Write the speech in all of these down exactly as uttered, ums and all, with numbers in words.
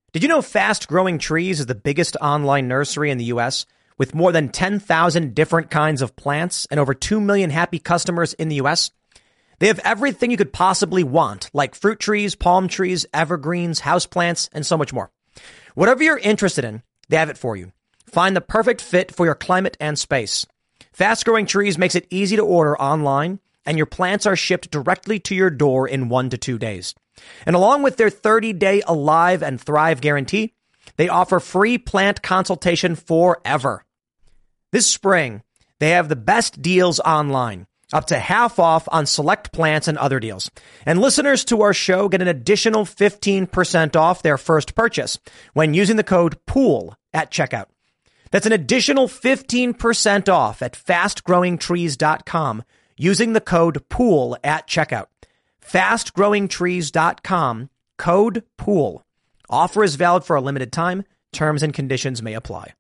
Did you know Fast Growing Trees is the biggest online nursery in the U S with more than ten thousand different kinds of plants and over two million happy customers in the U S? They have everything you could possibly want, like fruit trees, palm trees, evergreens, houseplants, and so much more. Whatever you're interested in, they have it for you. Find the perfect fit for your climate and space. Fast Growing Trees makes it easy to order online, and your plants are shipped directly to your door in one to two days. And along with their thirty-day Alive and Thrive guarantee, they offer free plant consultation forever. This spring, they have the best deals online, up to half off on select plants and other deals. And listeners to our show get an additional fifteen percent off their first purchase when using the code POOL at checkout. That's an additional fifteen percent off at fast growing trees dot com using the code POOL at checkout. fast growing trees dot com, code POOL. Offer is valid for a limited time. Terms and conditions may apply.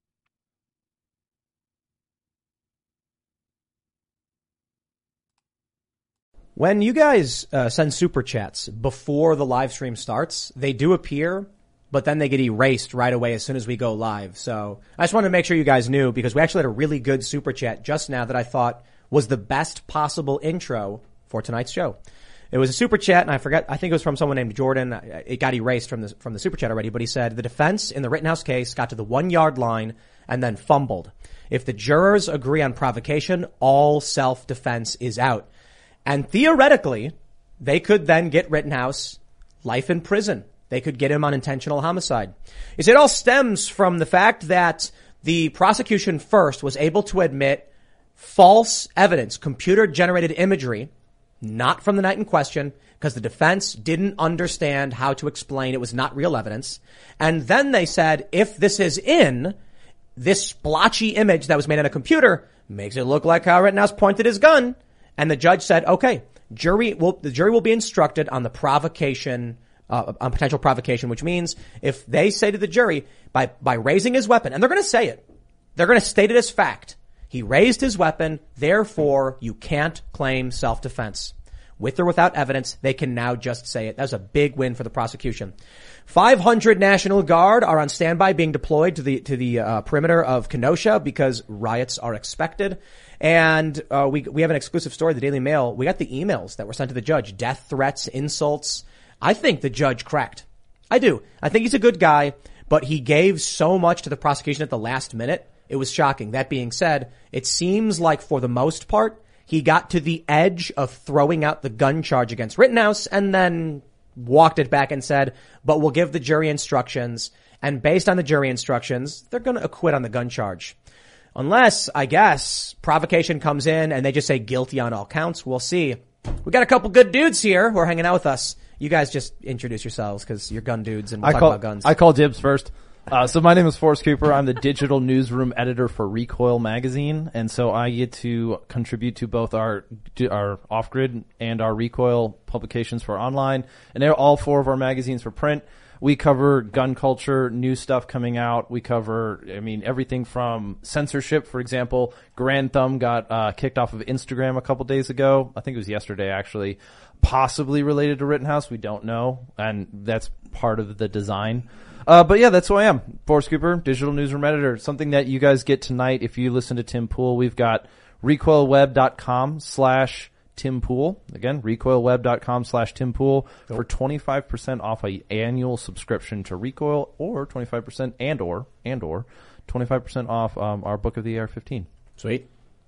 When you guys uh, send super chats before the live stream starts, they do appear, but then they get erased right away as soon as we go live. So I just wanted to make sure you guys knew, because we actually had a really good super chat just now that I thought was the best possible intro for tonight's show. It was a super chat, and I forget, I think it was from someone named Jordan. It got erased from the, from the super chat already, but he said the defense in the Rittenhouse case got to the one yard line and then fumbled. If the jurors agree on provocation, all self-defense is out. And theoretically, they could then get Rittenhouse life in prison. They could get him on intentional homicide. He said it all stems from the fact that the prosecution first was able to admit false evidence, computer-generated imagery, not from the night in question, because the defense didn't understand how to explain it was not real evidence. And then they said, if this is in, this splotchy image that was made on a computer makes it look like Kyle Rittenhouse pointed his gun. And the judge said, okay, jury will, the jury will be instructed on the provocation, uh, on potential provocation, which means if they say to the jury, by, by raising his weapon, and they're going to say it, they're going to state it as fact. He raised his weapon, therefore you can't claim self-defense. With or without evidence, they can now just say it. That was a big win for the prosecution. five hundred National Guard are on standby, being deployed to the to the uh, perimeter of Kenosha because riots are expected. And uh, we we have an exclusive story, the Daily Mail. We got the emails that were sent to the judge, death threats, insults. I think the judge cracked. I do. I think he's a good guy, but he gave so much to the prosecution at the last minute. It was shocking. That being said, it seems like for the most part, he got to the edge of throwing out the gun charge against Rittenhouse and then walked it back and said, but we'll give the jury instructions. And based on the jury instructions, they're going to acquit on the gun charge. Unless, I guess, provocation comes in and they just say guilty on all counts. We'll see. We got a couple good dudes here who are hanging out with us. You guys just introduce yourselves because you're gun dudes and we'll I talk call, about guns. I call dibs first. Uh, so my name is Forrest Cooper. I'm the digital newsroom editor for Recoil magazine. And so I get to contribute to both our, our off-grid and our Recoil publications for online, and they're all four of our magazines for print. We cover gun culture, new stuff coming out. We cover, I mean, everything from censorship. For example, Grand Thumb got uh, kicked off of Instagram a couple days ago. I think it was yesterday, actually. Possibly related to Rittenhouse. We don't know. And that's part of the design. Uh, but yeah, that's who I am. Forrest Cooper, digital newsroom editor. Something that you guys get tonight if you listen to Tim Pool. We've got recoilweb.com slash Tim Pool. Again, recoilweb.com slash Tim Pool for twenty-five percent off a annual subscription to Recoil, or twenty-five percent and or, and or twenty-five percent off, um, our book of the A R fifteen. Sweet.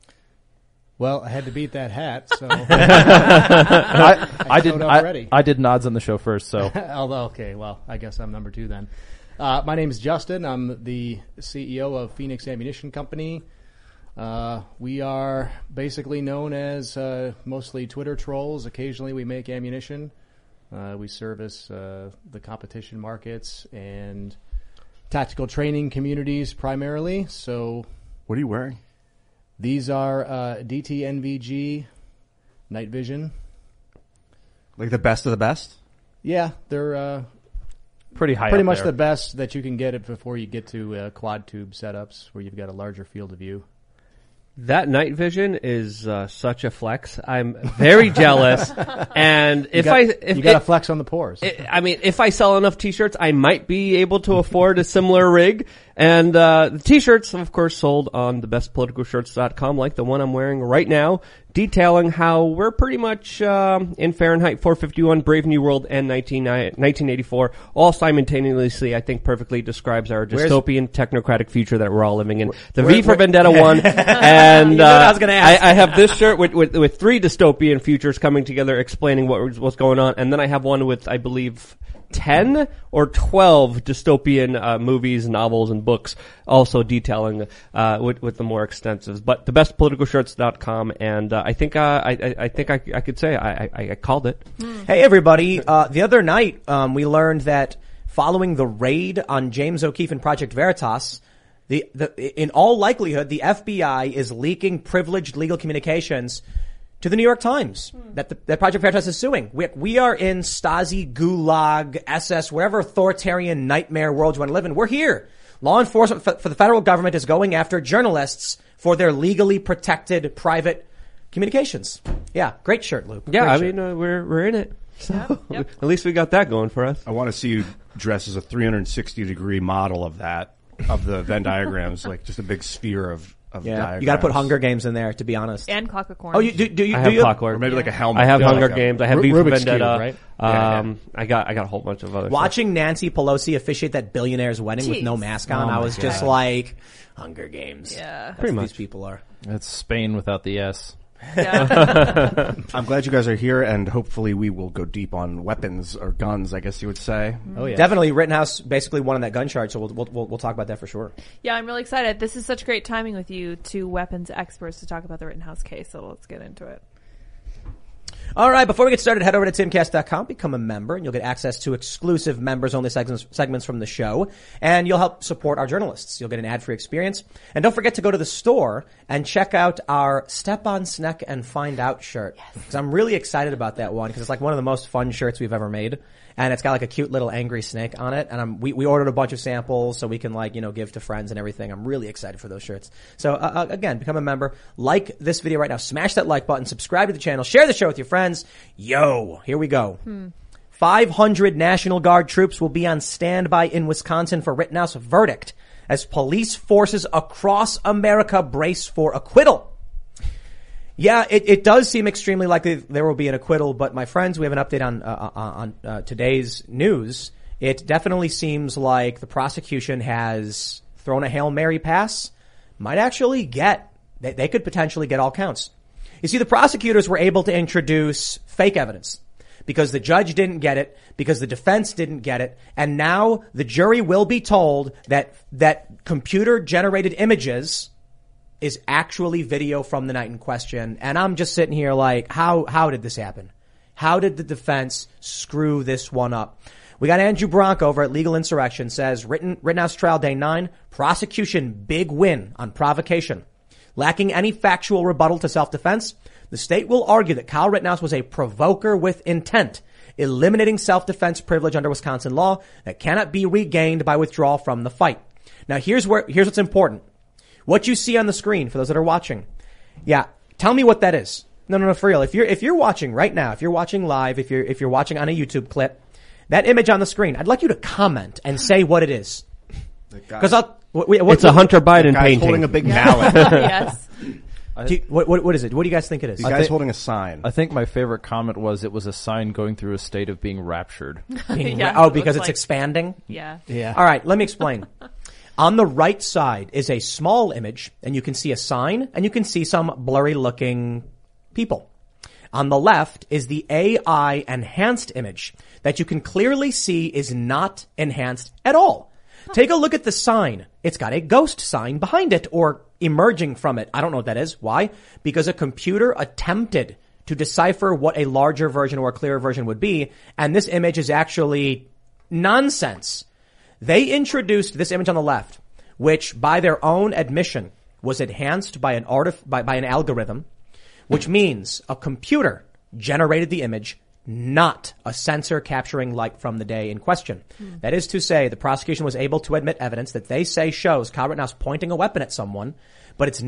Well, I had to beat that hat, so I, I, I did. I, I did nods on the show first, so. Although, okay, well, I guess I'm number two then. Uh, my name is Justin. I'm the C E O of Phoenix Ammunition Company. Uh, we are basically known as uh, mostly Twitter trolls. Occasionally, we make ammunition. Uh, we service uh, the competition markets and tactical training communities primarily. So, what are you wearing? These are uh, D T N V G Night Vision. Like the best of the best? Yeah, they're uh, pretty high. Pretty up much there. the best that you can get it before you get to uh, quad tube setups where you've got a larger field of view. That night vision is uh, such a flex. I'm very jealous. And if you got, I, if you got to it, flex on the pores. it, I mean, if I sell enough T-shirts, I might be able to afford a similar rig. And uh the T-shirts, of course, sold on the best political shirts dot com, like the one I'm wearing right now, detailing how we're pretty much um, in Fahrenheit four fifty-one, Brave New World, and nineteen eighty-four, all simultaneously. I think perfectly describes our Where's- dystopian, technocratic future that we're all living in. The where- V for where- Vendetta one, and You know what I was gonna ask. I, I have this shirt with, with with three dystopian futures coming together, explaining what was- what's going on, and then I have one with, I believe, ten or twelve dystopian uh, movies, novels, and books, also detailing uh, with, with the more extensives. But the best political shirts dot com, and uh, I think uh, I, I, I think I, I could say I, I, I called it. Hey everybody, uh, the other night, um, we learned that following the raid on James O'Keefe and Project Veritas, the, the, in all likelihood, the F B I is leaking privileged legal communications to the New York Times that the, that Project Veritas is suing. We, we are in Stasi, Gulag, S S, whatever authoritarian nightmare world you want to live in. We're here. Law enforcement for, for the federal government is going after journalists for their legally protected private communications. Yeah, great shirt, Luke. Yeah, Great I shirt. mean uh, we're we're in it. So Yep, yep. at least we got that going for us. I want to see you dress as a three hundred sixty degree model of that, of the Venn diagrams, like just a big sphere of, of Yeah, diagrams. you got to put Hunger Games in there, to be honest. And Clockwork Orange. Oh, you do? Do you? I do have you Clockwork. Or maybe like a Yeah. helmet. I have Yeah, Hunger like a- Games. I have Ru- V for Rubik's Cube, Vendetta. right? Yeah, Um, I got I got a whole bunch of other stuff. Watching Nancy Pelosi officiate that billionaire's wedding with no Jeez. mask on, Oh I my was just God. like, Hunger Games. Yeah. That's Pretty what much. these people are. It's Spain without the S. Yeah. I'm glad you guys are here, and hopefully we will go deep on weapons or guns, I guess you would say. Oh yeah. Definitely, Rittenhouse basically won on that gun charge, so we'll, we'll we'll we'll talk about that for sure. Yeah, I'm really excited. This is such great timing with you, two weapons experts, to talk about the Rittenhouse case. So let's get into it. All right, before we get started, head over to timcast dot com, become a member, and you'll get access to exclusive members-only segments, segments from the show, and you'll help support our journalists. You'll get an ad-free experience. And don't forget to go to the store and check out our Step on Sneck and Find Out shirt. Because I'm really excited about that one, because it's like one of the most fun shirts we've ever made. And it's got like a cute little angry snake on it. And I'm, we, we ordered a bunch of samples so we can like, you know, give to friends and everything. I'm really excited for those shirts. So, uh, uh, again, become a member. Like this video right now. Smash that like button. Subscribe to the channel. Share the show with your friends. Yo, here we go. five hundred National Guard troops will be on standby in Wisconsin for Rittenhouse verdict as police forces across America brace for acquittal. Yeah, it, it does seem extremely likely there will be an acquittal, but my friends, we have an update on uh, on uh, today's news. It definitely seems like the prosecution has thrown a Hail Mary pass. Might actually get, they, they could potentially get all counts. You see, the prosecutors were able to introduce fake evidence because the judge didn't get it, because the defense didn't get it, and now the jury will be told that that computer-generated images is actually video from the night in question. And I'm just sitting here like, how, how did this happen? How did the defense screw this one up? We got Andrew Bronk over at Legal Insurrection says, Ritten, Rittenhouse trial day nine, prosecution big win on provocation. Lacking any factual rebuttal to self-defense, the state will argue that Kyle Rittenhouse was a provoker with intent, eliminating self-defense privilege under Wisconsin law that cannot be regained by withdrawal from the fight. Now here's where, here's what's important. What you see on the screen, for those that are watching. Yeah, tell me what that is. No, no, no, for real. If you're, if you're watching right now, if you're watching live, if you're, if you're watching on a YouTube clip, that image on the screen, I'd like you to comment and say what it is. Cause I'll, what, what, It's a Hunter Biden Guy's painting. holding a big mallet. Yes. do you, what, what, what is it? What do you guys think it is? The I guy's think- holding a sign. I think my favorite comment was it was a sign going through a state of being raptured. Yeah, oh, it because looks it's like- expanding? Yeah. Yeah. All right, let me explain. On the right side is a small image, and you can see a sign, and you can see some blurry-looking people. On the left is the A I enhanced image that you can clearly see is not enhanced at all. Take a look at the sign. It's got a ghost sign behind it, or emerging from it. I don't know what that is. Why? Because a computer attempted to decipher what a larger version or a clearer version would be, and this image is actually nonsense. They introduced this image on the left, which by their own admission was enhanced by an artif- by, by an algorithm, which means a computer generated the image, not a sensor capturing light from the day in question. Mm. That is to say, the prosecution was able to admit evidence that they say shows Kyle Rittenhouse pointing a weapon at someone, but it's not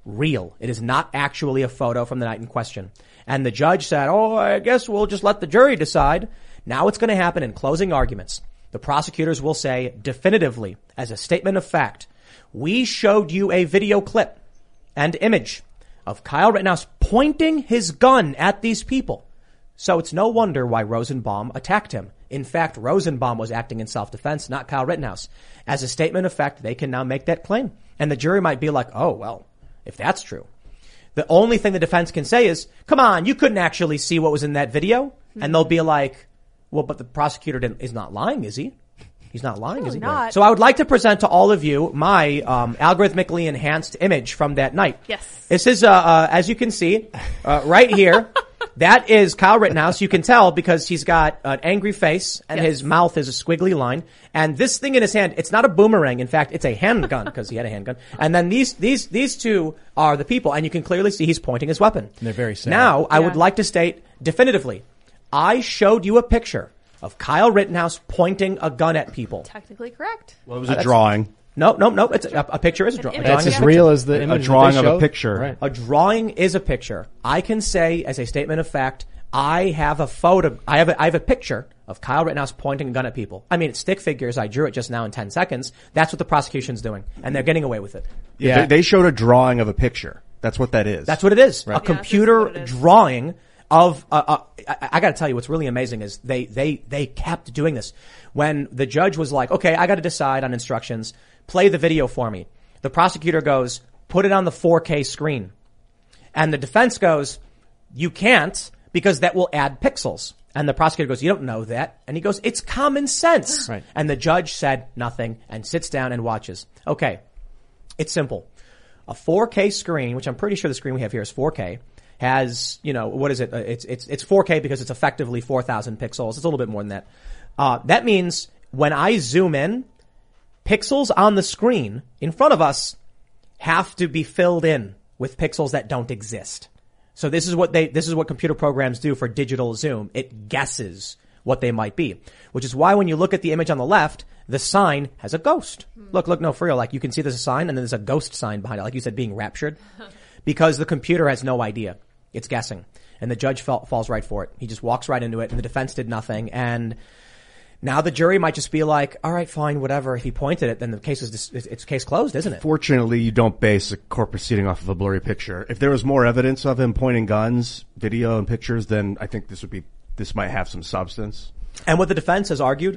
real. It is not actually a photo from the night in question. And the judge said, oh, I guess we'll just let the jury decide. Now it's going to happen in closing arguments. The prosecutors will say definitively, as a statement of fact, we showed you a video clip and image of Kyle Rittenhouse pointing his gun at these people. So it's no wonder why Rosenbaum attacked him. In fact, Rosenbaum was acting in self-defense, not Kyle Rittenhouse. As a statement of fact, they can now make that claim. And the jury might be like, oh, well, if that's true. The only thing the defense can say is, come on, you couldn't actually see what was in that video. Mm-hmm. And they'll be like, well, but the prosecutor didn't, is not lying, is he? He's not lying, no, is he? Not. So I would like to present to all of you my um, algorithmically enhanced image from that night. Yes. This is, uh, uh, as you can see, uh, right here. That is Kyle Rittenhouse. You can tell because he's got an angry face and yes. his mouth is a squiggly line. And this thing in his hand, it's not a boomerang. In fact, it's a handgun because he had a handgun. And then these, these, these two are the people. And you can clearly see he's pointing his weapon. And they're very sad. Now, yeah. I would like to state definitively, I showed you a picture of Kyle Rittenhouse pointing a gun at people. Technically correct. Well, it was a drawing. No, no, no. It's a, a picture is a, drawing. An a drawing. image, That's is as a real picture. as the image A drawing that of they a showed. picture. Right. A drawing is a picture. I can say as a statement of fact, I have a photo, I have a, I have a picture of Kyle Rittenhouse pointing a gun at people. I mean, it's stick figures. I drew it just now in ten seconds. That's what the prosecution's doing. And they're getting away with it. Yeah, Yeah. They, they showed a drawing of a picture. That's what that is. That's what it is. Yeah, A that's computer what it is. drawing of, uh, uh, I, I gotta tell you what's really amazing is they, they, they kept doing this. When the judge was like, okay, I gotta decide on instructions, play the video for me. The prosecutor goes, put it on the four K screen. And the defense goes, you can't because that will add pixels. And the prosecutor goes, you don't know that. And he goes, it's common sense. Right. And the judge said nothing and sits down and watches. Okay. It's simple. A four K screen, which I'm pretty sure the screen we have here is four K, has, you know, what is it? Uh, It's, it's, it's four K because it's effectively four thousand pixels. It's a little bit more than that. Uh, that means when I zoom in, pixels on the screen in front of us have to be filled in with pixels that don't exist. So this is what they, this is what computer programs do for digital zoom. It guesses what they might be, which is why when you look at the image on the left, the sign has a ghost. Look, look, no, for real. Like you can see there's a sign and then there's a ghost sign behind it. Like you said, being raptured because the computer has no idea. It's guessing. And the judge fell, falls right for it. He just walks right into it and the defense did nothing. And now the jury might just be like, all right, fine, whatever. If he pointed it, then the case is, dis- it's case closed, isn't it? Fortunately, you don't base a court proceeding off of a blurry picture. If there was more evidence of him pointing guns, video and pictures, then I think this would be, this might have some substance. And what the defense has argued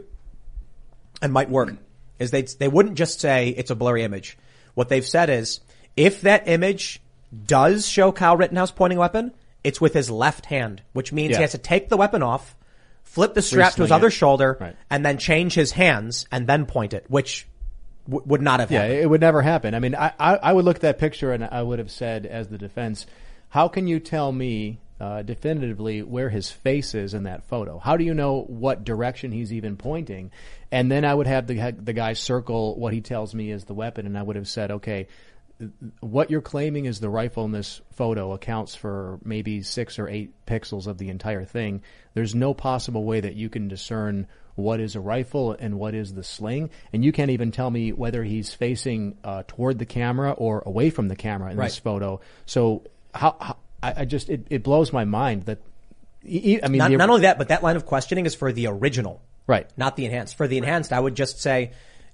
and might work is they, they wouldn't just say it's a blurry image. What they've said is if that image does show Kyle Rittenhouse pointing a weapon, it's with his left hand, which means Yeah. he has to take the weapon off, flip the strap to his Re-sling other it. shoulder, Right. and then change his hands and then point it, which w- would not have Yeah, happened. it would never happen. I mean, I, I, I would look at that picture and I would have said, as the defense, how can you tell me uh, definitively where his face is in that photo? How do you know what direction he's even pointing? And then I would have the the guy circle what he tells me is the weapon, and I would have said, okay, what you're claiming is the rifle in this photo accounts for maybe six or eight pixels of the entire thing. There's no possible way that you can discern what is a rifle and what is the sling. And you can't even tell me whether he's facing uh, toward the camera or away from the camera in Right. this photo. So how, how I, I just, it, it blows my mind that, e- I mean, Not, the, not only that, but that line of questioning is for the original, right. not the enhanced. For the enhanced, I would just say,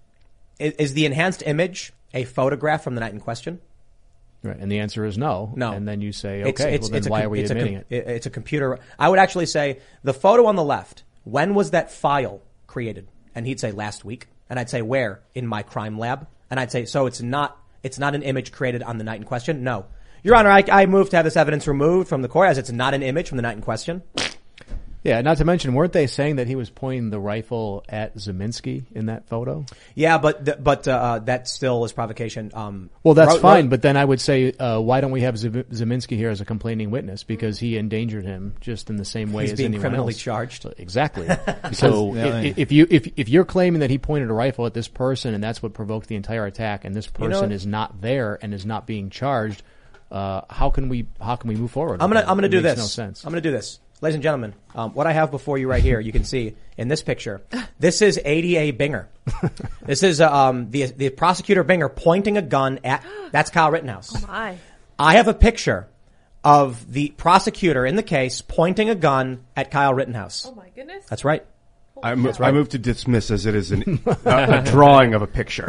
is, is the enhanced image a photograph from the night in question? Right. And the answer is no. No. And then you say, okay, well then a why com- are we it's a admitting com- it? It's a computer. I would actually say the photo on the left, when was that file created? And he'd say last week. And I'd say where? In my crime lab. And I'd say, so it's not, it's not an image created on the night in question? No. Your Honor, I, I moved to have this evidence removed from the court as it's not an image from the night in question. Yeah, not to mention, weren't they saying that he was pointing the rifle at Zeminski in that photo? Yeah, but, the, but, uh, that still is provocation. Um, Well, that's Ro- fine, Ro- but then I would say, uh, why don't we have Zem- Zeminski here as a complaining witness? Because he endangered him just in the same way He's as being anyone criminally else. charged. Exactly. So Yeah, if, yeah. if you if if you're claiming that he pointed a rifle at this person and that's what provoked the entire attack, and this know person what? is not there and is not being charged, uh, how can we how can we move forward? I'm with gonna that? I'm gonna It do makes this. No sense. I'm gonna do this, ladies and gentlemen. Um, what I have before you right here, you can see in this picture. This is A D A Binger. This is uh, um the the prosecutor Binger pointing a gun at. That's Kyle Rittenhouse. My. I have a picture of the prosecutor in the case pointing a gun at Kyle Rittenhouse. Oh my goodness. That's right. I, mo- I move to dismiss as it is an, uh, a drawing of a picture.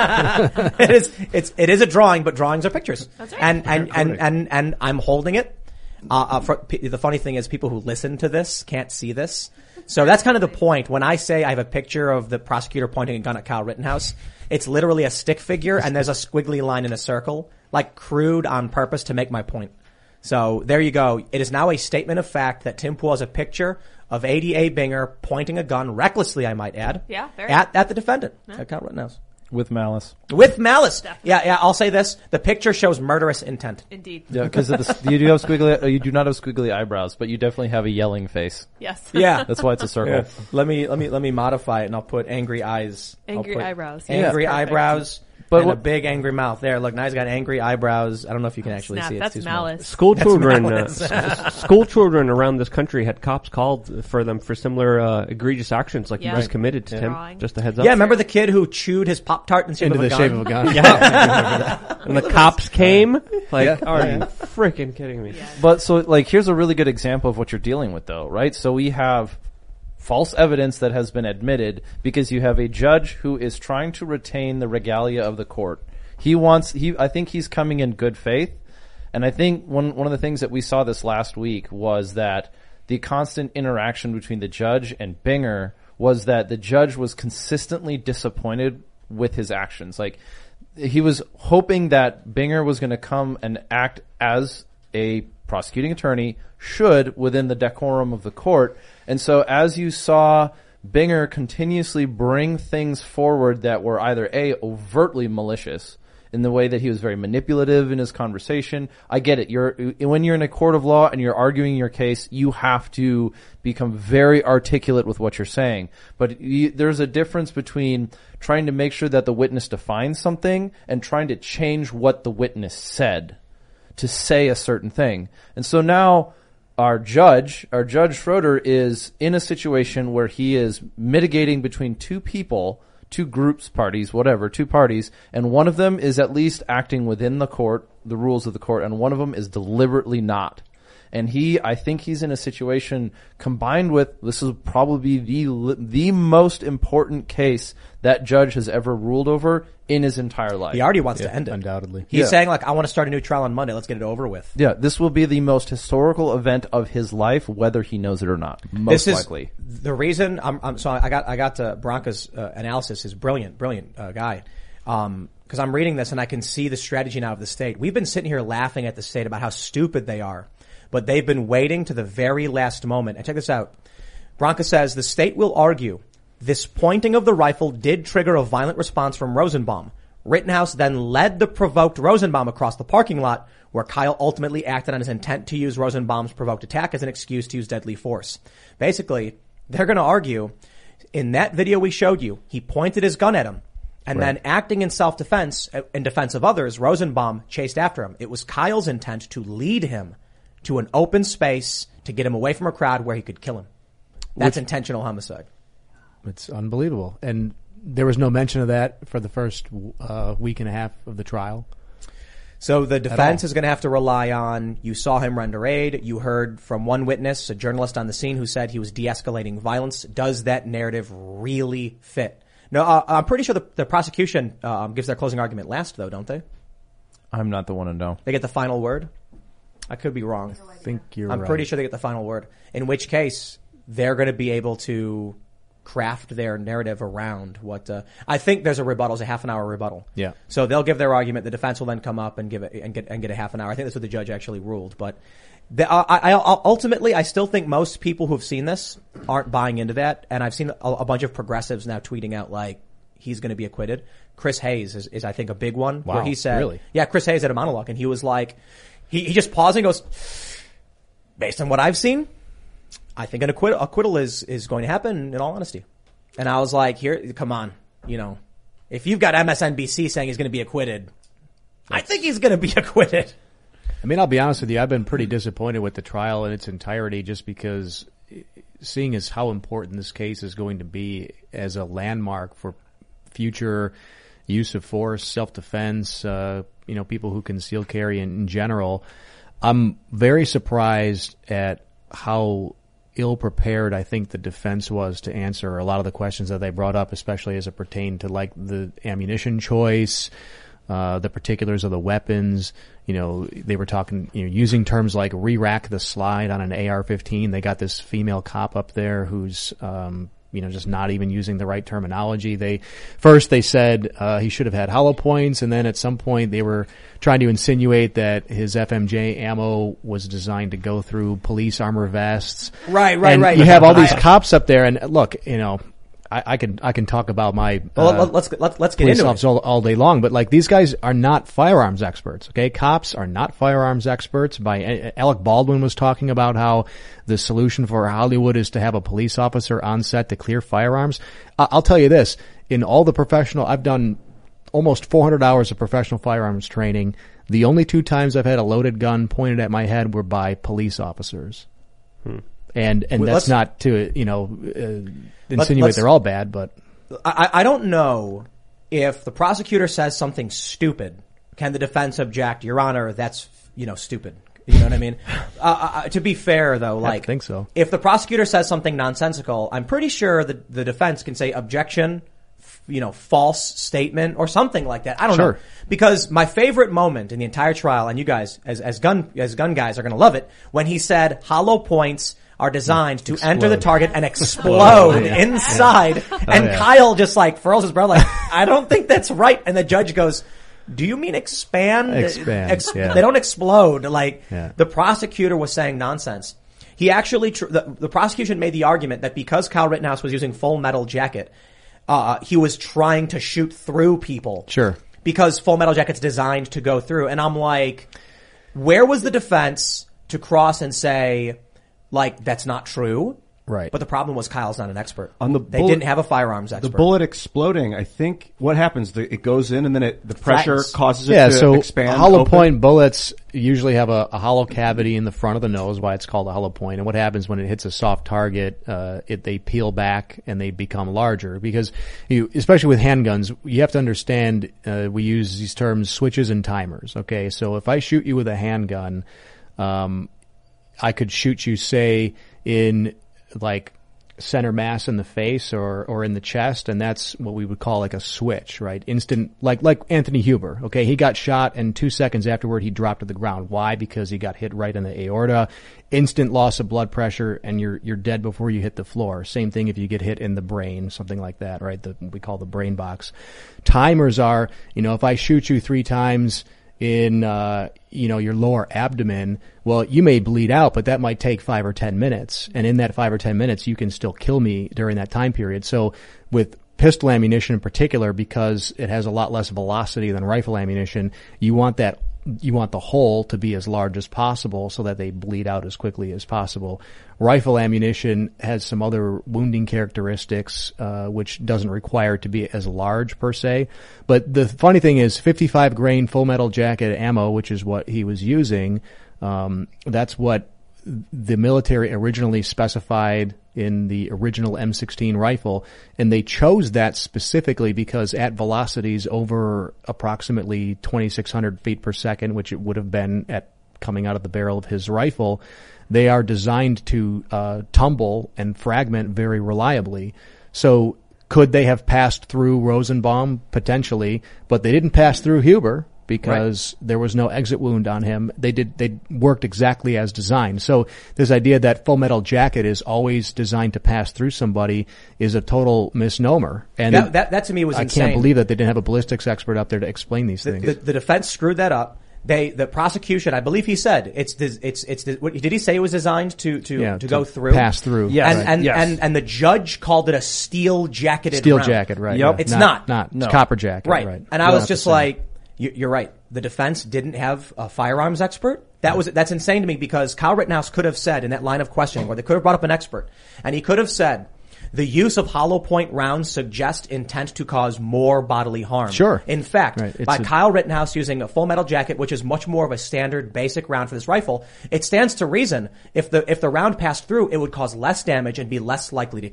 It is, it's, it is a drawing, but drawings are pictures. That's right. And, and, and, and, and I'm holding it. Uh, uh, for, p- the funny thing is people who listen to this can't see this. So that's kind of the point. When I say I have a picture of the prosecutor pointing a gun at Kyle Rittenhouse, it's literally a stick figure and there's a squiggly line in a circle, like crude on purpose to make my point. So there you go. It is now a statement of fact that Tim Pool has a picture of A D A Binger pointing a gun recklessly, I might add, Yeah, very. at, at the defendant, at Kyle Rittenhouse. With malice. With malice. Definitely. Yeah, yeah, I'll say this. The picture shows murderous intent. Indeed. Yeah, because you do have squiggly, uh, you do not have squiggly eyebrows, but you definitely have a yelling face. Yes. Yeah. That's why it's a circle. Yeah. Let me, let me, let me modify it and I'll put angry eyes. I'll Angry put eyebrows. Angry Yeah. Perfect. eyebrows. But and what- a big angry mouth. There, look, now he's got angry eyebrows. I don't know if you can actually Snap. see it. That's It's too small. malice. School children, uh, malice. s- school children around this country had cops called for them for similar uh, egregious actions like Yeah. you just committed to Yeah. Tim. Drawing. Just a heads up. Yeah, remember the kid who chewed his Pop-Tart in the shape Into of a the gun? shape of a gun. Yeah. And the cops came. Like, Yeah. are you freaking kidding me? Yeah. But so, like, here's a really good example of what you're dealing with, though, right? So we have false evidence that has been admitted because you have a judge who is trying to retain the regalia of the court. He wants, he, I think he's coming in good faith. And I think one, one of the things that we saw this last week was that the constant interaction between the judge and Binger was that the judge was consistently disappointed with his actions. Like, he was hoping that Binger was going to come and act as a prosecuting attorney should within the decorum of the court. And so as you saw Binger continuously bring things forward that were either A, overtly malicious in the way that he was very manipulative in his conversation. I get it. You're, when you're in a court of law and you're arguing your case, you have to become very articulate with what you're saying. But you, there's a difference between trying to make sure that the witness defines something and trying to change what the witness said to say a certain thing. And so now our judge, our Judge Schroeder, is in a situation where he is mitigating between two people, two groups, parties, whatever, two parties, and one of them is at least acting within the court, the rules of the court, and one of them is deliberately not. And he, I think he's in a situation combined with, this is probably the, the most important case that judge has ever ruled over in his entire life. He already wants Yeah, to end it. undoubtedly. He's Yeah. saying, like, I want to start a new trial on Monday. Let's get it over with. Yeah, this will be the most historical event of his life, whether he knows it or not. Most This is likely. the reason. I'm, I'm so I got I got to Branca's uh, analysis is brilliant, brilliant uh, guy. Um, because I'm reading this and I can see the strategy now of the state. We've been sitting here laughing at the state about how stupid they are, but they've been waiting to the very last moment. And check this out. Branca says the state will argue this pointing of the rifle did trigger a violent response from Rosenbaum. Rittenhouse then led the provoked Rosenbaum across the parking lot, where Kyle ultimately acted on his intent to use Rosenbaum's provoked attack as an excuse to use deadly force. Basically, they're going to argue, in that video we showed you, he pointed his gun at him, and Right. then acting in self-defense, uh, in defense of others, Rosenbaum chased after him. It was Kyle's intent to lead him to an open space to get him away from a crowd where he could kill him. That's intentional homicide. It's unbelievable. And there was no mention of that for the first uh, week and a half of the trial. So the defense all. is going to have to rely on, you saw him render aid. You heard from one witness, a journalist on the scene, who said he was de-escalating violence. Does that narrative really fit? No, uh, I'm pretty sure the, the prosecution um, gives their closing argument last, though, don't they? I'm not the one to know. They get the final word? I could be wrong. I think you're I'm right. pretty sure they get the final word. In which case, they're going to be able to craft their narrative around what, uh, I think there's a rebuttal, it's a half an hour rebuttal. Yeah. So they'll give their argument, the defense will then come up and give it, and get, and get a half an hour. I think that's what the judge actually ruled. But the, uh, I, I, ultimately, I still think most people who've seen this aren't buying into that. And I've seen a, a bunch of progressives now tweeting out like, he's going to be acquitted. Chris Hayes is, is I think a big one Wow, where he said, really? yeah, Chris Hayes had a monologue and he was like, he, he just paused and goes, based on what I've seen, I think an acquittal, acquittal is, is going to happen in all honesty. And I was like, here, come on, you know, if you've got M S N B C saying he's going to be acquitted, I think he's going to be acquitted. I mean, I'll be honest with you. I've been pretty disappointed with the trial in its entirety just because seeing as how important this case is going to be as a landmark for future use of force, self-defense, uh, you know, people who conceal carry in, in general. I'm very surprised at how ill-prepared I think the defense was to answer a lot of the questions that they brought up, especially as it pertained to like the ammunition choice, uh, the particulars of the weapons. You know, they were talking, you know, using terms like re-rack the slide on an A R fifteen. They got this female cop up there who's, um, you know, just not even using the right terminology. They, first they said, uh, he should have had hollow points, and then at some point they were trying to insinuate that his F M J ammo was designed to go through police armor vests. Right, right, and right. you have all these cops up there, and look, you know, I, I can, I can talk about my, Well, uh, let's, let's, let's get police into it. officers all, all day long, but like these guys are not firearms experts, okay? Cops are not firearms experts. By Alec Baldwin was talking about how the solution for Hollywood is to have a police officer on set to clear firearms. Uh, I'll tell you this, in all the professional, I've done almost four hundred hours of professional firearms training. The only two times I've had a loaded gun pointed at my head were by police officers. Hmm. And, and Well, that's let's- not to, you know, uh, insinuate let's- they're all bad, but I, I don't know if the prosecutor says something stupid, can the defense object, Your Honor, that's, you know, stupid. You know what I mean? Uh, uh, to be fair, though, like, I think so. If the prosecutor says something nonsensical, I'm pretty sure the, the defense can say objection, f- you know, false statement or something like that. I don't Sure. know. Because my favorite moment in the entire trial, and you guys, as, as gun, as gun guys are going to love it, when he said hollow points are designed to Explode. enter the target and explode yeah. inside. Yeah. And Oh, yeah. Kyle just like furls his brow like, I don't think that's right. And the judge goes, do you mean expand? Expand, Ex- yeah. They don't explode. Like, Yeah. the prosecutor was saying nonsense. He actually, tr- the, the prosecution made the argument that because Kyle Rittenhouse was using Full Metal Jacket, uh, he was trying to shoot through people. Sure. Because Full Metal Jacket's designed to go through. And I'm like, where was the defense to cross and say, like, that's not true? Right. But the problem was Kyle's not an expert. On the they bullet- didn't have a firearms expert. The bullet exploding, I think what happens, the, it goes in and then it, the pressure Flattens. causes it Yeah, to so expand. hollow open. point bullets usually have a, a hollow cavity in the front of the nose, why it's called a hollow point. And what happens when it hits a soft target, uh, it, they peel back and they become larger because you, especially with handguns, you have to understand, uh, we use these terms switches and timers. Okay. So if I shoot you with a handgun, um, I could shoot you, say, in like center mass in the face or, or in the chest, and that's what we would call like a switch, right? Instant, like, like Anthony Huber, okay? He got shot and two seconds afterward he dropped to the ground. Why? Because he got hit right in the aorta. Instant loss of blood pressure and you're, you're dead before you hit the floor. Same thing if you get hit in the brain, something like that, right? The, we call the brain box. Timers are, you know, if I shoot you three times in, uh, you know, your lower abdomen, well, you may bleed out, but that might take five or ten minutes. And in that five or ten minutes, you can still kill me during that time period. So with pistol ammunition in particular, because it has a lot less velocity than rifle ammunition, you want that, you want the hole to be as large as possible so that they bleed out as quickly as possible. Rifle ammunition has some other wounding characteristics, uh, which doesn't require it to be as large per se. But the funny thing is fifty-five grain Full Metal Jacket ammo, which is what he was using, um, that's what the military originally specified in the original M sixteen rifle, and they chose that specifically because at velocities over approximately twenty-six hundred feet per second, which it would have been at coming out of the barrel of his rifle, they are designed to uh, tumble and fragment very reliably. So could they have passed through Rosenbaum? Potentially, but they didn't pass through Huber because right. there was no exit wound on him. They did, they worked exactly as designed. So this idea that Full Metal Jacket is always designed to pass through somebody is a total misnomer. And that, that, that to me was I insane. can't believe that they didn't have a ballistics expert up there to explain these the, things. The, the defense screwed that up. They, the prosecution, I believe he said it's, it's, it's, what, did he say it was designed to, to, yeah, to, to go through? Pass through. Yes. And, Right. and, Yes. and, and the judge called it a steel jacketed Steel round. jacket, right. Yep. yeah. It's not. Not. No. It's copper jacket, Right. right. And I Not was the just same. like, you, you're right. The defense didn't have a firearms expert. That was, that's insane to me because Kyle Rittenhouse could have said in that line of questioning, or they could have brought up an expert, and he could have said, the use of hollow point rounds suggests intent to cause more bodily harm. Sure. In fact, Right. It's by a- Kyle Rittenhouse using a Full Metal Jacket, which is much more of a standard basic round for this rifle, it stands to reason if the, if the round passed through, it would cause less damage and be less likely to kill.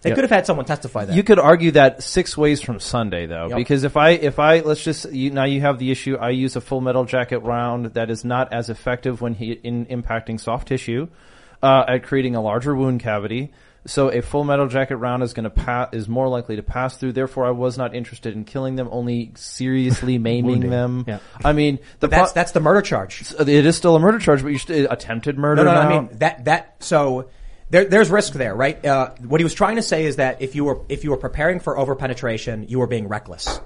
They Yeah. could have had someone testify that. You could argue that six ways from Sunday, though, Yep. because if I, if I, let's just, you, now you have the issue, I use a full metal jacket round that is not as effective when he, in impacting soft tissue, uh, at creating a larger wound cavity. So a full metal jacket round is going to pass, is more likely to pass through. Therefore, I was not interested in killing them, only seriously maiming Wounding. them. Yeah. I mean, the that's pro- that's the murder charge. it is still a murder charge, but you st- attempted murder. No, no, no, now. I mean that that so there there's risk there, right? Uh, what he was trying to say is that if you were if you were preparing for overpenetration, you were being reckless.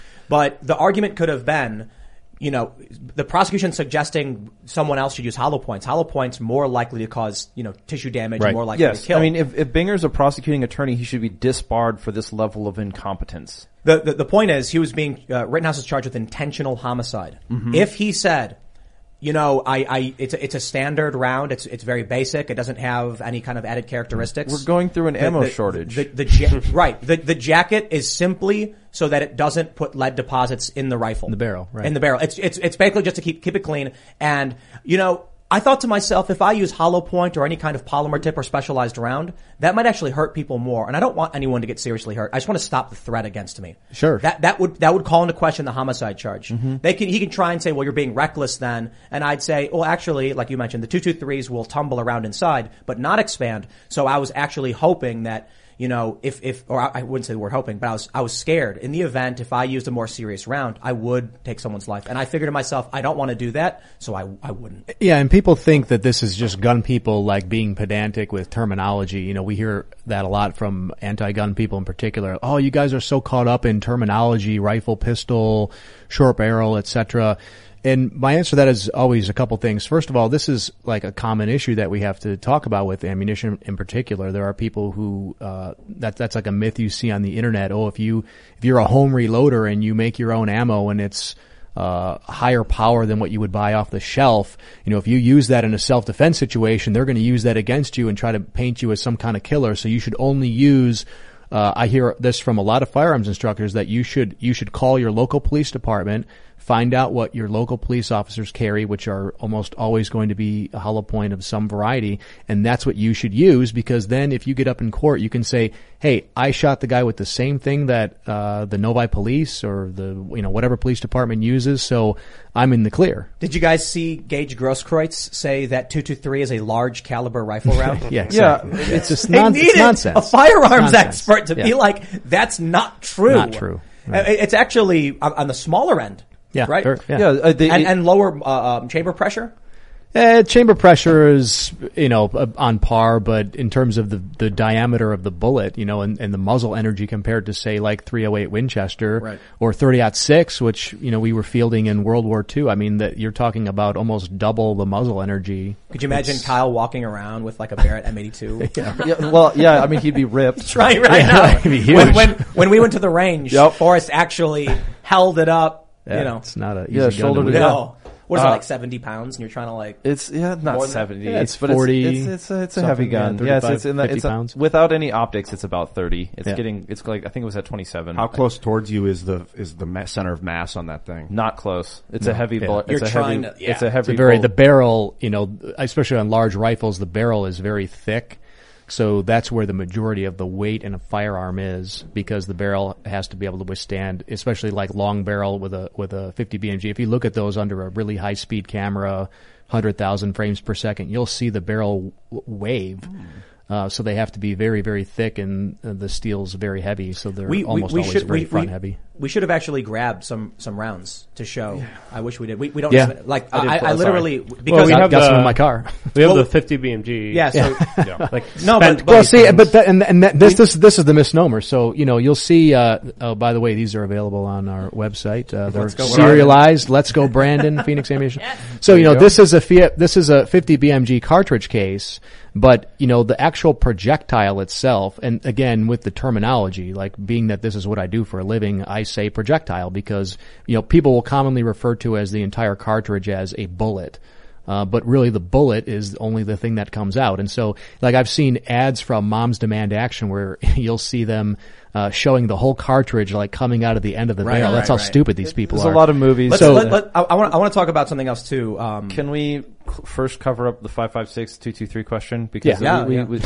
But the argument could have been, you know, the prosecution suggesting someone else should use hollow points. Hollow points more likely to cause, you know, tissue damage, Right. and more likely Yes, to kill. I mean, if, if Binger's a prosecuting attorney, he should be disbarred for this level of incompetence. The, the the point is, he was being uh, Rittenhouse is charged with intentional homicide. If he said, you know, I, I it's a, it's a standard round. It's it's very basic. It doesn't have any kind of added characteristics. We're going through an The- ammo the- shortage. The, the, ja- right. The the jacket is simply so that it doesn't put lead deposits in the rifle, In the barrel, right. In the barrel. It's it's it's basically just to keep keep it clean. And you know, I thought to myself, if I use hollow point or any kind of polymer tip or specialized round, that might actually hurt people more. And I don't want anyone to get seriously hurt. I just want to stop the threat against me. Sure. That that would that would call into question the homicide charge. They can he can try and say, well, you're being reckless then, and I'd say, well, actually, like you mentioned, the two two threes will tumble around inside, but not expand. So I was actually hoping that, you know, if, if, or I wouldn't say the word hoping, but I was, I was scared in the event if I used a more serious round, I would take someone's life. And I figured to myself, I don't want to do that, so I, I wouldn't. Yeah, and people think that this is just gun people like being pedantic with terminology. You know, we hear that a lot from anti-gun people in particular. Oh, you guys are so caught up in terminology, rifle, pistol, short barrel, et cetera. And my answer to that is always a couple things. First of all, this is like a common issue that we have to talk about with ammunition in particular. There are people who, uh, that, that's like a myth you see on the internet. Oh, if you, if you're a home reloader and you make your own ammo and it's, uh, higher power than what you would buy off the shelf, you know, if you use that in a self-defense situation, they're going to use that against you and try to paint you as some kind of killer. So you should only use, uh, I hear this from a lot of firearms instructors that you should, you should call your local police department, find out what your local police officers carry, which are almost always going to be a hollow point of some variety, and that's what you should use, because then if you get up in court, you can say, hey, I shot the guy with the same thing that uh the Novi police or the, you know, whatever police department uses, so I'm in the clear. Did you guys see Gage Grosskreutz say that two two three is a large caliber rifle round? Yeah, exactly. Yeah, It's just They non- it's needed nonsense. a firearms Nonsense. expert to be Yeah. like, that's not true. Not true. Uh, It's actually on on the smaller end. Yeah, right. sure, yeah. Yeah, uh, they, and, it- and lower uh, um, chamber pressure. Uh, chamber pressure is, you know, uh, on par, but in terms of the, the diameter of the bullet, you know, and, and the muzzle energy compared to, say, like three oh eight Winchester Right. or thirty aught six, which, you know, we were fielding in World War Two. I mean, that you're talking about almost double the muzzle energy. Could you imagine Kyle walking around with like a Barrett M eighty-two? yeah, well, yeah, I mean, he'd be ripped. Right, right Yeah, now. that'd be huge. When, when when we went to the range, Yep. Forrest actually held it up. Yeah, you know, it's not a easy Yeah, gun shoulder to to wield. no. What is it, Uh, like seventy pounds, and you're trying to like? It's yeah, not More than that? seventy. Yeah, it's but forty, It's, it's, it's a, it's a something, heavy yeah, gun. Yeah, it's, it's in the, fifty it's a, pounds. without any optics. It's about thirty. It's Yeah. getting. It's like I think it was at twenty-seven. How close towards you is the is the ma- center of mass on that thing? Not close. It's a heavy Yeah. bullet. You're it's a trying heavy. to- yeah. It's a heavy. It's a very, bullet. the barrel, you know, especially on large rifles, the barrel is very thick. So that's where the majority of the weight in a firearm is, because the barrel has to be able to withstand, especially like long barrel with a, with a fifty B M G. If you look at those under a really high speed camera, one hundred thousand frames per second, you'll see the barrel w- wave. Uh, so they have to be very, very thick, and uh, the steel's very heavy, so they're we, we, almost we always should very we, front we, heavy. we should have actually grabbed some some rounds to show. I wish we did. We we don't Yeah. have it. like I did I, I, pull- sorry. literally because Well, we Got- have got some the- in my car. We have Well, the fifty B M G. yeah. So yeah. Like no, spent but, Well, but see, things. but that, and and that, this this this is the misnomer. So you know, you'll see. Uh, oh, by the way, these are available on our website. Uh, they're Let's go, serialized. Let's go, Brandon. Phoenix Ammunition. So you know, this is a Fiat, this is a fifty B M G cartridge case, but you know, the actual projectile itself, and again with the terminology, like being that this is what I do for a living, I say projectile because you know people will commonly refer to as the entire cartridge as a bullet. Uh, but really the bullet is only the thing that comes out. And so, like, I've seen ads from Moms Demand Action where you'll see them, uh, showing the whole cartridge, like, coming out of the end of the Right, barrel. right, That's how right. stupid these people There's are. a lot of movies. let's, So- let, let, I, I want I want to talk about something else too. Um, Can we c- first cover up the five five six two two three question because Yeah. we, Yeah, we, we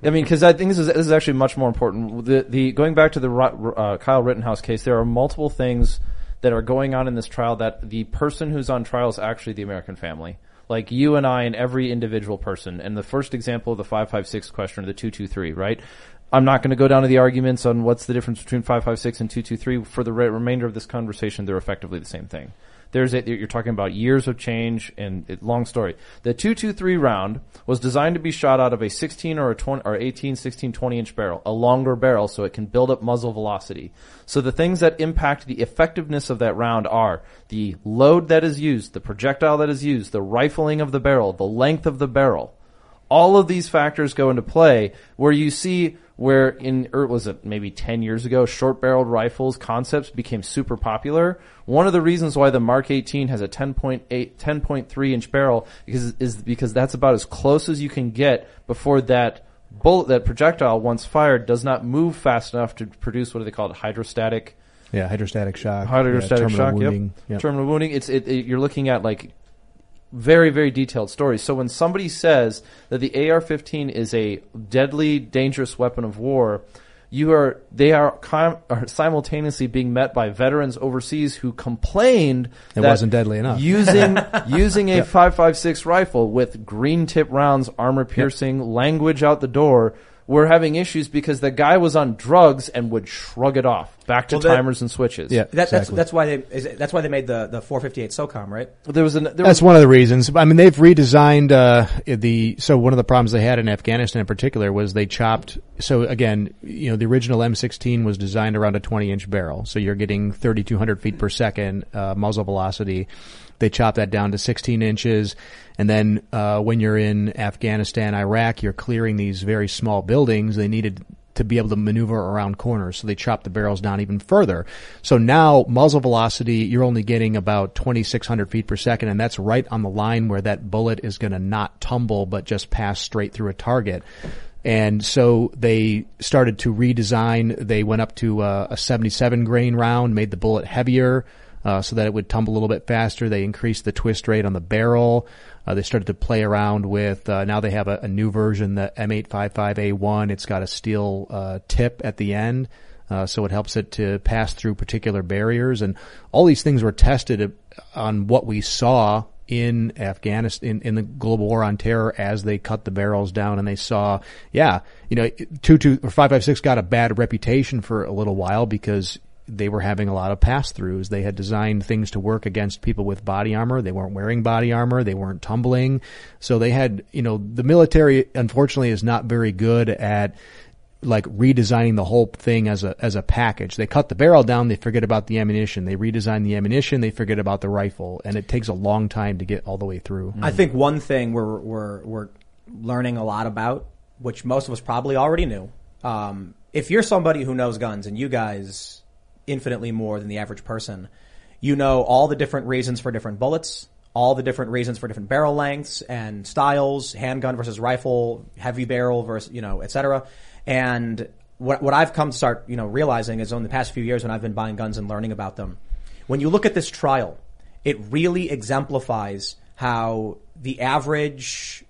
I mean, because I think this is this is actually much more important. The the going back to the uh, Kyle Rittenhouse case, there are multiple things that are going on in this trial that the person who's on trial is actually the American family. Like you and I and every individual person. And the first example of the five five six question or the two two three, right? I'm not going to go down to the arguments on what's the difference between five five six and two two three. For the re- remainder of this conversation, they're effectively the same thing. There's a, you're talking about years of change and it, long story. The two two three round was designed to be shot out of a sixteen or a twenty or eighteen, sixteen, twenty inch barrel, a longer barrel so it can build up muzzle velocity. So the things that impact the effectiveness of that round are the load that is used, the projectile that is used, the rifling of the barrel, the length of the barrel. All of these factors go into play where you see where in, or was it maybe ten years ago, short-barreled rifles concepts became super popular. One of the reasons why the Mark eighteen has a ten point eight, ten point three inch barrel is, is because that's about as close as you can get before that bullet, that projectile, once fired, does not move fast enough to produce, what do they call it, hydrostatic? Yeah, hydrostatic shock. Hydrostatic yeah, shock, wounding. yep. Yep. Terminal wounding. It's, it, it, you're looking at like very, very detailed stories. So when somebody says that the A R fifteen is a deadly, dangerous weapon of war, you are they are, com- are simultaneously being met by veterans overseas who complained it that wasn't deadly enough. Using using a five five six rifle with green tip rounds, armor piercing, yep. language out the door, we're having issues because the guy was on drugs and would shrug it off. Back to well, that, timers and switches. Yeah, that, exactly. that's that's why they is it, that's why they made the the four fifty-eight SOCOM, right? There was an, there that's was, one of the reasons. I mean, they've redesigned uh the. So one of the problems they had in Afghanistan in particular was they chopped. So again, you know, the original M sixteen was designed around a twenty inch barrel, so you're getting thirty-two hundred feet per second uh, muzzle velocity. They chopped that down to sixteen inches. And then, uh, when you're in Afghanistan, Iraq, you're clearing these very small buildings. They needed to be able to maneuver around corners. So they chopped the barrels down even further. So now muzzle velocity, you're only getting about twenty-six hundred feet per second. And that's right on the line where that bullet is going to not tumble, but just pass straight through a target. And so they started to redesign. They went up to uh, a seventy-seven grain round, made the bullet heavier. Uh, so that it would tumble a little bit faster. They increased the twist rate on the barrel. Uh, they started to play around with, uh, now they have a, a new version, the M eight fifty-five A one. It's got a steel, uh, tip at the end. Uh, so it helps it to pass through particular barriers. And all these things were tested on what we saw in Afghanistan, in, in the global war on terror as they cut the barrels down and they saw, yeah, you know, two two or five five six got a bad reputation for a little while because they were having a lot of pass-throughs. They had designed things to work against people with body armor. They weren't wearing body armor. They weren't tumbling. So they had, you know, the military, unfortunately, is not very good at, like, redesigning the whole thing as a, as a package. They cut the barrel down, they forget about the ammunition. They redesign the ammunition, they forget about the rifle. And it takes a long time to get all the way through. I think one thing we're, we're, we're learning a lot about, which most of us probably already knew, um, if you're somebody who knows guns, and you guys infinitely more than the average person, you know all the different reasons for different bullets, all the different reasons for different barrel lengths and styles, handgun versus rifle, heavy barrel versus, you know, et cetera. And what, what I've come to start, you know, realizing is in the past few years when I've been buying guns and learning about them, when you look at this trial, it really exemplifies how the average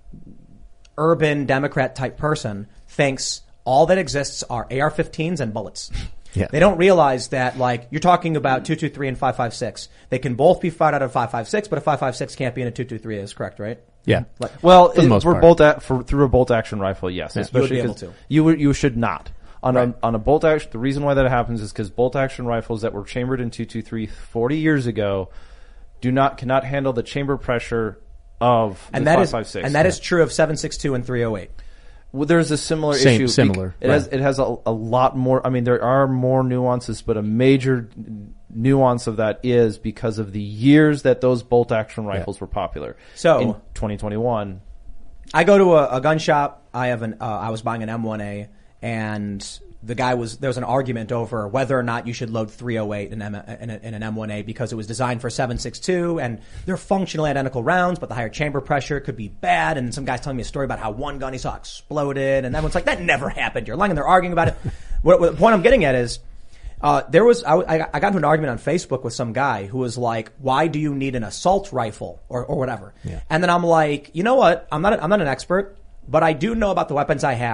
urban Democrat type person thinks all that exists are A R fifteens and bullets. Yeah. They don't realize that, like, you're talking about two two three and five five six. They can both be fired out of five five six, but a five five six can't be in a two two three. Is correct, right? Yeah. Like, well, for the most for part. bolt a- for through a bolt action rifle, yes, yeah, especially you would be able 'cause to. You would, you should not. On Right. a on a bolt action, the reason why that happens is because bolt action rifles that were chambered in two two three forty years ago do not cannot handle the chamber pressure of and the that five is five six. and that is true of seven six two and three oh eight. Well, there's a similar Same, issue. similar, It right. has it has a, a lot more. I mean, there are more nuances, but a major nuance of that is because of the years that those bolt action rifles Yeah. were popular. So in twenty twenty-one, I go to a, a gun shop. I have an uh, I was buying an M one A, and the guy was there was an argument over whether or not you should load three oh eight in, M, in, a, in an M one A because it was designed for seven six two and they're functionally identical rounds, but the higher chamber pressure could be bad. And some guy's telling me a story about how one gun he saw exploded, and everyone's like, that never happened. You're lying, and they're arguing about it. what, what the point I'm getting at is, uh, there was I, I got into an argument on Facebook with some guy who was like, why do you need an assault rifle or or whatever? Yeah. And then I'm like, you know what? I'm not a, I'm not an expert, but I do know about the weapons I have.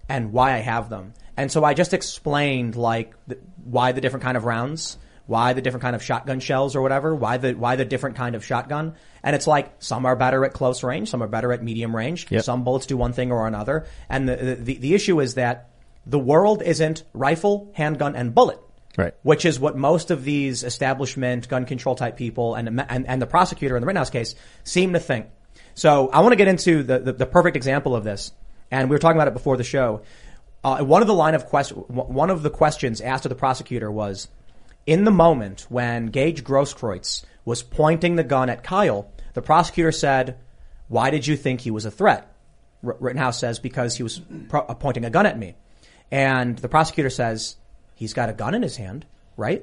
and why I have them. And so I just explained like the, why the different kind of rounds, why the different kind of shotgun shells or whatever, why the why the different kind of shotgun. And it's like some are better at close range, some are better at medium range, Yep. some bullets do one thing or another. And the, the the issue is that the world isn't rifle, handgun, and bullet. Right. Which is what most of these establishment gun control type people and and, and the prosecutor in the Rittenhouse case seem to think. So I want to get into the, the, the perfect example of this. And we were talking about it before the show. Uh, one of the line of quest- one of the questions asked of the prosecutor was, in the moment when Gage Grosskreutz was pointing the gun at Kyle, the prosecutor said, why did you think he was a threat? R- Rittenhouse says, because he was pro- pointing a gun at me. And the prosecutor says, he's got a gun in his hand, right?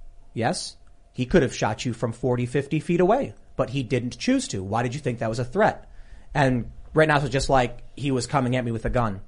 Yes. He could have shot you from forty, fifty feet away, but he didn't choose to. Why did you think that was a threat? And Rittenhouse was just like, he was coming at me with a gun.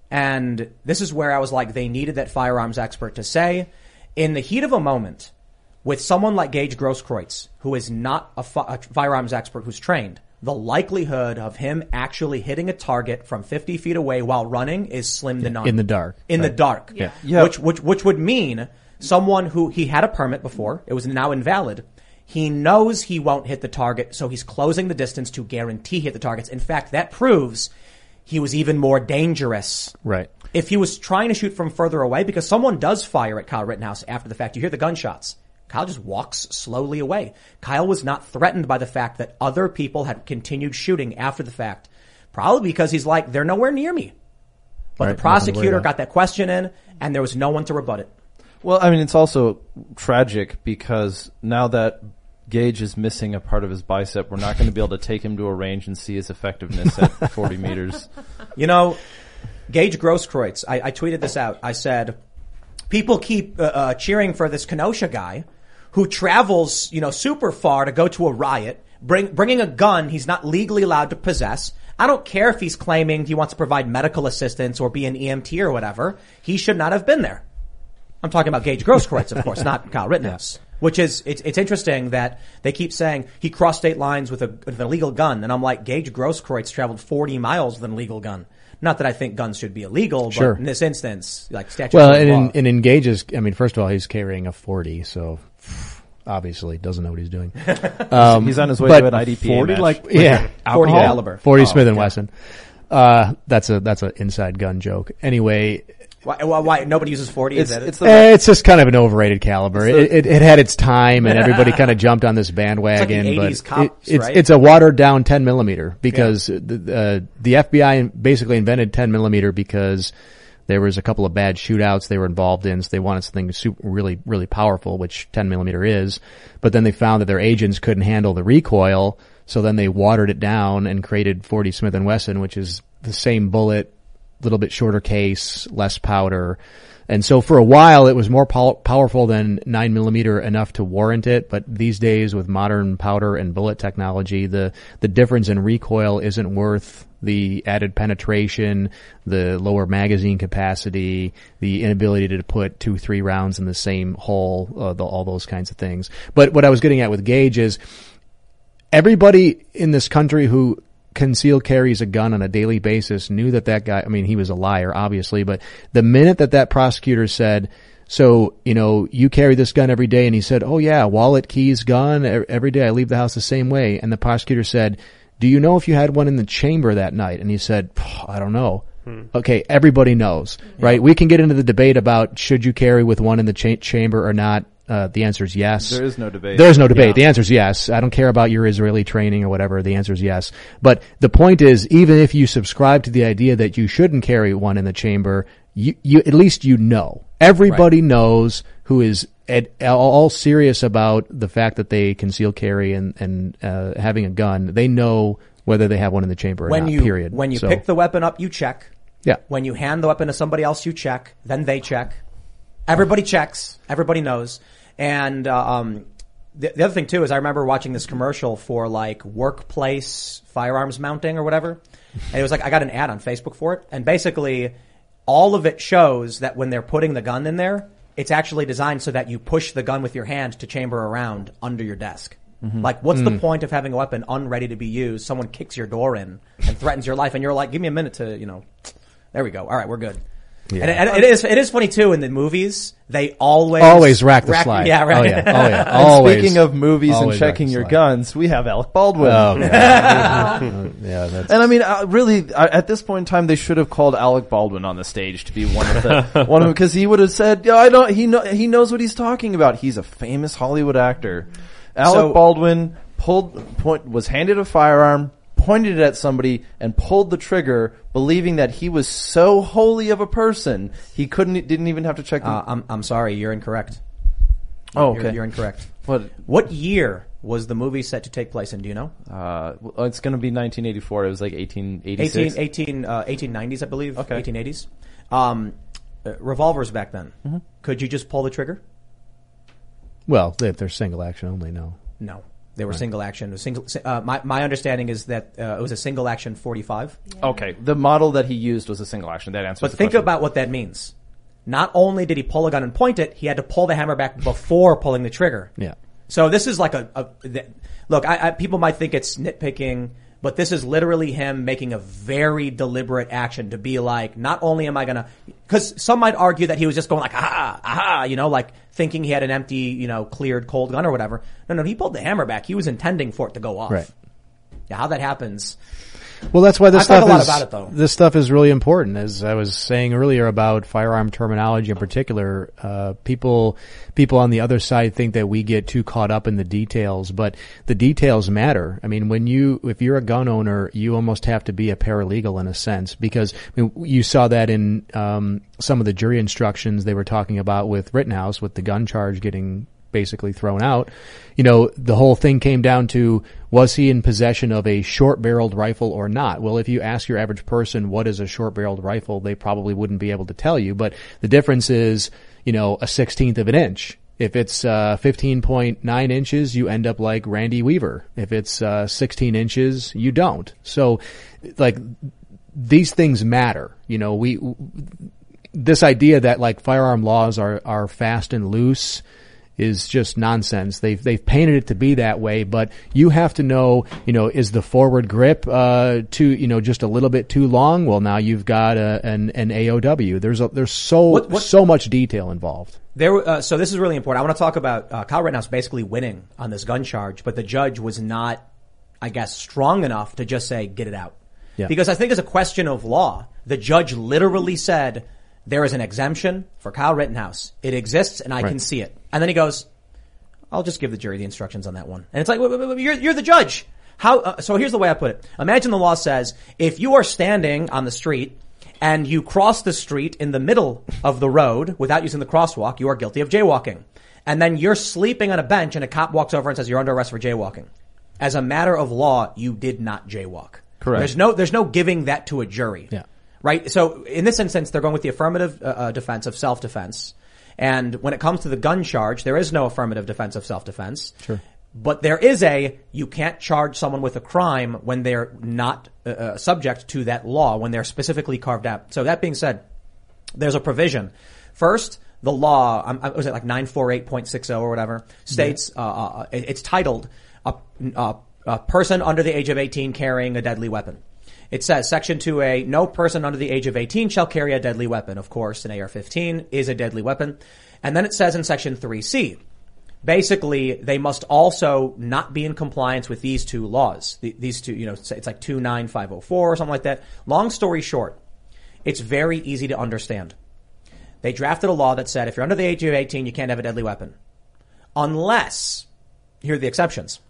And this is where I was like, they needed that firearms expert to say, in the heat of a moment, with someone like Gage Grosskreutz, who is not a, fi- a firearms expert who's trained, the likelihood of him actually hitting a target from fifty feet away while running is slim to none. In the dark. In the dark. Yeah. Yeah. Which, which, which would mean someone who, he had a permit before, it was now invalid. He knows he won't hit the target, so he's closing the distance to guarantee hit the targets. In fact, that proves he was even more dangerous. Right. If he was trying to shoot from further away, because someone does fire at Kyle Rittenhouse after the fact. You hear the gunshots. Kyle just walks slowly away. Kyle was not threatened by the fact that other people had continued shooting after the fact. Probably because he's like, they're nowhere near me. But Right, the nothing to worry prosecutor about. got that question in, and there was no one to rebut it. Well, I mean, it's also tragic because now that Gage is missing a part of his bicep, we're not going to be able to take him to a range and see his effectiveness at forty meters. You know, Gage Grosskreutz, I, I tweeted this out. I said, people keep uh, uh, cheering for this Kenosha guy who travels, you know, super far to go to a riot, bring, bringing a gun he's not legally allowed to possess. I don't care if he's claiming he wants to provide medical assistance or be an E M T or whatever. He should not have been there. I'm talking about Gage Grosskreutz, of course, not Kyle Rittenhouse. Which is, it's, it's interesting that they keep saying he crossed state lines with, a, with an illegal gun. And I'm like, Gage Grosskreutz traveled forty miles with an illegal gun. Not that I think guns should be illegal, Sure. but in this instance, like statute Well, of and law. in, and in Gage's, I mean, first of all, he's carrying a forty, so obviously doesn't know what he's doing. Um, He's on his way but to an I D P A forty match. like, like yeah, forty alcohol? caliber. forty Oh, Smith and okay. Wesson. Uh, that's a that's an inside gun joke. Anyway, Why, why, why nobody uses forty? It's, Is that it? it's the eh, it's just kind of an overrated caliber. It's the- It, it, it had its time, and everybody kind of jumped on this bandwagon. It's like the but eighties cops, it, it's right? it's a watered down ten millimeter because the uh, the F B I basically invented ten millimeter because there was a couple of bad shootouts they were involved in, so they wanted something super, really really powerful, which ten millimeter is. But then they found that their agents couldn't handle the recoil, so then they watered it down and created forty Smith and Wesson, which is the same bullet, little bit shorter case, less powder. And so for a while it was more pow- powerful than nine millimeter enough to warrant it. But these days with modern powder and bullet technology, the, the difference in recoil isn't worth the added penetration, the lower magazine capacity, the inability to put two, three rounds in the same hole, uh, the, all those kinds of things. But what I was getting at with Gage is everybody in this country who concealed carries a gun on a daily basis knew that that guy, I mean, he was a liar, obviously, but the minute that that prosecutor said, so, you know, you carry this gun every day, and he said, oh yeah, wallet, keys, gun, every day I leave the house the same way, and the prosecutor said, do you know if you had one in the chamber that night? And he said, I don't know. Hmm. Okay, everybody knows, right? Yeah. We can get into the debate about should you carry with one in the cha- chamber or not. Uh, the answer is yes. There is no debate. There's no debate. Yeah. The answer is yes. I don't care about your Israeli training or whatever. The answer is yes. But the point is, even if you subscribe to the idea that you shouldn't carry one in the chamber, you, you at least you know. Everybody right. knows who is at, all serious about the fact that they conceal carry and, and uh, having a gun. They know whether they have one in the chamber or when not, you, period. When you so, pick the weapon up, you check. Yeah. When you hand the weapon to somebody else, you check. Then they check. Everybody checks. Everybody knows. And uh, um, the, the other thing too is I remember watching this commercial for like workplace firearms mounting or whatever, and it was like I got an ad on Facebook for it, and basically all of it shows that when they're putting the gun in there, it's actually designed so that you push the gun with your hand to chamber around under your desk. Mm-hmm. Like, what's mm. the point of having a weapon unready to be used? Someone kicks your door in and threatens your life, and you're like, "Give me a minute to, you know, There we go. All right, we're good. Yeah. And, it, and it is it is funny too in the movies. They always always rack the slide. Yeah, right. Oh yeah, oh yeah. And Always. speaking of movies and Always checking rack the your slide. guns, we have Alec Baldwin. Oh yeah, yeah. That's And I mean, uh, really, uh, at this point in time, they should have called Alec Baldwin on the stage to be one of the one of them, because he would have said, "Yeah, I don't." He know he knows what he's talking about. He's a famous Hollywood actor. Alec So- Baldwin pulled point was handed a firearm, pointed it at somebody, and pulled the trigger, believing that he was so holy of a person he couldn't didn't even have to check. The, Uh, I'm I'm sorry, you're incorrect. oh, You're, okay. you're incorrect. What? What year was the movie set to take place in? Do you know? Uh, well, it's going to be nineteen eighty-four. It was like eighteen eighty-six. eighteen, eighteen, uh, eighteen nineties, I believe. Okay. eighteen eighties. Um, uh, revolvers back then. Mm-hmm. Could you just pull the trigger? well, if they're single action only, no. No. They were single action. It was Single, uh, my, my understanding is that uh, it was a single action forty-five. Okay, the model that he used was a single action. That answers But the think question. about what that means. Not only did he pull a gun and point it, he had to pull the hammer back before pulling the trigger. Yeah. So this is like a, a th- look. I, I, people might think it's nitpicking, but this is literally him making a very deliberate action to be like, not only am I gonna, because some might argue that he was just going like, aha, aha, you know, like thinking he had an empty, you know, cleared cold gun or whatever. No, no, he pulled the hammer back. He was intending for it to go off. Right. Yeah, how that happens. Well, that's why this I stuff talk a lot is about it, though. this stuff is really important. As I was saying earlier about firearm terminology in particular, uh, people people on the other side think that we get too caught up in the details, but the details matter. I mean, when you if you're a gun owner, you almost have to be a paralegal in a sense, because I mean, you saw that in um, some of the jury instructions they were talking about with Rittenhouse, with the gun charge getting basically thrown out. You know, the whole thing came down to, was he in possession of a short-barreled rifle or not? Well, if you ask your average person what is a short-barreled rifle, they probably wouldn't be able to tell you. But the difference is, you know, a sixteenth of an inch. If it's uh fifteen point nine inches, you end up like Randy Weaver. If it's uh sixteen inches, you don't. So, like, these things matter. You know, we this idea that like firearm laws are are fast and loose is just nonsense. They've they've painted it to be that way, but you have to know, you know, is the forward grip uh too, you know, just a little bit too long? Well, now you've got a, an an A O W. There's a, there's so What- what- so much detail involved. There, uh, so this is really important. I want to talk about uh, Kyle Rittenhouse basically winning on this gun charge, but the judge was not, I guess, strong enough to just say, get it out. Yeah. Because I think as a question of law, the judge literally said, there is an exemption for Kyle Rittenhouse. It exists and I Right. can see it. And then he goes, I'll just give the jury the instructions on that one. And it's like, wait, wait, wait, you're, you're the judge. How, uh, so here's the way I put it. Imagine the law says, if you are standing on the street and you cross the street in the middle of the road without using the crosswalk, you are guilty of jaywalking. And then you're sleeping on a bench and a cop walks over and says you're under arrest for jaywalking. As a matter of law, you did not jaywalk. Correct. There's no, there's no giving that to a jury. Yeah. Right? So in this instance, they're going with the affirmative uh, uh, defense of self-defense. And when it comes to the gun charge, there is no affirmative defense of self-defense. Sure. But there is a, you can't charge someone with a crime when they're not uh, uh, subject to that law, when they're specifically carved out. So that being said, there's a provision. First, the law, um, was it like nine forty-eight point sixty or whatever, states, uh, uh, it's titled, a, a, a person under the age of eighteen carrying a deadly weapon. It says, Section two A, no person under the age of eighteen shall carry a deadly weapon. Of course, an A R fifteen is a deadly weapon. And then it says in Section three C, basically, they must also not be in compliance with these two laws. The, these two, you know, it's like two nine five oh four or something like that. Long story short, it's very easy to understand. They drafted a law that said if you're under the age of eighteen, you can't have a deadly weapon. Unless, here are the exceptions.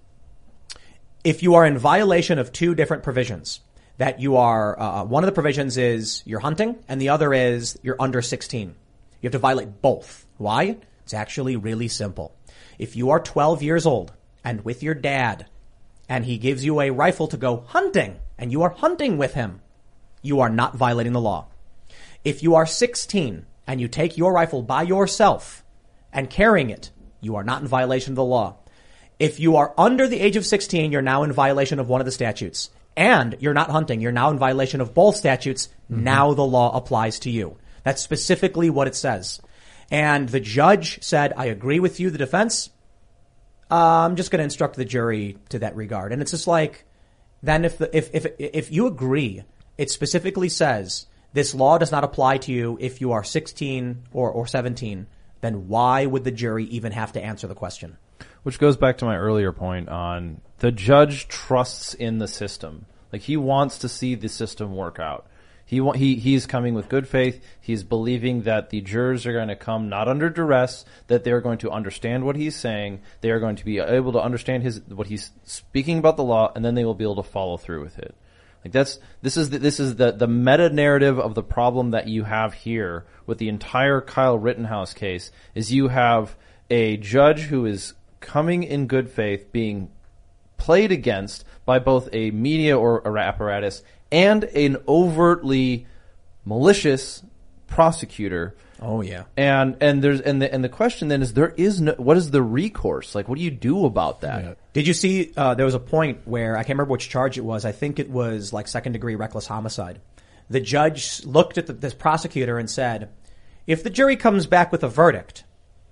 If you are in violation of two different provisions, that you are, uh, one of the provisions is you're hunting and the other is you're under sixteen. You have to violate both. Why? It's actually really simple. If you are twelve years old and with your dad and he gives you a rifle to go hunting and you are hunting with him, you are not violating the law. If you are sixteen and you take your rifle by yourself and carrying it, you are not in violation of the law. If you are under the age of sixteen, you're now in violation of one of the statutes. And you're not hunting. You're now in violation of both statutes. Mm-hmm. Now the law applies to you. That's specifically what it says. And the judge said, I agree with you, the defense. Uh, I'm just going to instruct the jury to that regard. And it's just like, then if the, if, if, if you agree, it specifically says this law does not apply to you if you are sixteen or, or seventeen, then why would the jury even have to answer the question? Which goes back to my earlier point on the judge trusts in the system. Like, he wants to see the system work out. He wa- he he's coming with good faith. He's believing that the jurors are going to come not under duress, that they're going to understand what he's saying. They are going to be able to understand his what he's speaking about the law, and then they will be able to follow through with it. Like, that's this is the, this is the the meta narrative of the problem that you have here with the entire Kyle Rittenhouse case. Is you have a judge who is coming in good faith, being played against by both a media or, or apparatus and an overtly malicious prosecutor. Oh yeah. And and there's and the and the question then is, there is no, what is the recourse? Like, what do you do about that? Yeah. Did you see, uh, there was a point where, I can't remember which charge it was, I think it was like second degree reckless homicide. The judge looked at the, this prosecutor and said, if the jury comes back with a verdict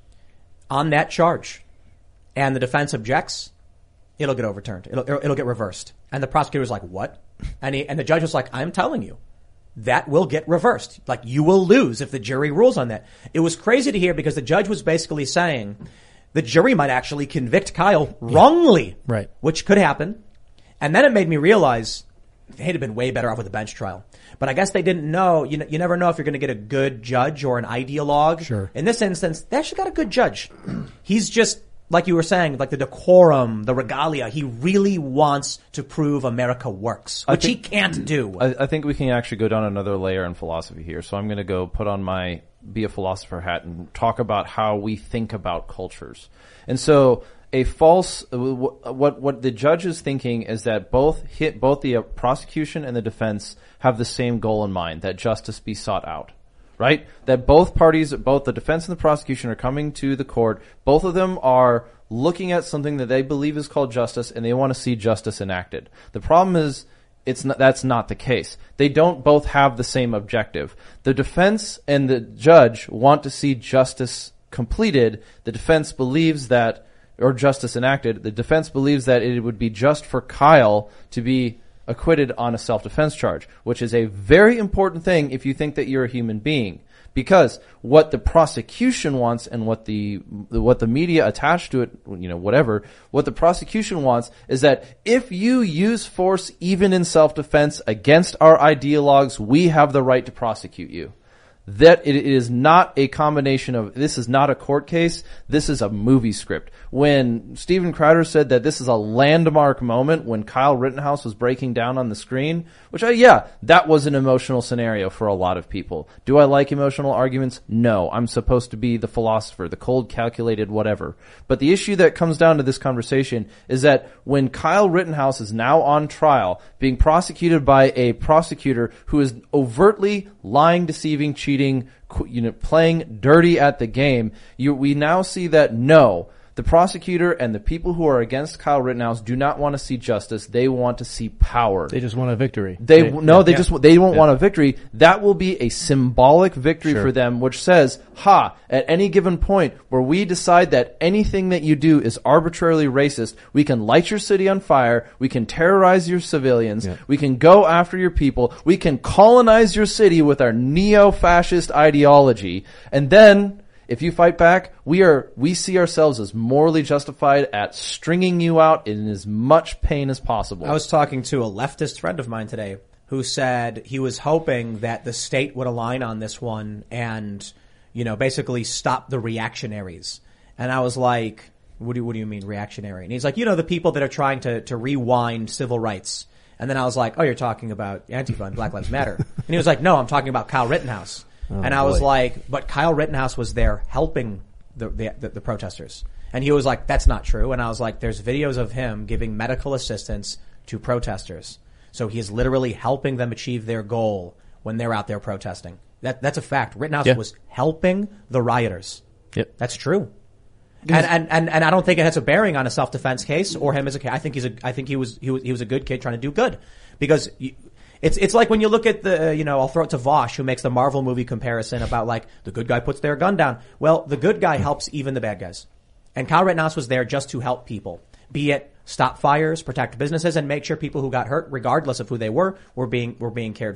on that charge and the defense objects, it'll get overturned. It'll, it'll, it'll get reversed. And the prosecutor was like, what? And he, and the judge was like, I'm telling you, that will get reversed. Like, you will lose if the jury rules on that. It was crazy to hear because the judge was basically saying the jury might actually convict Kyle wrongly. Right. Which could happen. And then it made me realize they'd have been way better off with a bench trial. But I guess they didn't know. You, you never know if you're going to get a good judge or an ideologue. Sure. In this instance, they actually got a good judge. He's just, like you were saying, like the decorum, the regalia. He really wants to prove America works, which think, he can't do. I, I think we can actually go down another layer in philosophy here. So I'm going to go put on my be a philosopher hat and talk about how we think about cultures. And so a false, what what the judge is thinking is that both hit both the prosecution and the defense have the same goal in mind, that justice be sought out. Right? That both parties, both the defense and the prosecution, are coming to the court. Both of them are looking at something that they believe is called justice, and they want to see justice enacted. The problem is, it's not, that's not the case. They don't both have the same objective. The defense and the judge want to see justice completed. The defense believes that, or justice enacted, the defense believes that it would be just for Kyle to be acquitted on a self-defense charge, which is a very important thing if you think that you're a human being. Because what the prosecution wants and what the what the media attached to it, you know, whatever, what the prosecution wants is that if you use force even in self-defense against our ideologues, we have the right to prosecute you. That it is not a combination of, this is not a court case, this is a movie script. When Steven Crowder said that this is a landmark moment when Kyle Rittenhouse was breaking down on the screen, which I, yeah, that was an emotional scenario for a lot of people. Do I like emotional arguments? No. I'm supposed to be the philosopher, the cold, calculated whatever. But the issue that comes down to this conversation is that when Kyle Rittenhouse is now on trial, being prosecuted by a prosecutor who is overtly lying, deceiving, cheating, you know, playing dirty at the game, you, we now see that no, the prosecutor and the people who are against Kyle Rittenhouse do not want to see justice. They want to see power. They just want a victory. They, They- no, yeah. they Yeah. just they won't Yeah. want a victory. That will be a symbolic victory Sure. for them, which says, ha, at any given point where we decide that anything that you do is arbitrarily racist, we can light your city on fire, we can terrorize your civilians, Yeah. we can go after your people, we can colonize your city with our neo-fascist ideology, and then if you fight back, we are we see ourselves as morally justified at stringing you out in as much pain as possible. I was talking to a leftist friend of mine today who said he was hoping that the state would align on this one and, you know, basically stop the reactionaries. And I was like, what do you, what do you mean reactionary? And he's like, you know, the people that are trying to, to rewind civil rights. And then I was like, oh, you're talking about Antifa and Black Lives Matter. And he was like, no, I'm talking about Kyle Rittenhouse. Oh, and I was boy. like, but Kyle Rittenhouse was there helping the, the, the, the protesters. And he was like, that's not true. And I was like, there's videos of him giving medical assistance to protesters. So he's literally helping them achieve their goal when they're out there protesting. That, that's a fact. Rittenhouse Yeah. was helping the rioters. Yep. That's true. And, and, and, and I don't think it has a bearing on a self-defense case or him as a kid. I think he's a, I think he was, he was, he was a good kid trying to do good. Because you, it's, it's like when you look at the, you know, I'll throw it to Vosh who makes the Marvel movie comparison about like the good guy puts their gun down. Well, the good guy helps even the bad guys. And Kyle Rittenhouse was there just to help people. Be it stop fires, protect businesses, and make sure people who got hurt, regardless of who they were, were being, were being cared for.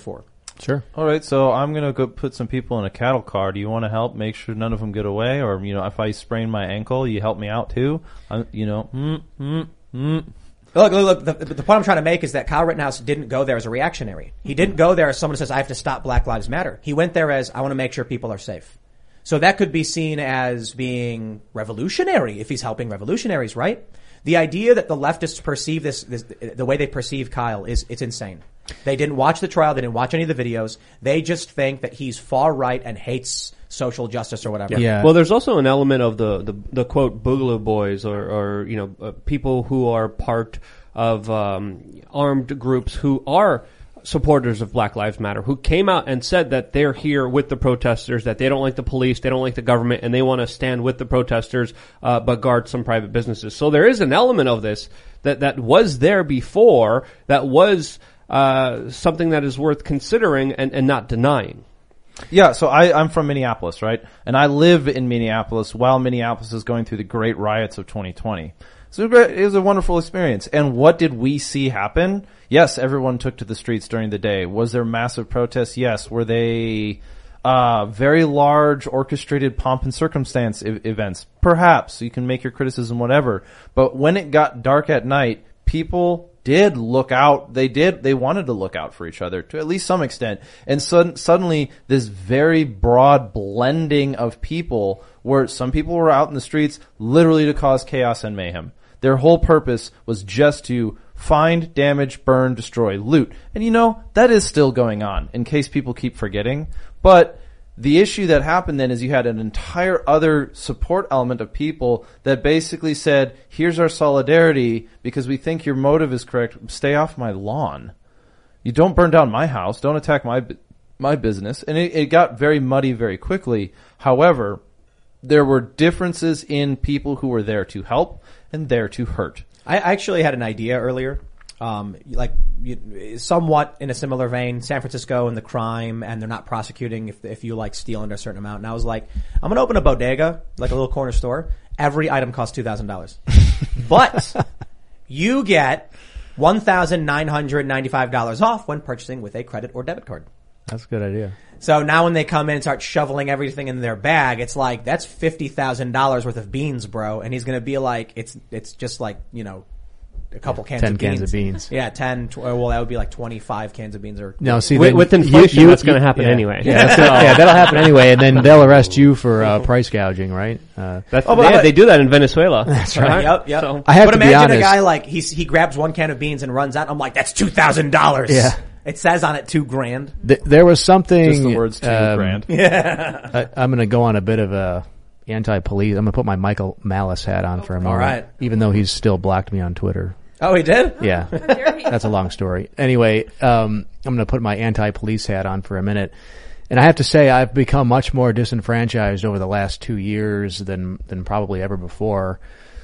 Sure. All right, so I'm gonna go put some people in a cattle car. Do you want to help make sure none of them get away, or you know, if I sprain my ankle, you help me out too? I'm, you know, mm, mm, mm. Look, look, look the, the point I'm trying to make is that Kyle Rittenhouse didn't go there as a reactionary. He didn't go there as someone who says, I have to stop Black Lives Matter. He went there as, I want to make sure people are safe. So that could be seen as being revolutionary if he's helping revolutionaries, right? The idea that the leftists perceive this, this, the way they perceive Kyle is, it's insane. They didn't watch the trial. They didn't watch any of the videos. They just think that he's far right and hates social justice or whatever. Yeah. Well, there's also an element of the, the, the quote, Boogaloo Boys or, or, you know, uh, people who are part of, um, armed groups who are supporters of Black Lives Matter, who came out and said that they're here with the protesters, that they don't like the police, they don't like the government, and they want to stand with the protesters, uh, but guard some private businesses. So there is an element of this that, that was there before, that was, uh, something that is worth considering and, and not denying. Yeah, so I, I'm from Minneapolis, right? And I live in Minneapolis while Minneapolis is going through the great riots of twenty twenty. So it was a wonderful experience. And what did we see happen? Yes, everyone took to the streets during the day. Was there massive protests? Yes. Were they uh very large orchestrated pomp and circumstance I- events? Perhaps. You can make your criticism whatever. But when it got dark at night, people did look out. They did. They wanted to look out for each other to at least some extent. And so, suddenly this very broad blending of people where some people were out in the streets literally to cause chaos and mayhem. Their whole purpose was just to find, damage, burn, destroy, loot. And you know, that is still going on in case people keep forgetting. But the issue that happened then is you had an entire other support element of people that basically said, here's our solidarity because we think your motive is correct. Stay off my lawn. You don't burn down my house. Don't attack my my business. And it, it got very muddy very quickly. However, there were differences in people who were there to help and there to hurt. I actually had an idea earlier, um, like you, somewhat in a similar vein, San Francisco and the crime, and they're not prosecuting if if you like steal under a certain amount. And I was like, I'm going to open a bodega, like a little corner store. Every item costs two thousand dollars, but you get one thousand nine hundred ninety-five dollars off when purchasing with a credit or debit card. That's a good idea. So now when they come in and start shoveling everything in their bag, it's like, that's fifty thousand dollars worth of beans, bro. And he's going to be like, it's, it's just like, you know, a couple cans ten of beans. cans of beans. Yeah, ten, tw- well, that would be like twenty-five cans of beans or. No, see, With, then with you- inflation, you- that's going to you- happen yeah. anyway. Yeah, that's gonna- yeah, that'll happen anyway, and then they'll arrest you for uh, price gouging, right? Uh, That's, Oh, but- yeah, but- they do that in Venezuela. That's right. Yep, yep. So, I have but to be imagine honest. a guy like, he's, he grabs one can of beans and runs out. I'm like, that's two thousand dollars. Yeah. It says on it two grand. th- there was something. Just the words two um, grand. I, I'm going to go on a bit of a anti-police. I'm going to put my Michael Malice hat on for a moment, right. even though he's still blocked me on Twitter. Oh, he did? Yeah, that's a long story. Anyway, um, I'm going to put my anti-police hat on for a minute. And I have to say, I've become much more disenfranchised over the last two years than, than probably ever before.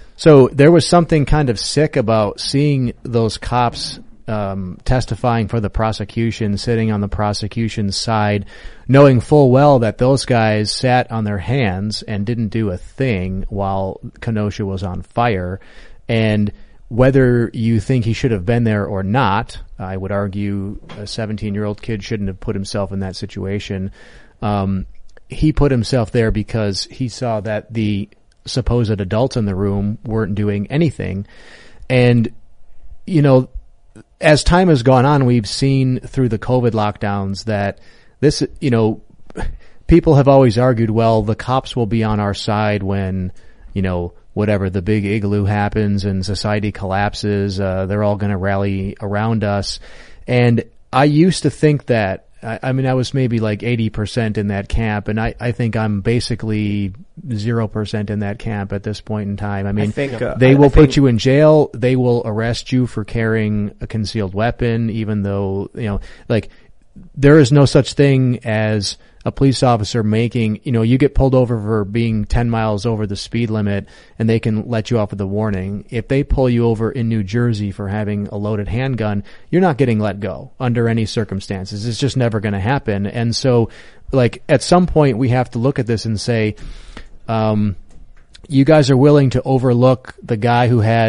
So there was something kind of sick about seeing those cops, um, testifying for the prosecution, sitting on the prosecution's side, knowing full well that those guys sat on their hands and didn't do a thing while Kenosha was on fire. And whether you think he should have been there or not, I would argue a seventeen-year-old kid shouldn't have put himself in that situation. Um, he put himself there because he saw that the supposed adults in the room weren't doing anything. And, you know, as time has gone on, we've seen through the COVID lockdowns that this, you know, people have always argued, well, the cops will be on our side when, you know, whatever, the big igloo happens and society collapses, uh, they're all going to rally around us. And I used to think that, I, I mean, I was maybe like eighty percent in that camp, and I, I think I'm basically zero percent in that camp at this point in time. I mean, I think, uh, they I- will I put think- you in jail. They will arrest you for carrying a concealed weapon, even though, you know, like, there is no such thing as a police officer making, you know, you get pulled over for being ten miles over the speed limit and they can let you off with a warning. If they pull you over in New Jersey for having a loaded handgun, you're not getting let go under any circumstances. It's just never going to happen. And so, like, at some point we have to look at this and say, um, you guys are willing to overlook the guy who had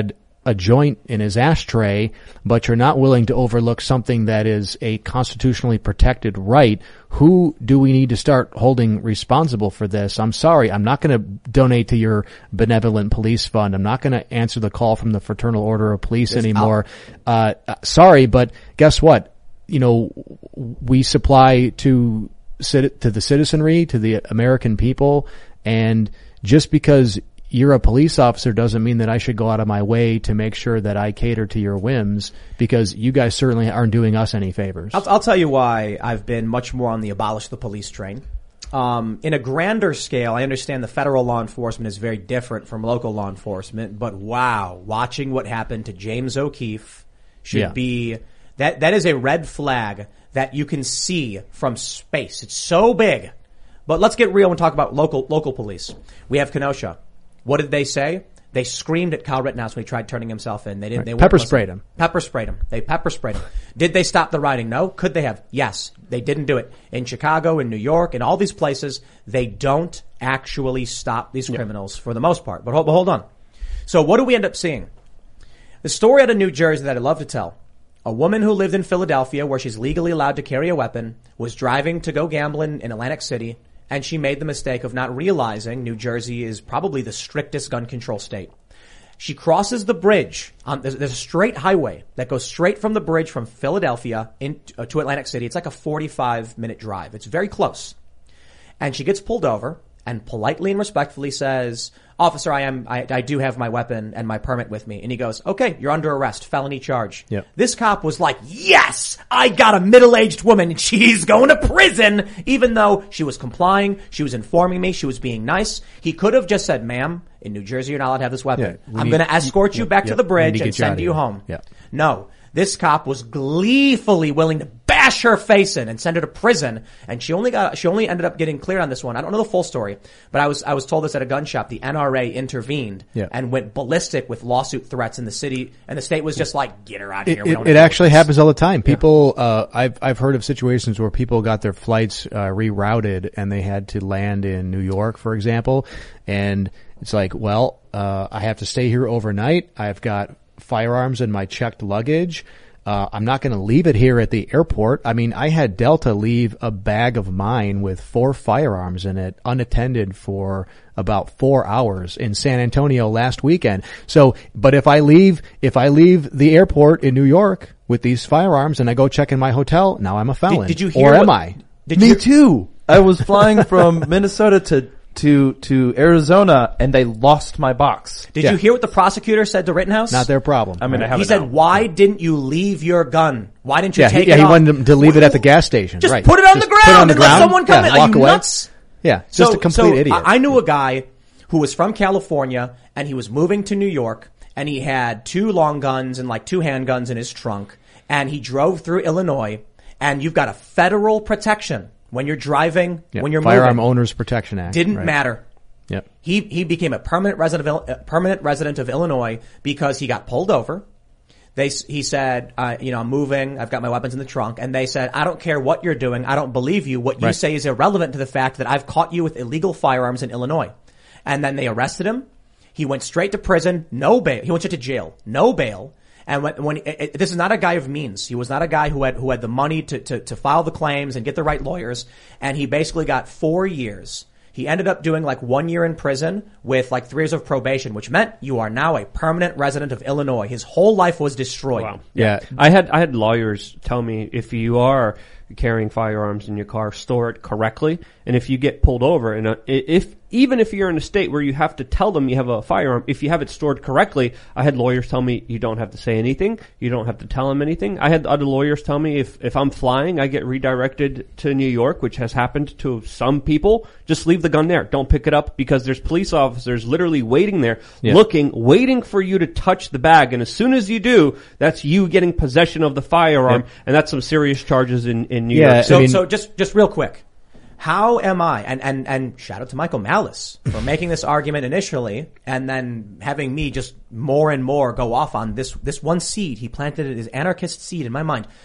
a joint in his ashtray, but you're not willing to overlook something that is a constitutionally protected right, who do we need to start holding responsible for this? I'm sorry, I'm not going to donate to your benevolent police fund. I'm not going to answer the call from the Fraternal Order of Police Yes, anymore. Uh, uh, sorry, but guess what? You know, we supply to cit- to the citizenry, to the American people, and just because you're a police officer doesn't mean that I should go out of my way to make sure that I cater to your whims, because you guys certainly aren't doing us any favors. I'll, I'll tell you why I've been much more on the abolish the police train. Um, in a grander scale, I understand the federal law enforcement is very different from local law enforcement, but wow, watching what happened to James O'Keefe should Yeah. be, that, that is a red flag that you can see from space. It's so big. But let's get real and talk about local, local police. We have Kenosha. What did they say? They screamed at Kyle Rittenhouse when he tried turning himself in. They didn't. Right. They weren't Pepper listening. sprayed him. Pepper sprayed him. They pepper sprayed him. Did they stop the rioting? No. Could they have? Yes. They didn't do it. In Chicago, in New York, in all these places, they don't actually stop these criminals for the most part. But hold, but hold on. So what do we end up seeing? The story out of New Jersey that I love to tell. A woman who lived in Philadelphia, where she's legally allowed to carry a weapon, was driving to go gambling in Atlantic City, and she made the mistake of not realizing New Jersey is probably the strictest gun control state. She crosses the bridge on, there's, there's a straight highway that goes straight from the bridge from Philadelphia in, uh, to Atlantic City. It's like a forty-five minute drive. It's very close. And she gets pulled over and politely and respectfully says, "Officer, I am, I, I do have my weapon and my permit with me." And he goes, "Okay, you're under arrest, felony charge." Yep. This cop was like, "Yes, I got a middle-aged woman and she's going to prison," even though she was complying, she was informing me, she was being nice. He could have just said, "Ma'am, in New Jersey, you're not allowed to have this weapon. Yeah, we I'm need- going to escort you yep, back to yep. the We bridge need to and get you out send of you here." home." Yeah. No. This cop was gleefully willing to bash her face in and send her to prison. And she only got, she only ended up getting cleared on this one. I don't know the full story, but I was, I was told this at a gun shop. The N R A intervened Yeah. and went ballistic with lawsuit threats in the city. And the state was just like, "Get her out of It, here." We it, don't it deal actually with this." happens all the time. People, uh, I've, I've heard of situations where people got their flights, uh, rerouted and they had to land in New York, for example. And it's like, well, uh, I have to stay here overnight. I've got firearms in my checked luggage. Uh, I'm not going to leave it here at the airport. I mean, I had Delta leave a bag of mine with four firearms in it unattended for about four hours in San Antonio last weekend. So, but if I leave, if I leave the airport in New York with these firearms and I go check in my hotel, now I'm a felon. Did, did you hear or am what- I? Did Me you, too. I was flying from Minnesota to to to Arizona, and they lost my box. Did Yeah. you hear what the prosecutor said to Rittenhouse? Not their problem. I mean, I have He it said, now. "Why didn't you leave your gun? Why didn't you yeah, he, take yeah, it he off? wanted them to leave it at the gas station. Just right. put it on Just the put ground it on the and let ground. someone come Yeah, in. Are walk you away. nuts?" Yeah, just a complete so idiot. I, I knew a guy who was from California and he was moving to New York and he had two long guns and like two handguns in his trunk and he drove through Illinois and you've got a federal protection when you're driving, Yeah, when you're Firearm moving. Owners Protection Act. Didn't right. matter. Yep. He he became a permanent resident of Il- uh, permanent resident of Illinois because he got pulled over. They s- he said, uh, you know, "I'm moving. I've got my weapons in the trunk." And they said, "I don't care what you're doing. I don't believe you. What you Right. say is irrelevant to the fact that I've caught you with illegal firearms in Illinois." And then they arrested him. He went straight to prison. No bail. He went straight to jail. No bail. And when, when it, it, this is not a guy of means. He was not a guy who had who had the money to, to to file the claims and get the right lawyers. And he basically got four years. He ended up doing like one year in prison with like three years of probation, which meant you are now a permanent resident of Illinois. His whole life was destroyed. Wow. Yeah. I had I had lawyers tell me if you are carrying firearms in your car, store it correctly, and if you get pulled over, and if even if you're in a state where you have to tell them you have a firearm, if you have it stored correctly, I had lawyers tell me you don't have to say anything, you don't have to tell them anything. I had other lawyers tell me if if I'm flying, I get redirected to New York, which has happened to some people. Just leave the gun there, don't pick it up, because there's police officers literally waiting there, Yeah. looking, waiting for you to touch the bag, and as soon as you do, that's you getting possession of the firearm, Yeah. and that's some serious charges in in New Yeah, York. So, I mean- so just, just real quick. How am I, and, and, and shout out to Michael Malice for making this argument initially and then having me just more and more go off on this, this one seed. He planted his anarchist seed in my mind.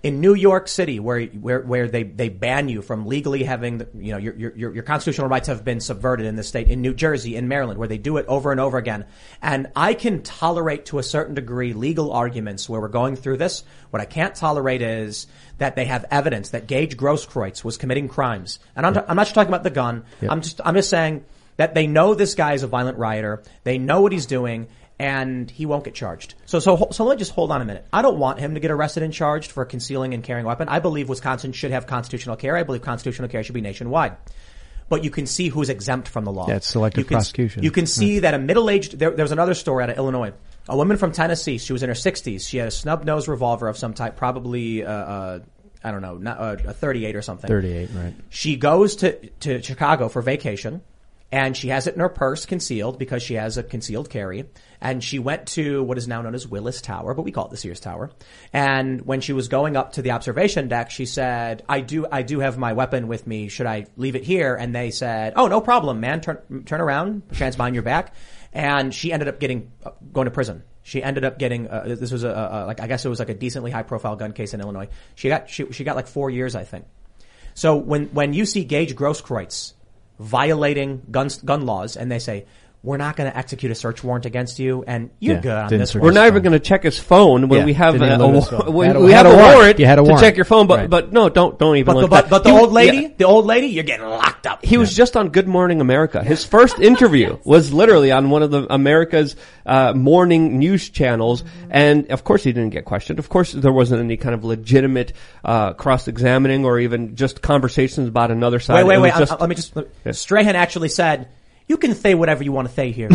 In New York City, where where where they, they ban you from legally having, the, you know, your, your your constitutional rights have been subverted in this state. In New Jersey, in Maryland, where they do it over and over again. And I can tolerate to a certain degree legal arguments where we're going through this. What I can't tolerate is that they have evidence that Gage Grosskreutz was committing crimes. And I'm, Yep. I'm not just talking about the gun. Yep. I'm just I'm just saying that they know this guy is a violent rioter. They know what he's doing. And he won't get charged. So, so, so let me just hold on a minute. I don't want him to get arrested and charged for concealing and carrying a weapon. I believe Wisconsin should have constitutional carry. I believe constitutional carry should be nationwide. But you can see who's exempt from the law. Yeah, it's selective you can, prosecution. You can see yeah. that a middle-aged, there, there was another story out of Illinois. A woman from Tennessee, she was in her sixties. She had a snub-nosed revolver of some type, probably, uh, uh, I don't know, not, uh, a thirty-eight or something. thirty-eight, right. She goes to, to Chicago for vacation. And she has it in her purse concealed because she has a concealed carry. And she went to what is now known as Willis Tower, but we call it the Sears Tower. And when she was going up to the observation deck, she said, I do, I do have my weapon with me. Should I leave it here? And they said, oh, no problem, man. Turn, turn around, hands behind your back. And she ended up getting, uh, going to prison. She ended up getting, uh, this was a, a, like, I guess it was like a decently high profile gun case in Illinois. She got, she, she got like four years, I think. So when, when you see Gage Grosskreutz violating gun gun laws, and they say, we're not going to execute a search warrant against you, and you're Yeah, good on didn't this search one. We're not even going to check his phone when Yeah, we have didn't a, even a, look at his wa- phone. we, Had a- we had have a a warrant. warrant You had a to warrant. check your phone, but Right. but no, don't don't even But the, look but, at but the He- old lady, yeah. the old lady, you're getting locked up. He was just on Good Morning America. His first interview was literally on one of the America's uh, morning news channels, and of course he didn't get questioned. Of course there wasn't any kind of legitimate uh, cross-examining or even just conversations about another side. Wait, wait, It wait. was just- I, I, let me just. Yeah. Strahan actually said, "You can say whatever you want to say here,"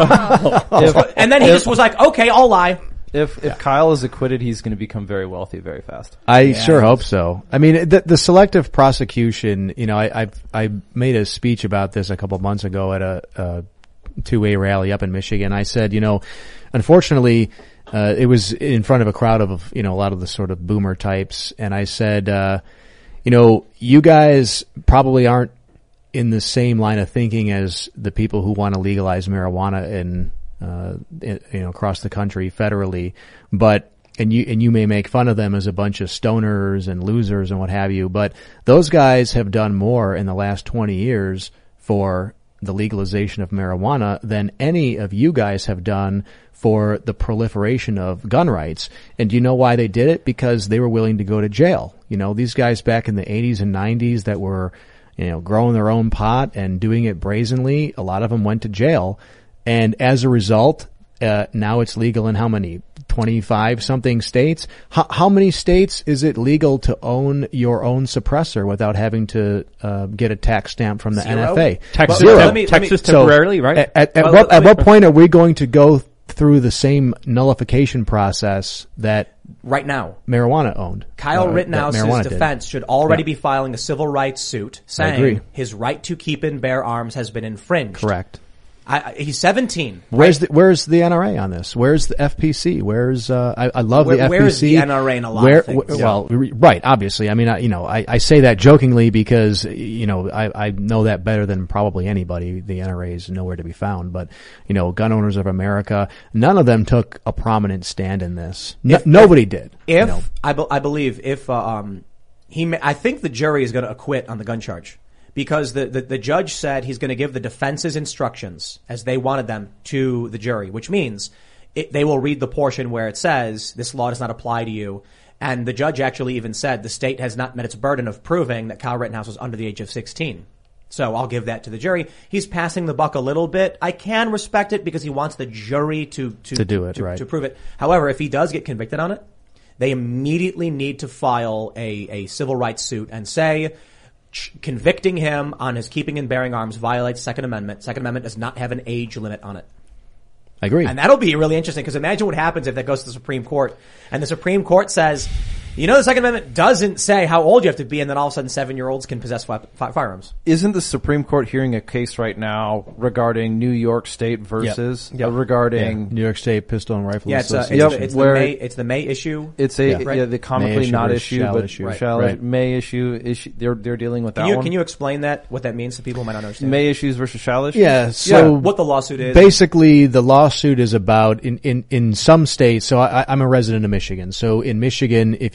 and then he just was like, "Okay, I'll lie." If if Kyle is acquitted, he's going to become very wealthy very fast. I sure hope so. I mean, the, the selective prosecution, you know, I, I, I made a speech about this a couple months ago at a, a two-way rally up in Michigan. I said, you know, unfortunately, uh, it was in front of a crowd of, you know, a lot of the sort of boomer types. And I said, uh, you know, you guys probably aren't in the same line of thinking as the people who want to legalize marijuana in, uh, in, you know, across the country federally, but, and you, and you may make fun of them as a bunch of stoners and losers and what have you, but those guys have done more in the last twenty years for the legalization of marijuana than any of you guys have done for the proliferation of gun rights. And do you know why they did it? Because they were willing to go to jail. You know, these guys back in the eighties and nineties that were, you know, growing their own pot and doing it brazenly, a lot of them went to jail. And as a result, uh, now it's legal in how many? twenty-five something states? How, how many states is it legal to own your own suppressor without having to, uh, get a tax stamp from the Zero? N F A? Texas, Zero. tem- Let me- let me- Texas So, temporarily, right? At, at, at Well, what, let at me- what point are we going to go through the same nullification process that Right now, marijuana owned? Kyle uh, that Rittenhouse's marijuana did? defense should already Yeah. be filing a civil rights suit saying agree. his right to keep and bear arms has been infringed. Correct. I, I, he's seventeen. Where's the Where's the N R A on this? Where's the F P C? Where's uh, I, I love Where- the F P C. where's the N R A in a lot Where, of things? wh- Well, re- right, obviously. I mean, I, you know, I, I say that jokingly because you know I, I know that better than probably anybody. The N R A is nowhere to be found. But you know, Gun Owners of America, none of them took a prominent stand in this. No, If- nobody did. If you know. I, be, I believe if uh, um he, may, I think the jury is going to acquit on the gun charge because the, the the judge said he's going to give the defense's instructions as they wanted them to the jury, which means it, they will read the portion where it says this law does not apply to you. And the judge actually even said the state has not met its burden of proving that Kyle Rittenhouse was under the age of sixteen. So I'll give that to the jury. He's passing the buck a little bit. I can respect it because he wants the jury to to, To do it, to, right. to prove it. However, if he does get convicted on it, they immediately need to file a, a civil rights suit and say ch- convicting him on his keeping and bearing arms violates Second Amendment. Second Amendment does not have an age limit on it. I agree. And that'll be really interesting because imagine what happens if that goes to the Supreme Court and the Supreme Court says, you know, the Second Amendment doesn't say how old you have to be, and then all of a sudden seven-year-olds can possess fi- fi- firearms. Isn't the Supreme Court hearing a case right now regarding New York State versus uh, regarding New York State Pistol and Rifle Yeah, it's, uh, it's, Association. Yep. it's, Where- the May, it's the May issue. It's a Yeah. yeah, Right. the comically May issue not versus issue, shall but issue. Right. shall Right. may issue issue. They're they're dealing with that Can you, one. can you explain that, what that means to people who might not understand? May issues versus shall issues? Yeah, so what the lawsuit is. basically the lawsuit is about in, in, in some states. So I, I'm a resident of Michigan. So in Michigan, if you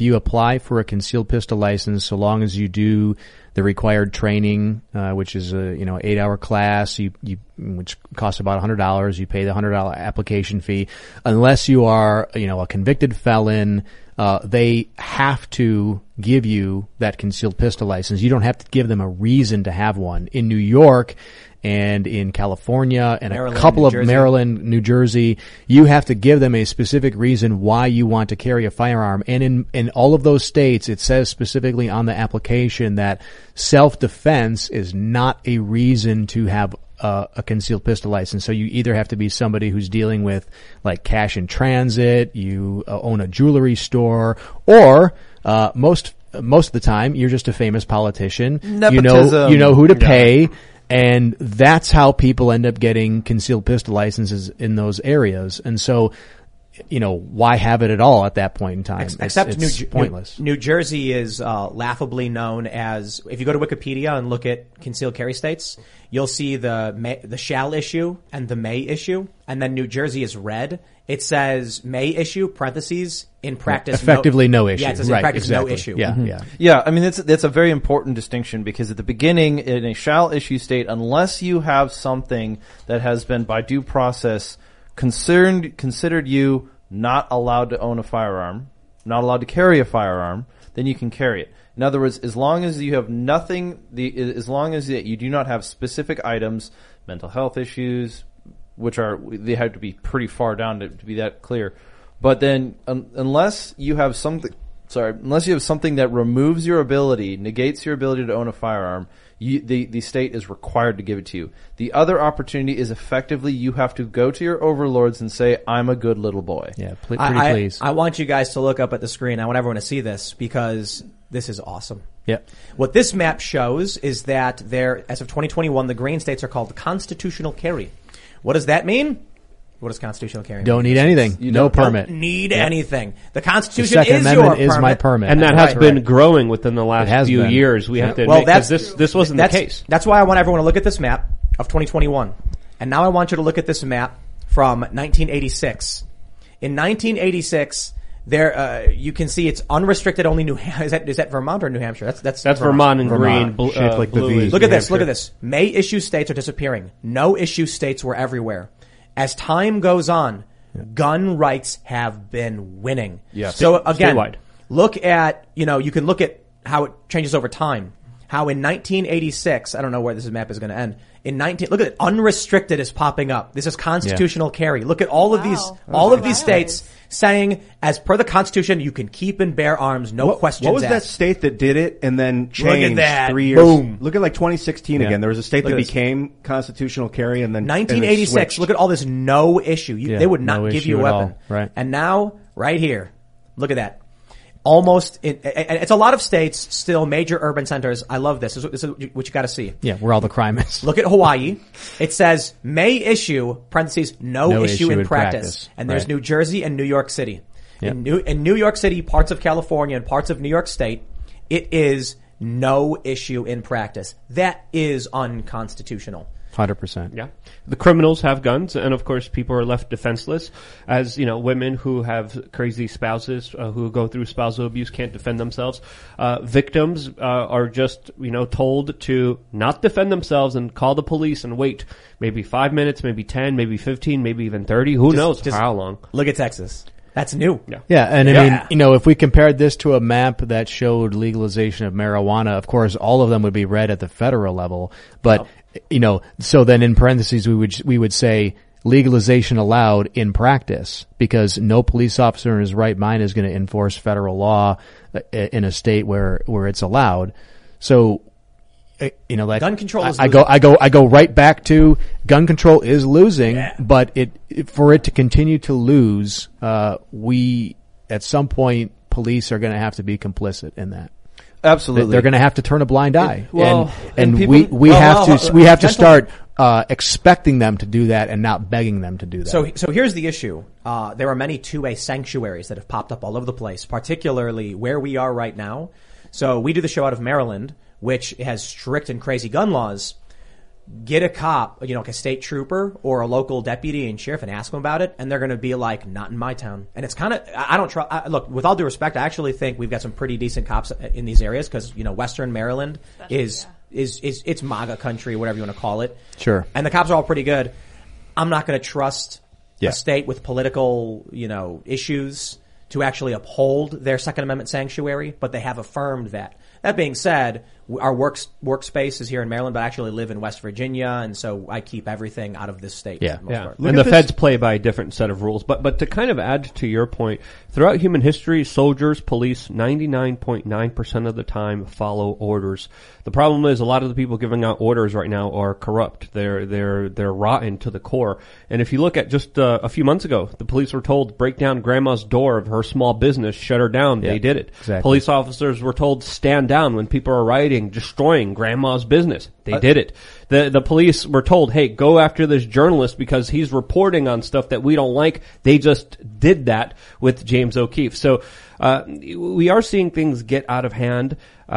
you apply for a concealed pistol license, so long as you do the required training, uh, which is a, you know, eight hour class, you, you, which costs about one hundred dollars, you pay the one hundred dollars application fee. Unless you are, you know, a convicted felon, uh, they have to give you that concealed pistol license. You don't have to give them a reason to have one. In New York, and in California and Maryland, a couple New of Jersey. Maryland, New Jersey, you have to give them a specific reason why you want to carry a firearm. And in, in all of those states, it says specifically on the application that self-defense is not a reason to have a, a concealed pistol license. So you either have to be somebody who's dealing with like cash in transit, you uh, own a jewelry store, or uh, most most of the time you're just a famous politician. You know, Nepotism. you know who to pay. And that's how people end up getting concealed pistol licenses in those areas. And so, you know, why have it at all at that point in time? Ex- It's- Except it's New, Jer- pointless. New, New Jersey is uh, laughably known as, if you go to Wikipedia and look at concealed carry states, you'll see the may, the shall issue and the may issue, and then New Jersey is red. It says may issue, parentheses, in practice. Effectively no issue. Yeah, it says Right, in practice exactly. no issue. Yeah, Mm-hmm. yeah. Yeah, I mean, that's, that's a very important distinction because at the beginning, in a shall issue state, unless you have something that has been by due process concerned, considered you not allowed to own a firearm, not allowed to carry a firearm, then you can carry it. In other words, as long as you have nothing, the, as long as you do not have specific items, mental health issues, which are, they have to be pretty far down to, to be that clear. But then, um, unless you have something, sorry, unless you have something that removes your ability, negates your ability to own a firearm, you, the, the state is required to give it to you. The other opportunity is effectively you have to go to your overlords and say, I'm a good little boy. Yeah, pl- pretty I, I, please. I want you guys to look up at the screen. I want everyone to see this because this is awesome. Yeah. What this map shows is that there, as of twenty twenty-one, the green states are called constitutional carry. What does that mean? What does constitutional carry mean? Don't need anything. You no don't- permit. Don't need anything. The The Constitution Second is Amendment your is permit. my permit. And that That's has right. been growing within the last It has few been. years. We have to admit, Well, 'cause that's this this wasn't that's, the case. That's why I want everyone to look at this map of twenty twenty-one. And now I want you to look at this map from nineteen eighty-six. In nineteen eighty-six, there uh, you can see it's unrestricted only New Hampshire. Is that is that Vermont or New Hampshire? That's that's That's Vermont and Vermont, green, bl- shaped uh, like the blue V. is Look at New this. Look at Hampshire. this. May issue states are disappearing. No issue states were everywhere. As time goes on, gun rights have been winning. Yes. So again, Statewide. look at, you know, you can look at how it changes over time. How in nineteen eighty-six, I don't know where this map is going to end. In nineteen, look at it, unrestricted is popping up. This is constitutional carry. Look at all of these, Wow. all of these Wow. states saying, as per the Constitution, you can keep and bear arms, no What, questions what was that asked. state that did it and then Look at changed that. three years? Boom. Look at like twenty sixteen Yeah. again. There was a state Look that at this. became constitutional carry and then nineteen and it eighty-six. switched. Look at all this no issue. You, Yeah, they would not no give issue you a at weapon. all. Right. And now, right here, look at that. Almost, in, and it's a lot of states, still major urban centers. I love this. This is, this is what you got to see. Yeah, where all the crime is. Look at Hawaii. It says may issue, parentheses, no, No issue, issue in in practice. practice. And there's Right. New Jersey and New York City. Yep. In, New, in New York City, parts of California and parts of New York State, it is no issue in practice. That is unconstitutional. one hundred percent. Yeah. The criminals have guns, and of course people are left defenseless. As, you know, women who have crazy spouses, uh, who go through spousal abuse can't defend themselves. Uh, victims, uh, are just, you know, told to not defend themselves and call the police and wait. Maybe five minutes, maybe ten, maybe fifteen, maybe even thirty. Who Just- knows just how long? Look at Texas. That's new. Yeah. Yeah, and I Yeah. mean, you know, if we compared this to a map that showed legalization of marijuana, of course, all of them would be red at the federal level. But, you know, so then in parentheses, we would, we would say legalization allowed in practice because no police officer in his right mind is going to enforce federal law uh, in a state where, where it's allowed. So, uh, you know, like Gun control is I, I go, losing. I go, I go right back to gun control is losing, Yeah. but it, it for it to continue to lose, uh, we at some point police are going to have to be complicit in that. Absolutely. They're going to have to turn a blind eye, well, and and and people- we we well, have well, to we have to gentle- start uh, expecting them to do that and not begging them to do that. So, so here's the issue. Uh, there are many two-way sanctuaries that have popped up all over the place, particularly where we are right now. So we do the show out of Maryland, which has strict and crazy gun laws. get a cop, you know, like a state trooper or a local deputy and sheriff and ask them about it, and they're going to be like, not in my town. And it's kind of, I don't trust, look, with all due respect, I actually think we've got some pretty decent cops in these areas because, you know, Western Maryland Especially, is, yeah. is, is, it's MAGA country, whatever you want to call it. Sure. And the cops are all pretty good. I'm not going to trust Yeah. a state with political, you know, issues to actually uphold their Second Amendment sanctuary, but they have affirmed that. That being said, our works, workspace is here in Maryland, but I actually live in West Virginia, and so I keep everything out of this state. Yeah. for the most Yeah, part. and the feds play by a different set of rules. But but to kind of add to your point, throughout human history, soldiers, police, ninety-nine point nine percent of the time follow orders. The problem is a lot of the people giving out orders right now are corrupt. They're they're they're rotten to the core. And if you look at just uh, a few months ago, the police were told break down grandma's door of her small business, shut her down. Yeah, they did it. exactly. Police officers were told stand down when people are rioting, destroying grandma's business. They Uh, did it. The the police were told, hey, go after this journalist because he's reporting on stuff that we don't like. They just did that with James O'Keefe. So uh we are seeing things get out of hand.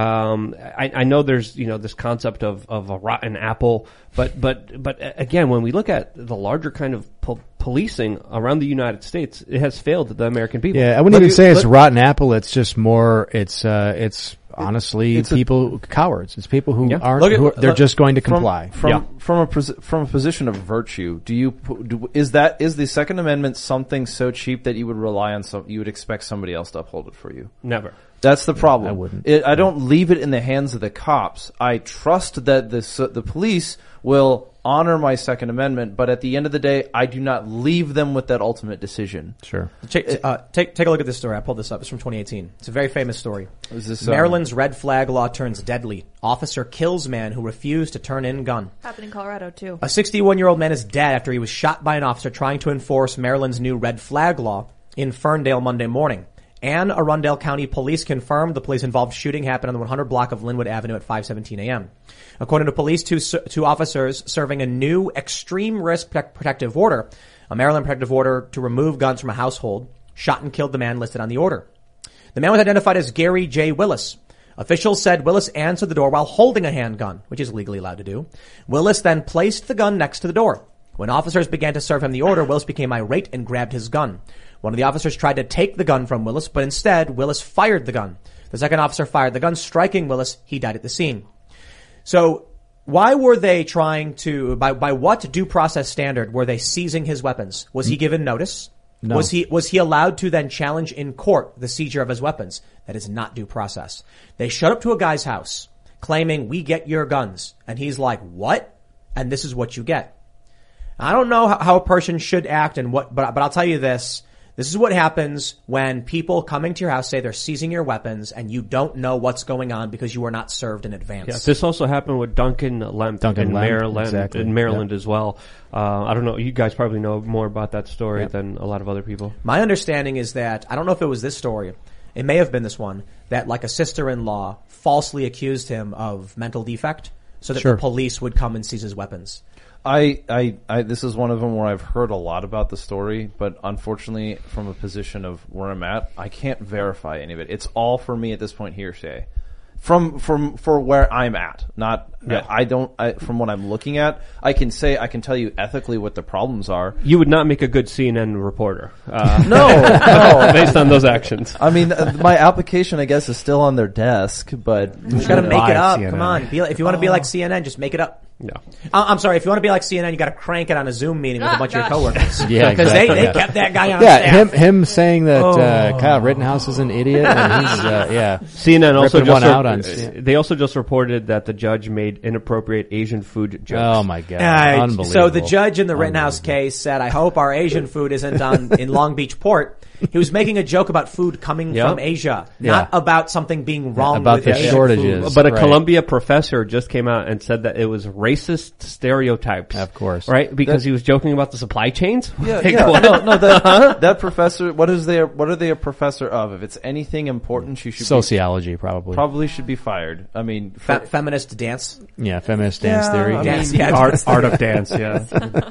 Um I, I know there's, you know, this concept of, of a rotten apple, but but but again, when we look at the larger kind of po- policing around the United States, it has failed the American people. Yeah, I wouldn't But even you- say it's but- rotten apple. It's just more. It's uh, it's honestly it's a- people cowards. It's people who Yeah. aren't. Look at- who are, they're look, just going to From- comply. From Yeah. from a posi- from a position of virtue. Do you pu- do, is that is the Second Amendment something so cheap that you would rely on some you would expect somebody else to uphold it for you? Never. That's the problem. I wouldn't. It, I don't leave it in the hands of the cops. I trust that the s- the police will honor my Second Amendment, but at the end of the day, I do not leave them with that ultimate decision. Sure. Take, uh, take, take a look at this story. I pulled this up. It's from twenty eighteen. It's a very famous story. Is this, um, Maryland's red flag law turns deadly. Officer kills man who refused to turn in gun. Happened in Colorado too. A sixty-one-year-old man is dead after he was shot by an officer trying to enforce Maryland's new red flag law in Ferndale Monday morning. And Arundel County Police confirmed the police-involved shooting happened on the one hundred block of Linwood Avenue at five seventeen a.m. According to police, two, two officers serving a new extreme risk protect- protective order, a Maryland protective order to remove guns from a household, shot and killed the man listed on the order. The man was identified as Gary J. Willis. Officials said Willis answered the door while holding a handgun, which is legally allowed to do. Willis then placed the gun next to the door. When officers began to serve him the order, Willis became irate and grabbed his gun. One of the officers tried to take the gun from Willis, but instead, Willis fired the gun. The second officer fired the gun, striking Willis. He died at the scene. So, why were they trying to, by, by what due process standard were they seizing his weapons? Was he given notice? No. Was he, was he allowed to then challenge in court the seizure of his weapons? That is not due process. They showed up to a guy's house claiming, we get your guns. And he's like, what? And this is what you get. I don't know how, how a person should act and what, but, but I'll tell you this. This is what happens when people coming to your house say they're seizing your weapons and you don't know what's going on because you were not served in advance. Yeah, this also happened with Duncan Lemp Duncan in Lemp, Maryland, exactly. in Maryland Yep. as well. Uh, I don't know. You guys probably know more about that story Yep. than a lot of other people. My understanding is that, I don't know if it was this story, it may have been this one, that like a sister-in-law falsely accused him of mental defect so that Sure. the police would come and seize his weapons. I, I, I, this is one of them where I've heard a lot about the story, but unfortunately, from a position of where I'm at, I can't verify any of it. It's all for me at this point hearsay. From, from, for where I'm at. Not, Yeah. I don't, I, from what I'm looking at, I can say, I can tell you ethically what the problems are. You would not make a good C N N reporter. Uh, No, no. based on those actions. I mean, uh, my application, I guess, is still on their desk, but. You just gotta make Live it up. C N N. Come on. Be like, if you want to be like C N N, just make it up. Yeah. Uh, I'm sorry. If you want to be like C N N, you got to crank it on a Zoom meeting with a Ah, bunch gosh. of your coworkers. Yeah, because exactly, they, they yeah. kept that guy on Yeah, staff. him him saying that uh, Kyle Rittenhouse is an idiot. And he's uh, yeah. C N N also Ripping just one out rep- on C N N. they also just reported that the judge made inappropriate Asian food jokes. Oh my god, Uh, unbelievable. so the judge in the Rittenhouse case said, I hope our Asian food isn't on in Long Beach Port. He was making a joke about food coming Yeah. from Asia, Yeah. not about something being wrong about with the Asian shortages. food. But a Right. Columbia professor just came out and said that it was racist stereotypes. Of course. Right? Because he was joking about the supply chains? Yeah, Like, yeah. what? No, no, that, that professor, what is they, what are they a professor of? If it's anything important, she should be, sociology probably. probably should be fired. I mean, for, Fe- feminist dance. Yeah, feminist dance Yeah, theory. I mean, Dance, yeah, art, dance. art of dance, yeah.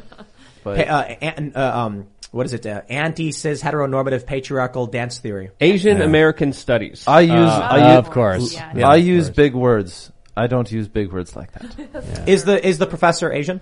but Hey, uh, an, uh, um, what is it? Uh, anti-cis heteronormative patriarchal dance theory. Asian American studies. I use, Uh, I use, of course. Yeah. Yeah, I of use course. big words. I don't use big words like that. Is the is the professor Asian?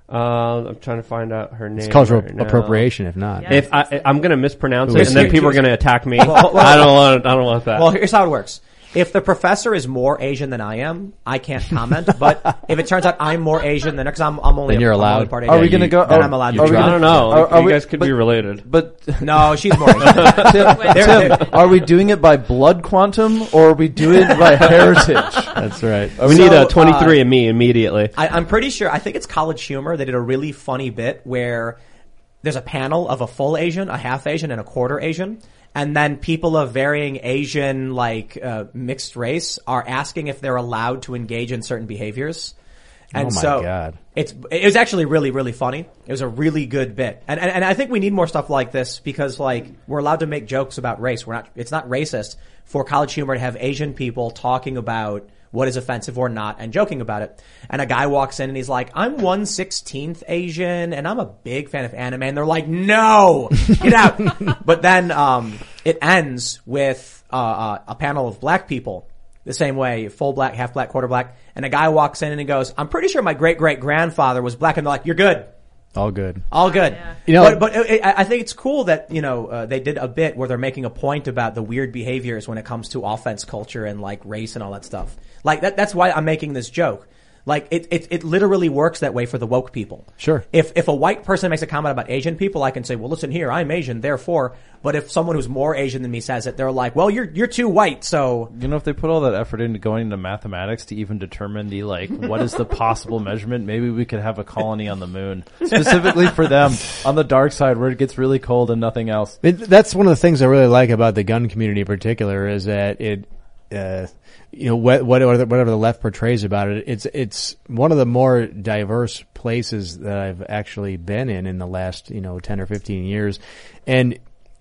Uh, I'm trying to find out her name. It's cultural right now. appropriation, if not. Yeah. If I, I'm going to mispronounce Who it, is and then he? people are going to attack me. well, well, I don't want. I don't want that. Well, here's how it works. If the professor is more Asian than I am, I can't comment. But if it turns out I'm more Asian than her, because I'm, I'm only Then you're I'm allowed. only part Are we Asian, gonna go- Then are- I'm allowed are to we try. I gonna- don't know. Are- are you we- guys could but- be related. But No, she's more Asian. Tim, They're- Tim, are we doing it by blood quantum or are we doing it by heritage? That's right. we So, need uh, a twenty-three and me immediately. I, I'm pretty sure. I think it's College Humor. They did a really funny bit where there's a panel of a full Asian, a half Asian, and a quarter Asian, and then people of varying Asian, like uh, mixed race, are asking if they're allowed to engage in certain behaviors. And Oh my so God. it's it was actually really really funny. It was a really good bit, and, and and I think we need more stuff like this because like we're allowed to make jokes about race. We're not. It's not racist for College Humor to have Asian people talking about what is offensive or not and joking about it. And a guy walks in and he's like, I'm one sixteenth Asian and I'm a big fan of anime. And they're like, no, get out. But then, um, it ends with, uh, uh, a panel of black people the same way, full black, half black, quarter black. And a guy walks in and he goes, I'm pretty sure my great great grandfather was black. And they're like, you're good. All good. All good. Yeah. You know- but, but it, I I think it's cool that, you know, uh, they did a bit where they're making a point about the weird behaviors when it comes to offense culture and like race and all that stuff. Like that, that's why I'm making this joke. Like it, it, it literally works that way for the woke people. Sure. If, if a white person makes a comment about Asian people, I can say, well, listen here, I'm Asian, therefore. But if someone who's more Asian than me says it, they're like, well, you're, you're too white, so. You know, if they put all that effort into going into mathematics to even determine the, like, what is the possible measurement, maybe we could have a colony on the moon. Specifically for them, on the dark side where it gets really cold and nothing else. It, that's one of the things I really like about the gun community in particular is that it, uh, you know, what, whatever, whatever the left portrays about it, it's, it's one of the more diverse places that I've actually been in in the last, you know, ten or fifteen years. And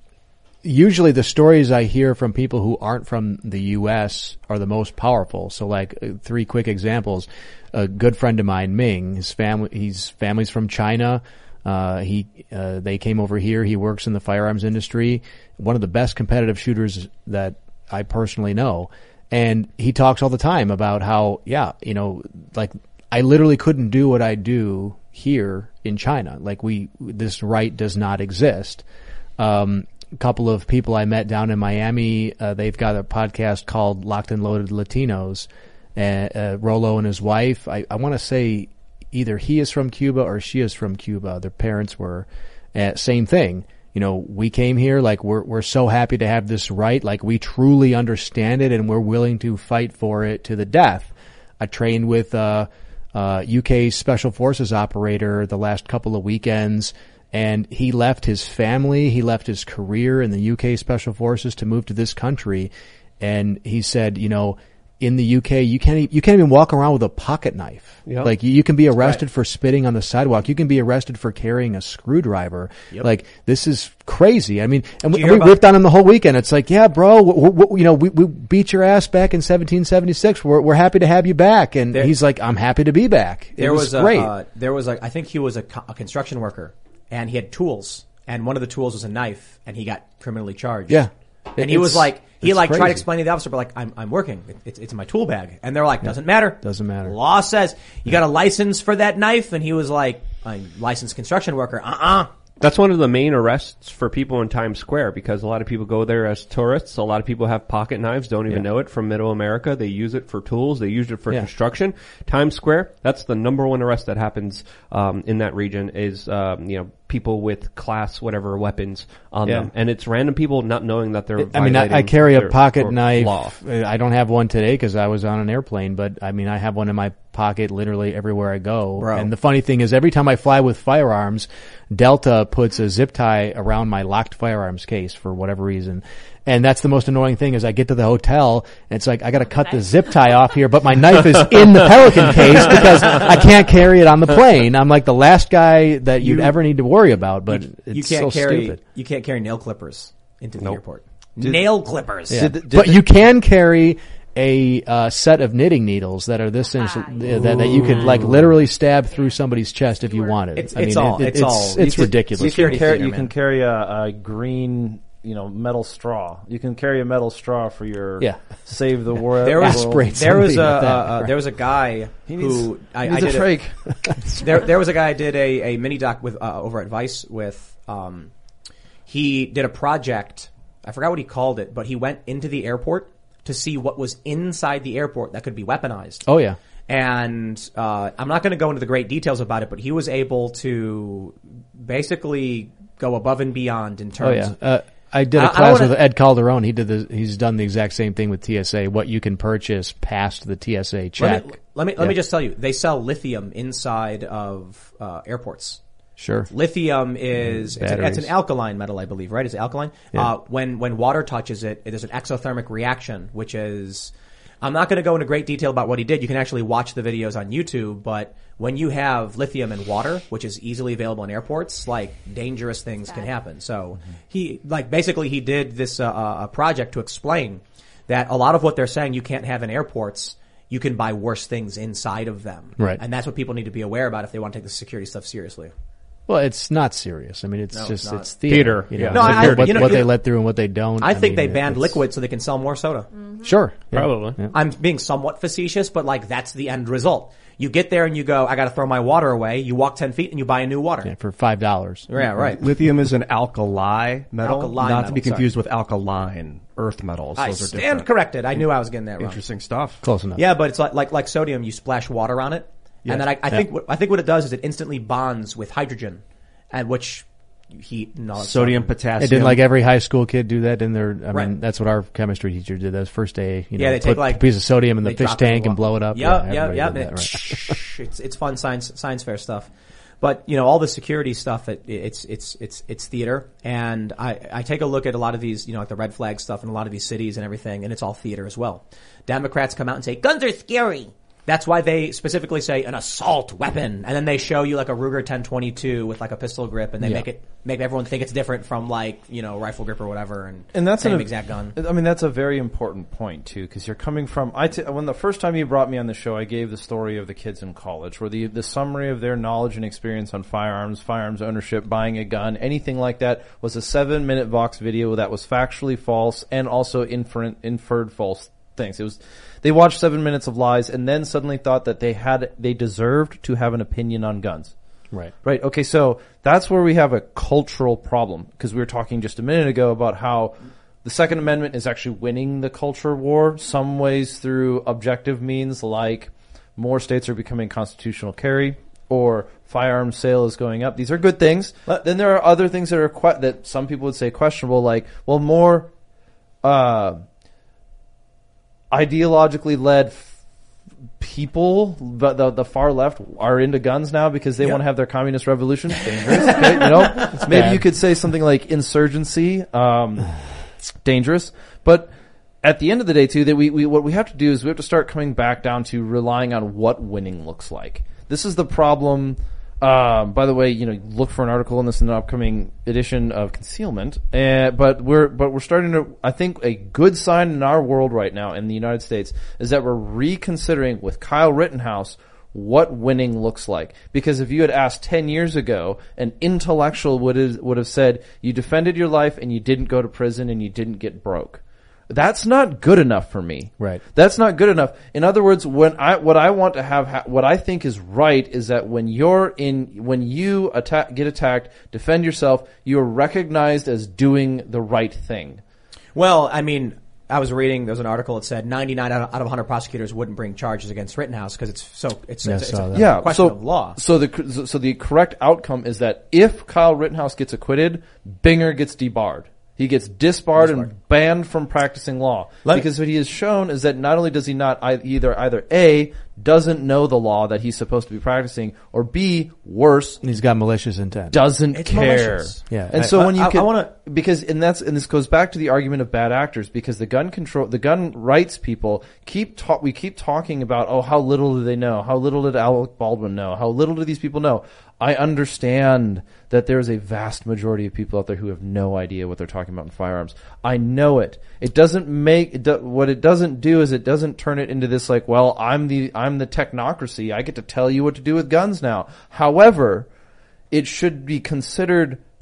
usually the stories I hear from people who aren't from the U S are the most powerful. So like uh, three quick examples. A good friend of mine, Ming, his family, he's family's from China. Uh, he, uh, they came over here. He works in the firearms industry. One of the best competitive shooters that I personally know. And he talks all the time about how, yeah, you know, like I literally couldn't do what I do here in China. Like we, this right does not exist. Um, a couple of people I met down in Miami, uh, they've got a podcast called Locked and Loaded Latinos. Uh, uh, Rolo and his wife, I, I want to say either he is from Cuba or she is from Cuba. Their parents were, uh, same thing. You know, we came here, like, we're, we're so happy to have this right. Like, we truly understand it and we're willing to fight for it to the death. I trained with, uh, uh, U K Special Forces operator the last couple of weekends, and he left his family, he left his career in the U K Special Forces to move to this country. And he said, you know, in the U K, you can't, e- you can't even walk around with a pocket knife. Yep. Like, you, you can be arrested for spitting on the sidewalk. You can be arrested for carrying a screwdriver. Yep. Like, this is crazy. I mean, and we, you and hear we about- ripped on him the whole weekend. It's like, yeah, bro, w- w- you know, we, we beat your ass back in seventeen seventy-six. We're, we're happy to have you back. And There- he's like, I'm happy to be back. It There was, was, great. a, uh, there was a, I think he was a, co- a construction worker and he had tools and one of the tools was a knife and he got criminally charged. yeah. And he It's- was like, he it's like tried to crazy. explain to the officer, but like, I'm, I'm working. It, it's, it's in my tool bag. And they're like, doesn't matter. Doesn't matter. Law says you got a license for that knife. And he was like, I'm a licensed construction worker. Uh-uh. That's one of the main arrests for people in Times Square because a lot of people go there as tourists. A lot of people have pocket knives, don't even Yeah. know it from Middle America. They use it for tools. They use it for Yeah. construction. Times Square, that's the number one arrest that happens um, in that region is, um, you know, people with class whatever weapons on Yeah. them. And it's random people not knowing that they're I mean, I, I violating carry a their- pocket or knife. law. I don't have one today because I was on an airplane, but I mean, I have one in my pocket literally everywhere I go. Bro. And the funny thing is, every time I fly with firearms, Delta puts a zip tie around my locked firearms case for whatever reason. And that's the most annoying thing is I get to the hotel and it's like, I gotta cut the zip tie off here, but my knife is in the Pelican case because I can't carry it on the plane. I'm like the last guy that you'd You- ever need to worry about, but You, it's you can't so carry, stupid. you can't carry nail clippers into the Nope. airport. Nail clippers. Yeah. Did- did but they- you can carry a uh, set of knitting needles that are this ins- Ah, uh, that, that you could like literally stab through somebody's chest if you wanted. It's- I it's mean, all- it, it's it's all- it's you ridiculous. You can Security carry, theater, you man. can carry a, a green you know, metal straw. You can carry a metal straw for your Yeah. save the world. There was Aspirate there was a something with that, uh, uh, right. there was a guy who I, Needs I a did trach. there there was a guy I did a, a mini doc with uh, over at Vice with um he did a project. I forgot what he called it, but he went into the airport to see what was inside the airport that could be weaponized. Oh yeah. And uh I'm not going to go into the great details about it, but he was able to basically go above and beyond in Oh terms yeah. Uh, I did I- I a don't class wanna- with Ed Calderon. He did the. He's done the exact same thing with T S A. What you can purchase past the T S A check. Let me let me, let me just tell you, they sell lithium inside of uh airports. Sure. Lithium is it's, a, it's an Batteries. alkaline metal, I believe, right? Is it alkaline? Yeah. Uh, when when water touches it, there's an exothermic reaction, which is I'm not going to go into great detail about what he did. You can actually watch the videos on YouTube, but when you have lithium in water, which is easily available in airports, like dangerous things can happen. So he like basically he did this uh, uh, project to explain that a lot of what they're saying you can't have in airports, you can buy worse things inside of them. Right. And that's what people need to be aware about if they want to take the security stuff seriously. Well, it's not serious. I mean, it's No, just it's not. it's theater. Theater, You know, yeah. No, It's I- what, you know- what you they know- let through and what they don't. I think mean, they banned it's- liquid so they can sell more soda. Sure. Yeah. Probably. Yeah. I'm being somewhat facetious, but like that's the end result. You get there and you go, I got to throw my water away. You walk ten feet and you buy a new water. Yeah, for five dollars. Yeah, right. Lithium is an alkali metal, Alkali not metal, to be confused with alkaline earth metals. I Those are stand different. corrected. I knew I was getting that wrong. Interesting stuff. Close enough. Yeah, but it's like like like sodium. You splash water on it, Yeah. and then I, I think what, I think what it does is it instantly bonds with hydrogen, and which heat and all that Sodium, stuff. potassium. It didn't like every high school kid do that in their. I Right. mean, that's what our chemistry teacher did. That was first day. You know, Yeah, they put take, like- a piece of sodium in the They fish drop it in tank the and wa- blow it up. Yep, Yeah, yep, everybody yep. did that, right. It's it's fun science science fair stuff. But you know all the security stuff. It, it's it's it's it's theater, and I I take a look at a lot of these, you know, like the red flag stuff in a lot of these cities and everything, and it's all theater as well. Democrats come out and say guns are scary. That's why they specifically say an assault weapon, and then they show you like a Ruger ten twenty-two with like a pistol grip, and they Yeah. make it make everyone think it's different from like you know rifle grip or whatever, and And that's same an, exact gun. I mean, that's a very important point too, because you're coming from. I t- when the first time you brought me on the show, I gave the story of the kids in college, where the the summary of their knowledge and experience on firearms, firearms ownership, buying a gun, anything like that, was a seven minute Vox video that was factually false and also inferent, inferred false things. It was. They watched seven minutes of lies and then suddenly thought that they had they deserved to have an opinion on guns. Right. Right. Okay. So that's where we have a cultural problem, because we were talking just a minute ago about how the Second Amendment is actually winning the culture war, some ways through objective means like more states are becoming constitutional carry or firearms sale is going up. These are good things. But then there are other things that are que- that some people would say questionable, like, well, more uh, ideologically led f- people, but the, the far left are into guns now because they Yeah. want to have their communist revolution. Dangerous. Okay, you know, maybe bad. you could say something like insurgency. Um, dangerous. But at the end of the day, too, that we, we what we have to do is we have to start coming back down to relying on what winning looks like. This is the problem. Um, by the way, you know, look for an article on this in the upcoming edition of Concealment. Uh, but we're but we're starting to. I think a good sign in our world right now in the United States is that we're reconsidering with Kyle Rittenhouse what winning looks like. Because if you had asked ten years ago, an intellectual would have, would have said, you defended your life and you didn't go to prison and you didn't get broke. That's not good enough for me. Right. That's not good enough. In other words, when I, what I want to have, ha- what I think is right is that when you're in, when you attack, get attacked, defend yourself, you are recognized as doing the right thing. Well, I mean, I was reading, there was an article that said ninety-nine out of, out of one hundred prosecutors wouldn't bring charges against Rittenhouse because it's so, it's, Yeah, it's, I it's saw a, that. it's Yeah, a question so, of law. So the, so the correct outcome is that if Kyle Rittenhouse gets acquitted, Binger gets debarred. He gets disbarred, and banned from practicing law. Let- because what he has shown is that not only does he not I- either, either A, doesn't know the law that he's supposed to be practicing, or B, worse, And he's got malicious intent. doesn't It's care. malicious. Yeah, And I- so when you I- I can, wanna- because, and that's, and this goes back to the argument of bad actors, because the gun control, the gun rights people keep ta- we keep talking about, oh, how little do they know? How little did Alec Baldwin know? How little do these people know? I understand that there is a vast majority of people out there who have no idea what they're talking about in firearms. I know it. It doesn't make, it do, what it doesn't do is it doesn't turn it into this like, well, I'm the, I'm the technocracy. I get to tell you what to do with guns now. However, it should be considered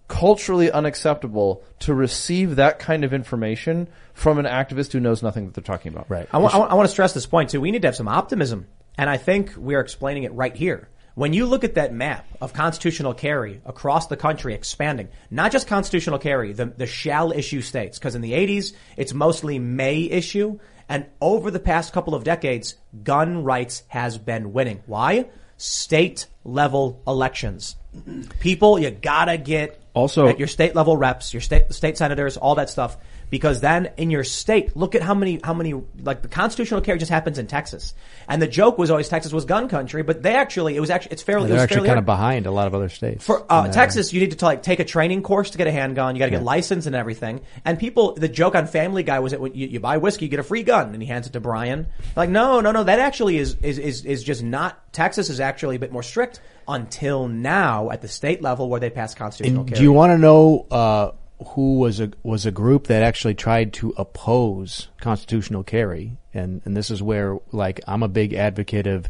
culturally unacceptable to receive that kind of information from an activist who knows nothing that they're talking about. Right. I want, I want, I want to stress this point too. We need to have some optimism. And I think we are explaining it right here. When you look at that map of constitutional carry across the country expanding, not just constitutional carry, the, the shall issue states, because in the eighties, it's mostly may issue. And over the past couple of decades, gun rights has been winning. Why? State level elections. People, you gotta get Also- at your state level reps, your state, state senators, all that stuff. Because then in your state, look at how many, how many, like the constitutional carry just happens in Texas. And the joke was always Texas was gun country, but they actually, it was actually, it's fairly, it They're was actually fairly kind of behind a lot of other states. For uh, in that Texas, you need to like take a training course to get a handgun. You got to get licensed and everything. And people, the joke on Family Guy was that when you, you buy whiskey, you get a free gun, and he hands it to Brian. Like, no, no, no, that actually is is is is just not. Texas is actually a bit more strict until now at the state level where they pass constitutional And carry. do you want to know uh, who was a was a group that actually tried to oppose constitutional carry? And and this is where, like, I'm a big advocate of,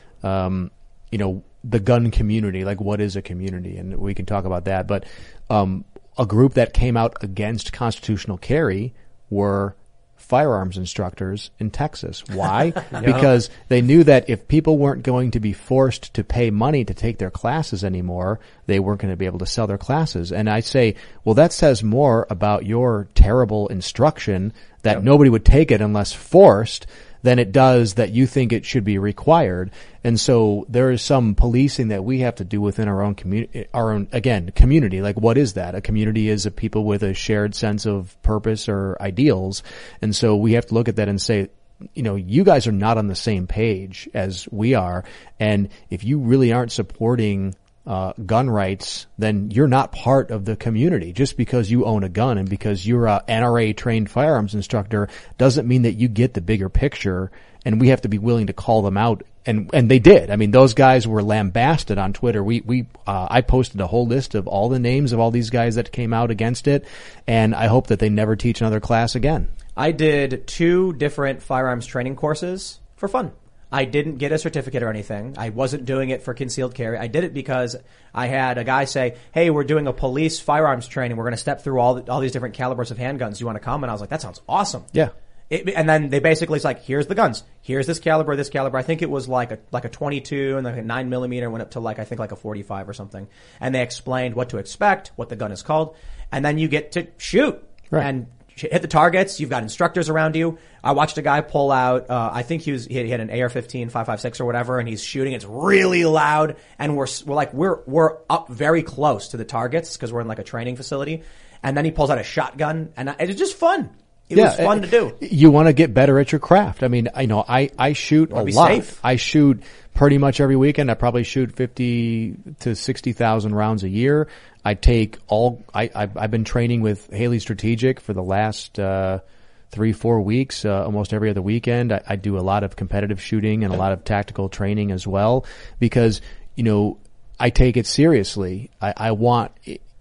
um, you know, the gun community. Like, what is a community? And we can talk about that. But um, a group that came out against constitutional carry were firearms instructors in Texas. Why? Because they knew that if people weren't going to be forced to pay money to take their classes anymore, they weren't going to be able to sell their classes. And I say, well, that says more about your terrible instruction that yep. nobody would take it unless forced than it does that you think it should be required. And so there is some policing that we have to do within our own community, our own, again, community. Like, what is that? A community is a people with a shared sense of purpose or ideals. And so we have to look at that and say, you know, you guys are not on the same page as we are. And if you really aren't supporting uh gun rights, then you're not part of the community. Just because you own a gun and because you're a N R A trained firearms instructor doesn't mean that you get the bigger picture, and we have to be willing to call them out. And and they did. I mean, those guys were lambasted on Twitter. We we uh I posted a whole list of all the names of all these guys that came out against it, and I hope that they never teach another class again. I did two different firearms training courses for fun. I didn't get a certificate or anything. I wasn't doing it for concealed carry. I did it because I had a guy say, hey, we're doing a police firearms training. We're going to step through all the, all these different calibers of handguns. Do you want to come? And I was like, that sounds awesome. Yeah. It, and then they basically, it's like, here's the guns. Here's this caliber, this caliber. I think it was like a, like a twenty-two and like a nine millimeter went up to like, I think like a forty-five or something. And they explained what to expect, what the gun is called. And then you get to shoot. Right. And hit the targets. You've got instructors around you. I watched a guy pull out, uh, I think he was, he had, he had an A R fifteen five five six or whatever, and he's shooting. It's really loud. And we're, we're like, we're, we're up very close to the targets because we're in like a training facility. And then he pulls out a shotgun, and it's just fun. It yeah, was fun to do. You want to get better at your craft. I mean, I know I, I shoot a be lot. safe. I shoot pretty much every weekend. I probably shoot fifty to sixty thousand rounds a year. I take all, I, I've, I've been training with Haley Strategic for the last, uh, three, four weeks, uh, almost every other weekend. I, I do a lot of competitive shooting and a lot of tactical training as well because, you know, I take it seriously. I, I want,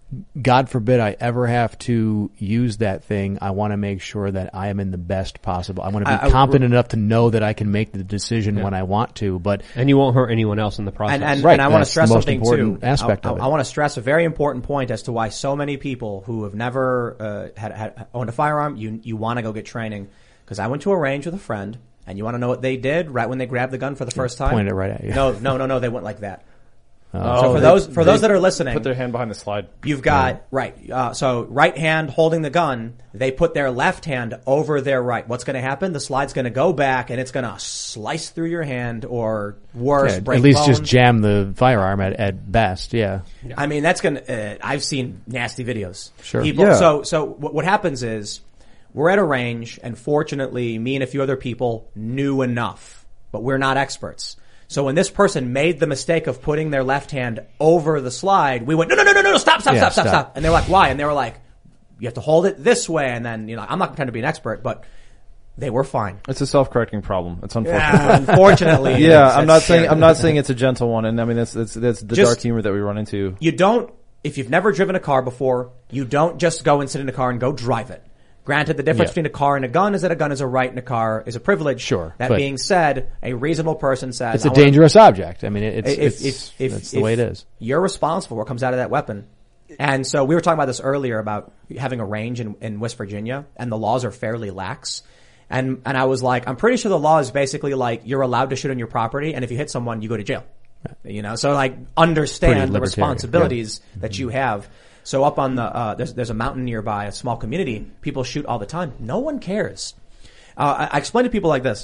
God forbid I ever have to use that thing. I want to make sure that I am in the best possible. I want to be I, I, confident enough to know that I can make the decision yeah. when I want to, but. And you won't hurt anyone else in the process. And, and, right, and I want to that's stress the most something important too. Aspect I, of it. I, I want to stress a very important point as to why so many people who have never, uh, had, had owned a firearm, you, you want to go get training. Cause I went to a range with a friend, and you want to know what they did right when they grabbed the gun for the first time? Point it right at you. No, no, no, no, they went like that. Oh, so for they, those for they those that are listening, put their hand behind the slide. You've got yeah. right. Uh, so right hand holding the gun, they put their left hand over their right. What's going to happen? The slide's going to go back and it's going to slice through your hand, or worse, yeah, break at least bones. just jam the firearm at, at best. Yeah. yeah. I mean, that's going to. Uh, I've seen nasty videos. Sure. People, yeah. So so what, what happens is we're at a range, and fortunately, me and a few other people knew enough, but we're not experts. So when this person made the mistake of putting their left hand over the slide, we went, no, no, no, no, no, stop, stop, yeah, stop, stop, stop. stop. And they're like, why? And they were like, you have to hold it this way. And then, you know, I'm not pretending to be an expert, but they were fine. It's a self-correcting problem. It's unfortunate. Yeah, unfortunately. yeah, it's, I'm it's not saying, scary. I'm not saying it's a gentle one. And I mean, that's, that's, that's the Just, dark humor that we run into. You don't, if you've never driven a car before, you don't just go and sit in a car and go drive it. Granted, the difference yeah. between a car and a gun is that a gun is a right and a car is a privilege. Sure. That being said, a reasonable person says, it's a dangerous object. I mean, it's, if, it's, if, if, that's if the way it is. You're responsible for what comes out of that weapon. And so we were talking about this earlier about having a range in, in West Virginia, and the laws are fairly lax. And and I was like, I'm pretty sure the law is basically like you're allowed to shoot on your property, and if you hit someone, you go to jail. You know, so like understand the responsibilities yeah. that you have. So up on the uh, there's there's a mountain nearby, a small community. People shoot all the time. No one cares. Uh, I, I explain to people like this.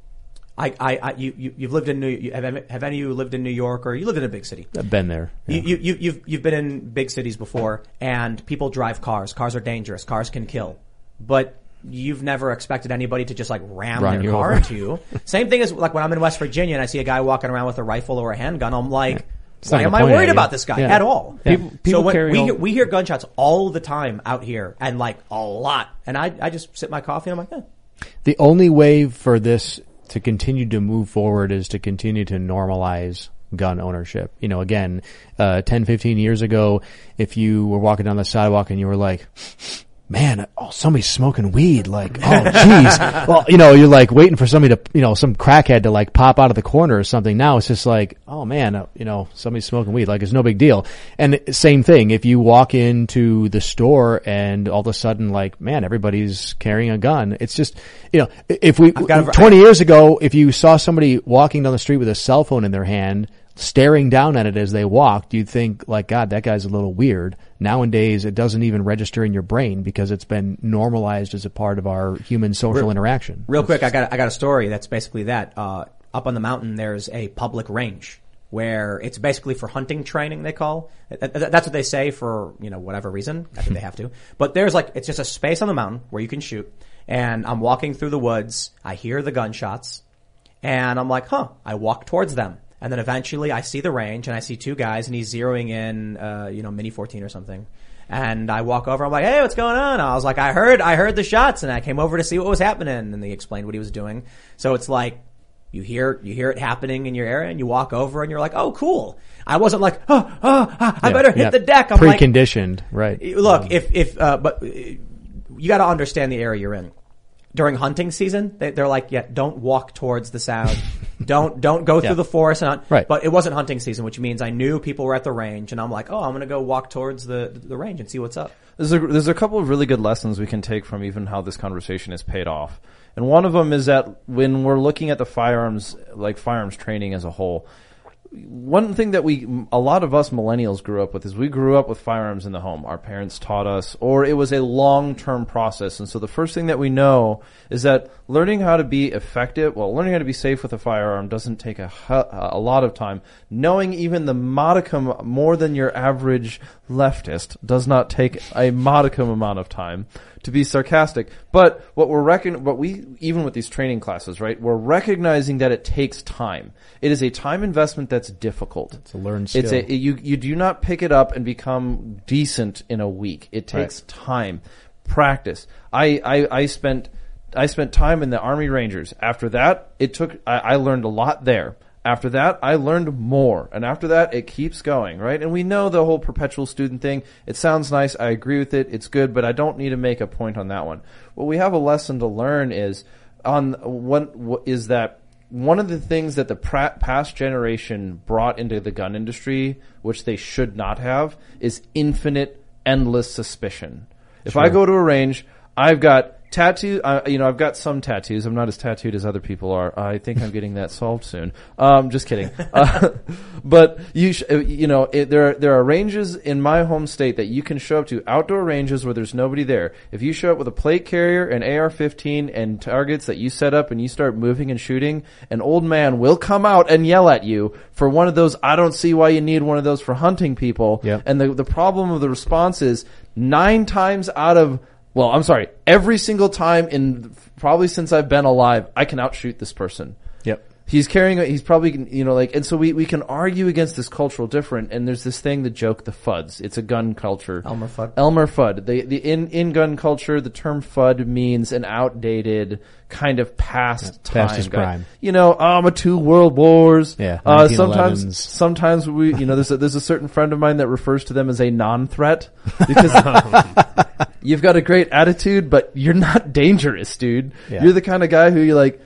I, I, I you, you, you've lived in New, you, have, have any of you lived in New York, or you lived in a big city? I've been there. Yeah. You, you, you've, you've been in big cities before, and people drive cars. Cars are dangerous. Cars can kill. But you've never expected anybody to just like ram Run their you car over. into you. Same thing as like when I'm in West Virginia and I see a guy walking around with a rifle or a handgun, I'm like, It's not why gonna am I point worried at you. about this guy Yeah. at all? People, people so when carry we, all- hear, we hear gunshots all the time out here, and like a lot. And I, I just sip my coffee and I'm like, eh. The only way for this to continue to move forward is to continue to normalize gun ownership. You know, again, uh, ten, fifteen years ago, if you were walking down the sidewalk and you were like, man, oh, somebody's smoking weed. Like, oh, jeez. Well, you know, you're like waiting for somebody to, you know, some crackhead to like pop out of the corner or something. Now it's just like, oh man, uh, you know, somebody's smoking weed. Like, it's no big deal. And same thing, if you walk into the store and all of a sudden, like, man, everybody's carrying a gun. It's just, you know, if we, got a- twenty years ago, if you saw somebody walking down the street with a cell phone in their hand, staring down at it as they walked, you'd think like, God, that guy's a little weird. Nowadays, it doesn't even register in your brain because it's been normalized as a part of our human social Real- interaction. Real quick, I got I got a story that's basically that. Uh, up on the mountain, there's a public range where it's basically for hunting training. They call Th- th- that's what they say for you know whatever reason. I think they have to. But there's like it's just a space on the mountain where you can shoot. And I'm walking through the woods. I hear the gunshots, and I'm like, huh. I walk towards them. And then eventually I see the range and I see two guys and he's zeroing in, uh, you know, Mini fourteen or something. And I walk over, I'm like, hey, what's going on? I was like, I heard, I heard the shots and I came over to see what was happening. And they explained what he was doing. So it's like, you hear, you hear it happening in your area and you walk over and you're like, oh, cool. I wasn't like, oh, oh, oh I Yeah, better hit yeah. the deck. I'm like, Preconditioned, right. look, if, if, uh, but uh, you gotta understand the area you're in. During hunting season, they, they're like, yeah, don't walk towards the sound. don't, don't go through Yeah. the forest and hunt. Right. But it wasn't hunting season, which means I knew people were at the range and I'm like, oh, I'm going to go walk towards the, the range and see what's up. There's a, there's a couple of really good lessons we can take from even how this conversation has paid off. And one of them is that when we're looking at the firearms, like firearms training as a whole, one thing that we, a lot of us millennials grew up with is we grew up with firearms in the home. Our parents taught us, or it was a long-term process. And so the first thing that we know is that learning how to be effective, well, learning how to be safe with a firearm doesn't take a, a lot of time. Knowing even the modicum more than your average leftist does not take a modicum amount of time. To be sarcastic, but what we're recon, what we, even with these training classes, right, we're recognizing that it takes time. It is a time investment that's difficult. It's a learned skill. It's a, you, you do not pick it up and become decent in a week. It takes Right. time, practice. I, I, I spent, I spent time in the Army Rangers. After that, it took, I, I learned a lot there. After that, I learned more. And after that, it keeps going, right? And we know the whole perpetual student thing. It sounds nice. I agree with it. It's good, but I don't need to make a point on that one. What we have a lesson to learn is on what, what is that one of the things that the pra- past generation brought into the gun industry, which they should not have, is infinite, endless suspicion. If I go to a range, I've got tattoo, uh, you know, I've got some tattoos. I'm not as tattooed as other people are. I think I'm getting that solved soon. Um, just kidding. Uh, but you, sh- you know, it, there are, there are ranges in my home state that you can show up to, outdoor ranges where there's nobody there. If you show up with a plate carrier, an A R fifteen, and targets that you set up and you start moving and shooting, an old man will come out and yell at you for one of those. I don't see why you need one of those for hunting people. Yep. And the, the problem of the response is nine times out of Well, I'm sorry. Every single time in probably since I've been alive, I can outshoot this person. Yep. He's carrying, a, he's probably, you know, like, and so we, we can argue against this cultural different, and there's this thing, the joke, the FUDs. It's a gun culture. Elmer Fudd. Elmer Fudd. The, the, in, in gun culture, the term FUD means an outdated, kind of past time. Past his guy. prime. You know, um, a two world wars. Yeah, Uh, nineteen elevens. sometimes, sometimes we, you know, there's a, there's a certain friend of mine that refers to them as a non-threat because you've got a great attitude, but you're not dangerous, dude. Yeah. You're the kind of guy who you're like,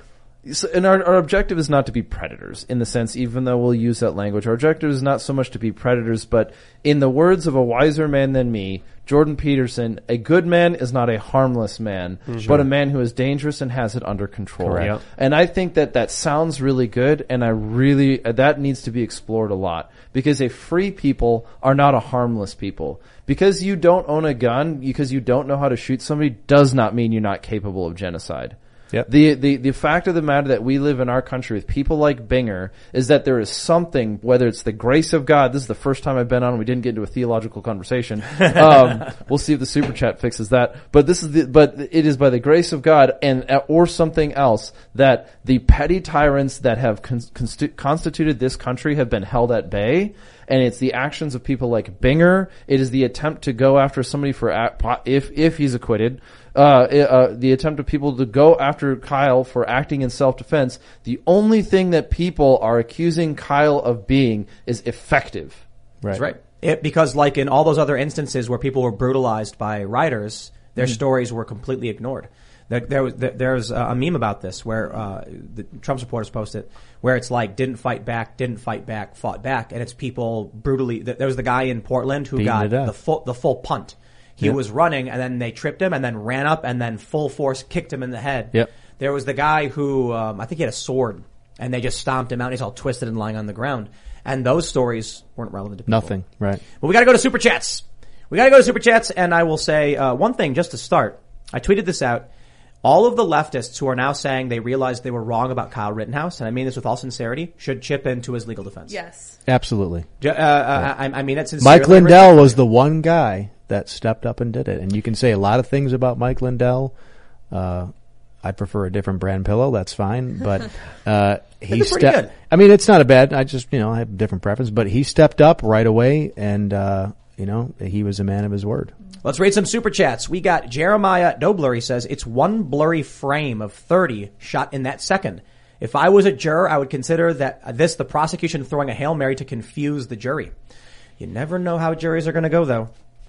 So, and our, our objective is not to be predators in the sense, even though we'll use that language, our objective is not so much to be predators, but in the words of a wiser man than me, Jordan Peterson, a good man is not a harmless man, mm-hmm. but a man who is dangerous and has it under control. Correct. Yep. And I think that that sounds really good, and I really, that needs to be explored a lot. Because a free people are not a harmless people. Because you don't own a gun, because you don't know how to shoot somebody, does not mean you're not capable of genocide. Yep. The, the, the fact of the matter that we live in our country with people like Binger is that there is something, whether it's the grace of God, this is the first time I've been on, we didn't get into a theological conversation. Um, we'll see if the super chat fixes that. But this is the, but it is by the grace of God and, or something else that the petty tyrants that have con- consti- constituted this country have been held at bay. And it's the actions of people like Binger. It is the attempt to go after somebody for, if, if he's acquitted, uh, uh, the attempt of people to go after Kyle for acting in self-defense. The only thing that people are accusing Kyle of being is effective. Right. That's right. It, because like in all those other instances where people were brutalized by rioters, their mm. stories were completely ignored. There, there was there, there's a meme about this where uh, the Trump supporters posted where it's like didn't fight back, didn't fight back, fought back, and it's people brutally. There was the guy in Portland who Beaten got to death. the full the full punt. He Yep. was running and then they tripped him and then ran up and then full force kicked him in the head. Yep. There was the guy who um, I think he had a sword and they just stomped him out. And he's all twisted and lying on the ground. And those stories weren't relevant to people. Nothing. Right. But we got to go to super chats. We got to go to super chats, and I will say uh, one thing just to start. I tweeted this out. All of the leftists who are now saying they realized they were wrong about Kyle Rittenhouse, and I mean this with all sincerity, should chip into his legal defense. Yes. Absolutely. Uh, uh, I, I mean it sincerely. Mike Lindell was the one guy that stepped up and did it. And you can say a lot of things about Mike Lindell. Uh, I prefer a different brand pillow. That's fine. But, uh, he It's pretty stepped, good. I mean, it's not a bad, I just, you know, I have a different preference, but he stepped up right away and, uh, you know, he was a man of his word. Let's read some super chats. We got Jeremiah Dobler. He says, it's one blurry frame of thirty shot in that second. If I was a juror, I would consider that uh, this the prosecution throwing a Hail Mary to confuse the jury. You never know how juries are going to go, though.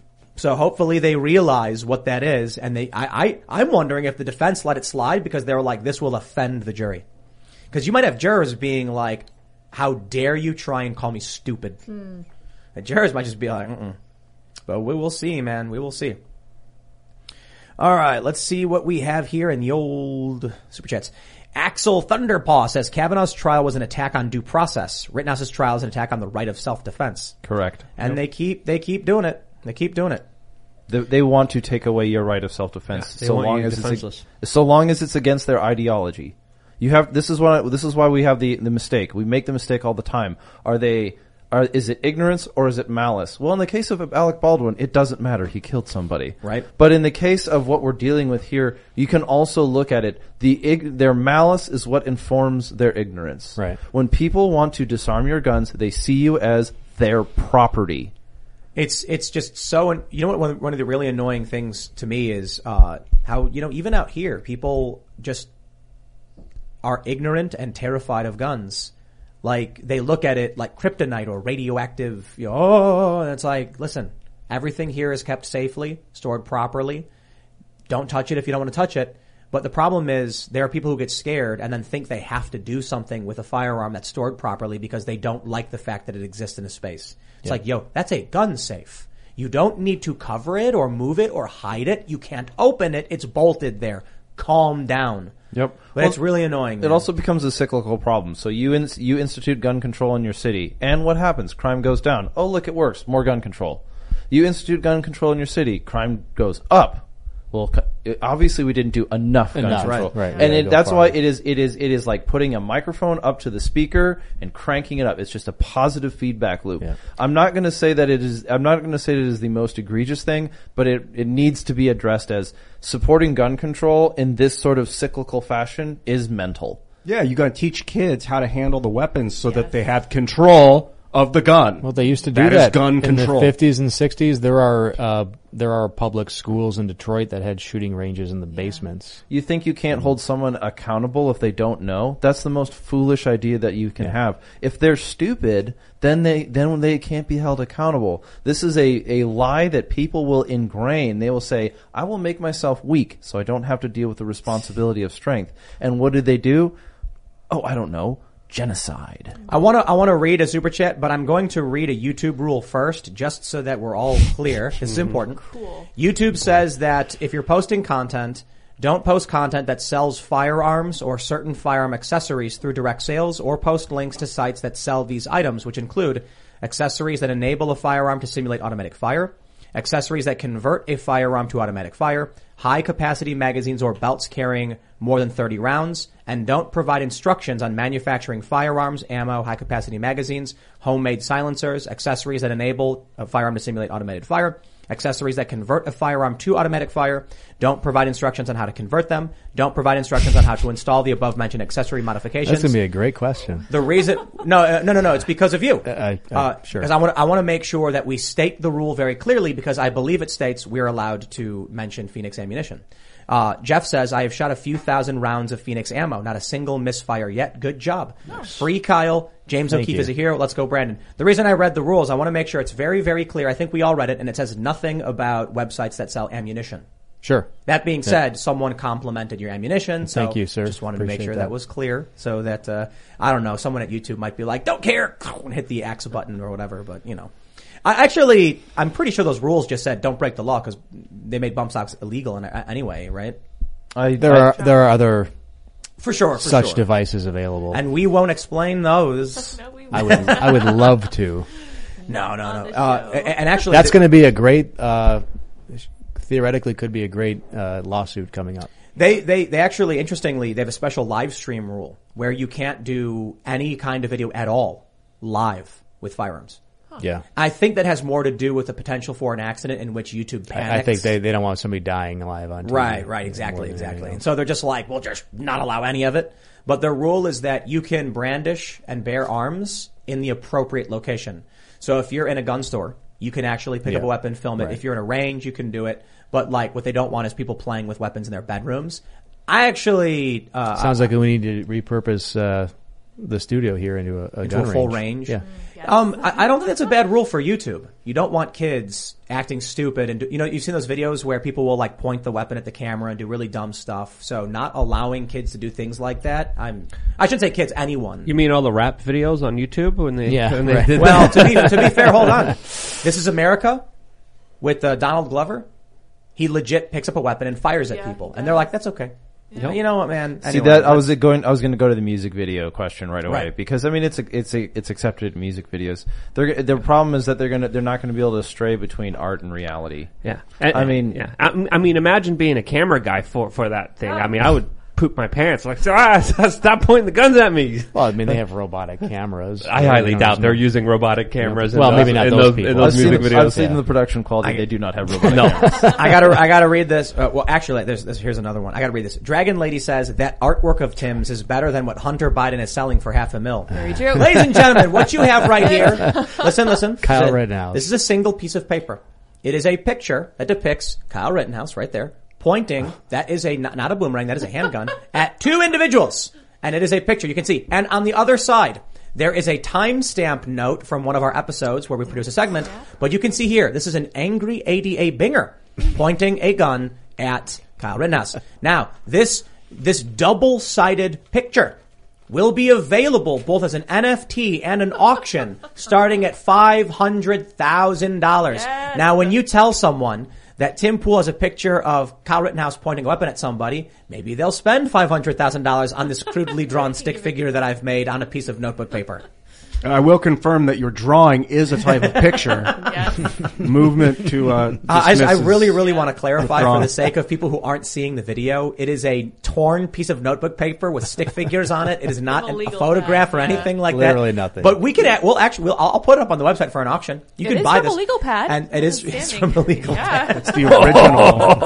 So hopefully they realize what that is, and they. I, I, I'm wondering if the defense let it slide because they were like, this will offend the jury. Because you might have jurors being like, how dare you try and call me stupid? Hmm. The jurors might just be like, mm-mm. But we will see, man. We will see. All right, let's see what we have here in the old super chats. Axel Thunderpaw says Kavanaugh's trial was an attack on due process. Rittenhouse's trial is an attack on the right of self-defense. Correct. And Yep. they keep they keep doing it. They keep doing it. They, they want to take away your right of self-defense Yeah, they so want long you as defenseless. it's so long as it's against their ideology. You have this is why this is why we have the the mistake. We make the mistake all the time. Are they are is it ignorance or is it malice? Well, in the case of Alec Baldwin, it doesn't matter. He killed somebody. Right. But in the case of what we're dealing with here, you can also look at it. The ig- their malice is what informs their ignorance. Right. When people want to disarm your guns, they see you as their property. It's it's just so, you know what, one, one of the really annoying things to me is uh how, you know, even out here, people just are ignorant and terrified of guns. Like, they look at it like kryptonite or radioactive, you know, oh, and it's like, listen, everything here is kept safely, stored properly. Don't touch it if you don't want to touch it. But the problem is there are people who get scared and then think they have to do something with a firearm that's stored properly because they don't like the fact that it exists in a space. It's Yeah. like, yo, that's a gun safe. You don't need to cover it or move it or hide it. You can't open it. It's bolted there. Calm down. Yep. But Well, it's really annoying. It man. also becomes a cyclical problem. So you in, you institute gun control in your city, and what happens? Crime goes down. Oh, look, it works. More gun control. You institute gun control in your city, crime goes up. Well, co- it- obviously we didn't do enough gun Enough, control, right, right. and Yeah, it, go that's far. why it is it is it is like putting a microphone up to the speaker and cranking it up. It's just a positive feedback loop. Yeah. I'm not going to say that it is. I'm not going to say that it is the most egregious thing, but it it needs to be addressed as supporting gun control in this sort of cyclical fashion is mental. Yeah, you got to teach kids how to handle the weapons so that they have control of the gun. Well, they used to do That that, is gun in control. the fifties and sixties. There are uh, there are public schools in Detroit that had shooting ranges in the basements. You think you can't hold someone accountable if they don't know? That's the most foolish idea that you can Yeah. have. If they're stupid, then they then they can't be held accountable. This is a, a lie that people will ingrain. They will say, I will make myself weak so I don't have to deal with the responsibility of strength. And what do they do? oh, I don't know, genocide. I want to I want to read a super chat, but I'm going to read a YouTube rule first, just so that we're all clear. This is important. Cool. YouTube says that if you're posting content, don't post content that sells firearms or certain firearm accessories through direct sales, or post links to sites that sell these items, which include accessories that enable a firearm to simulate automatic fire, accessories that convert a firearm to automatic fire, high-capacity magazines or belts carrying more than thirty rounds, and don't provide instructions on manufacturing firearms, ammo, high-capacity magazines, homemade silencers, accessories that enable a firearm to simulate automated fire, accessories that convert a firearm to automatic fire, don't provide instructions on how to convert them, don't provide instructions on how to install the above-mentioned accessory modifications. That's going to be a great question. The reason, no, uh, no, no, no, it's because of you. Uh, uh, Uh, sure. Because I want to, I want to make sure that we state the rule very clearly, because I believe it states we're allowed to mention Phoenix ammunition. Uh, Jeff says, I have shot a few thousand rounds of Phoenix ammo, not a single misfire yet. Good job. Free Kyle. James Thank O'Keefe you. is a hero. Let's go, Brandon. The reason I read the rules, I want to make sure it's very, very clear. I think we all read it, and it says nothing about websites that sell ammunition. Sure. That being said, someone complimented your ammunition. So Thank you, sir. Just wanted to make Appreciate sure that. that. was clear, so that uh, I don't know, someone at YouTube might be like, "Don't care," and hit the axe button or whatever. But you know, I actually, I'm pretty sure those rules just said don't break the law, because they made bump stocks illegal in, anyway, right? I, There I- are there are other For sure, for such sure. devices available. And we won't explain those. No, we I would I would love to. No, no, on no. the Uh, show. and actually, That's the- going to be a great. Uh, theoretically, could be a great uh, lawsuit coming up. They, they, they actually, interestingly, they have a special live stream rule where you can't do any kind of video at all live with firearms. Yeah. I think that has more to do with the potential for an accident in which YouTube panics. I, I think they, they don't want somebody dying live on T V. Right, right, exactly, More than exactly. anything And so they're just like, we'll just not allow any of it. But their rule is that you can brandish and bear arms in the appropriate location. So if you're in a gun store, you can actually pick up a Yeah. weapon, film it. Right. If you're in a range, you can do it. But like, what they don't want is people playing with weapons in their bedrooms. I actually, uh, Sounds like we need to repurpose uh, the studio here into a, a into gun a full range. Yeah. Yes. Um, I, I don't think that's a bad rule for YouTube. You don't want kids acting stupid and do, you know, you've seen those videos where people will like point the weapon at the camera and do really dumb stuff. So not allowing kids to do things like that. I'm, I shouldn't say kids, anyone. You mean all the rap videos on YouTube when they? Yeah, when they right. did Well, to be, to be fair, hold on. This is America with uh, Donald Glover. He legit picks up a weapon and fires at Yeah, people. he And they're does. like, that's okay. You know what, man? See Anyway, that I let's- was going. I was going to go to the music video question right away Right. because I mean it's a, it's a, it's accepted in music videos. They're, the problem is that they're gonna they're not going to be able to stray between art and reality. Yeah, And- I mean- yeah. I, I mean, imagine being a camera guy for for that thing. I mean, I would poop my pants. Like, ah, stop pointing the guns at me. Well, I mean, they have robotic cameras. I highly You know, doubt there's they're no- using robotic cameras. in Well, those, maybe not in those those, people. in those I've music seen, videos. I've seen yeah. the production quality. I- they do not have robotic No. cameras. I gotta, I gotta read this. Uh, well, actually, there's, there's, here's another one. I gotta read this. Dragon Lady says that artwork of Tim's is better than what Hunter Biden is selling for half a mil. Very true. Ladies and gentlemen, what you have right here. Listen, listen. Kyle Listen. Rittenhouse. This is a single piece of paper. It is a picture that depicts Kyle Rittenhouse right there, pointing. That is a not, not a boomerang. That is a handgun at two individuals, and it is a picture you can see. And on the other side, there is a timestamp note from one of our episodes where we produce a segment. But you can see here, this is an angry A D A Binger pointing a gun at Kyle Rittenhouse. Now, this this double-sided picture will be available both as an N F T and an auction starting at five hundred thousand dollars. Yes. Now, when you tell someone that Tim Pool has a picture of Kyle Rittenhouse pointing a weapon at somebody, maybe they'll spend five hundred thousand dollars on this crudely drawn stick figure that I've made on a piece of notebook paper. And I will confirm that your drawing is a type of picture. Yes. Movement to uh, Uh, I, I dismisses- really, really want to clarify for Withdrawn. the sake of people who aren't seeing the video. It is a torn piece of notebook paper with stick figures on it. It is not Some an, a illegal photograph pad, or yeah. anything like Literally that. nothing. But we can, act- we'll actually, we'll, I'll I'll put it up on the website for an auction. You It can is buy from a this. legal pad. And it is it's Outstanding. from a legal Yeah. pad. It's the original.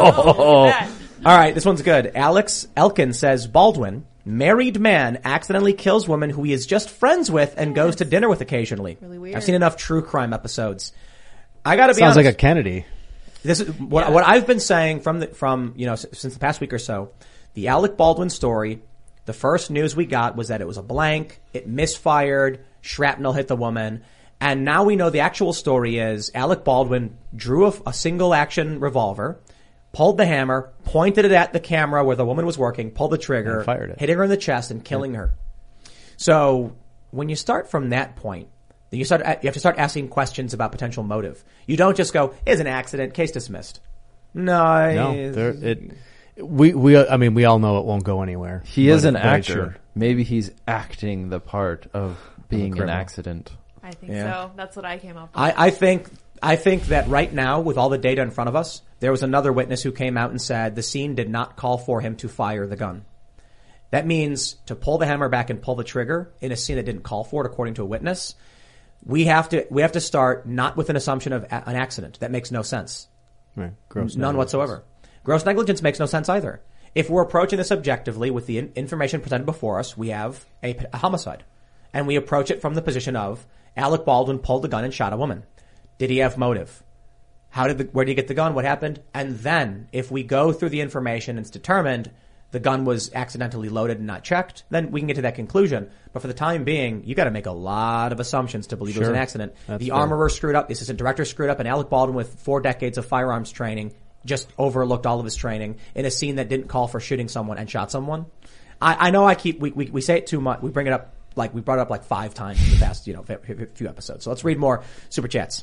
Oh, that. All right, this one's good. Alex Elkin says Baldwin, married man, accidentally kills woman who he is just friends with and goes to dinner with occasionally. Really weird. I've seen enough true crime episodes. I gotta be Sounds honest. like a Kennedy. This is what, Yeah. what I've been saying from the, from, you know, s- since the past week or so. The Alec Baldwin story, the first news we got was that it was a blank, it misfired, shrapnel hit the woman. And now we know the actual story is Alec Baldwin drew a, a single action revolver, pulled the hammer, pointed it at the camera where the woman was working, pulled the trigger, And fired it. hitting her in the chest and killing her. So when you start from that point, you start, you have to start asking questions about potential motive. You don't just go, "It's an accident, case dismissed." No, No, there, it, we, we, I mean, we all know it won't go anywhere. He but is an it- but it actor. should. Maybe he's acting the part of being an criminal. accident. I think Yeah. so. That's what I came up with. I, I think I think that right now, with all the data in front of us, there was another witness who came out and said the scene did not call for him to fire the gun. That means to pull the hammer back and pull the trigger in a scene that didn't call for it, according to a witness. We have to we have to start not with an assumption of a, an accident. That makes no sense. Right. Gross None negligence. whatsoever. Gross negligence makes no sense either. If we're approaching this objectively with the in- information presented before us, we have a, a homicide. And we approach it from the position of Alec Baldwin pulled the gun and shot a woman. Did he have motive? How did the, where did he get the gun? What happened? And then if we go through the information and it's determined the gun was accidentally loaded and not checked, then we can get to that conclusion. But for the time being, you got to make a lot of assumptions to believe it was Sure. an accident. That's the fair. armorer screwed up, the assistant director screwed up, and Alec Baldwin with four decades of firearms training just overlooked all of his training in a scene that didn't call for shooting someone and shot someone. I, I know I keep, we, we, we say it too much. We bring it up, like, we brought it up like five times in the past, you know, few episodes. So let's read more super chats.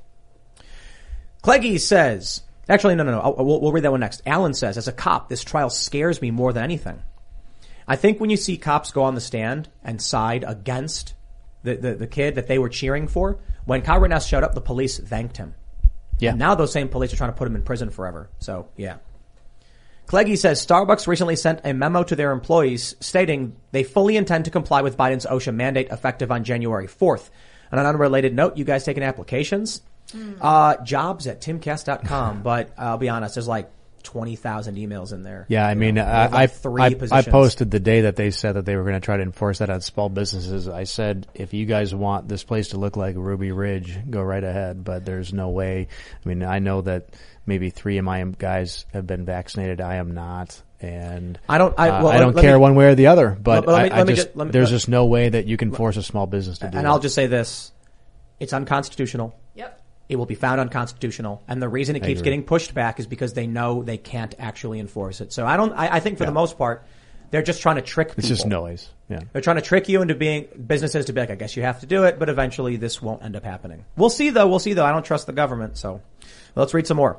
Cleggy says, actually, no, no, no. I'll, we'll, we'll read that one next. Alan says, as a cop, this trial scares me more than anything. I think when you see cops go on the stand and side against the, the, the kid that they were cheering for, when Kyle Rittenhouse showed up, the police thanked him. Yeah. And now those same police are trying to put him in prison forever. So, yeah. Cleggy says Starbucks recently sent a memo to their employees stating they fully intend to comply with Biden's OSHA mandate effective on January fourth. On an unrelated note, you guys taking applications? Mm. Uh, jobs at timcast dot com. But I'll be honest, there's like twenty thousand emails in there. Yeah, I mean, know, I, like I, three I, I positions. posted the day that they said that they were going to try to enforce that on small businesses. I said, if you guys want this place to look like Ruby Ridge, go right ahead. But there's no way. I mean, I know that maybe three of my guys have been vaccinated. I am not. And I don't. I, well, uh, I don't let care me, one way or the other. But let me- I, let me I just, get- let me- there's let- just no way that you can force a small business to do and that. I'll just say this: it's unconstitutional. Yep. It will be found unconstitutional, and the reason it I keeps agree. getting pushed back is because they know they can't actually enforce it. So I don't. I, I think for the Yeah. most part, they're just trying to trick people. It's just noise. Yeah. They're trying to trick you into being businesses to be like, I guess you have to do it, but eventually this won't end up happening. We'll see though. We'll see though. I don't trust the government. So well, let's read some more.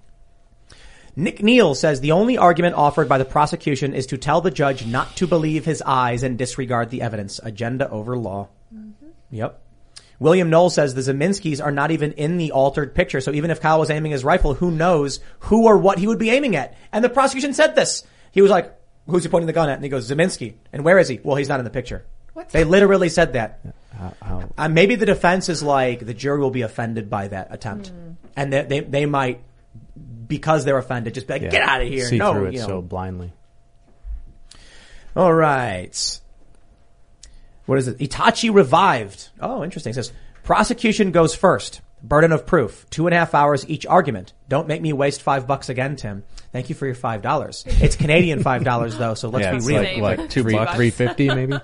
Nick Neal says the only argument offered by the prosecution is to tell the judge not to believe his eyes and disregard the evidence. Agenda over law. Mm-hmm. Yep. William Knoll says the Zeminskis are not even in the altered picture. So even if Kyle was aiming his rifle, who knows who or what he would be aiming at? And the prosecution said this. He was like, who's he pointing the gun at? And he goes, Zeminski. And where is he? Well, he's not in the picture. What? They literally said that. How, how, Uh, maybe the defense is like, the jury will be offended by that attempt. Mm. And they, they, they might, because they're offended, just be like, yeah, get out of here. See no, through it you know. so blindly. All right. What is it? Itachi revived. Oh, interesting. It says, prosecution goes first. Burden of proof. Two and a half hours each argument. Don't make me waste five bucks again, Tim. Thank you for your five dollars. It's Canadian five dollars though, so let's yeah, be it's real. like, what, Like two three bucks? three fifty maybe?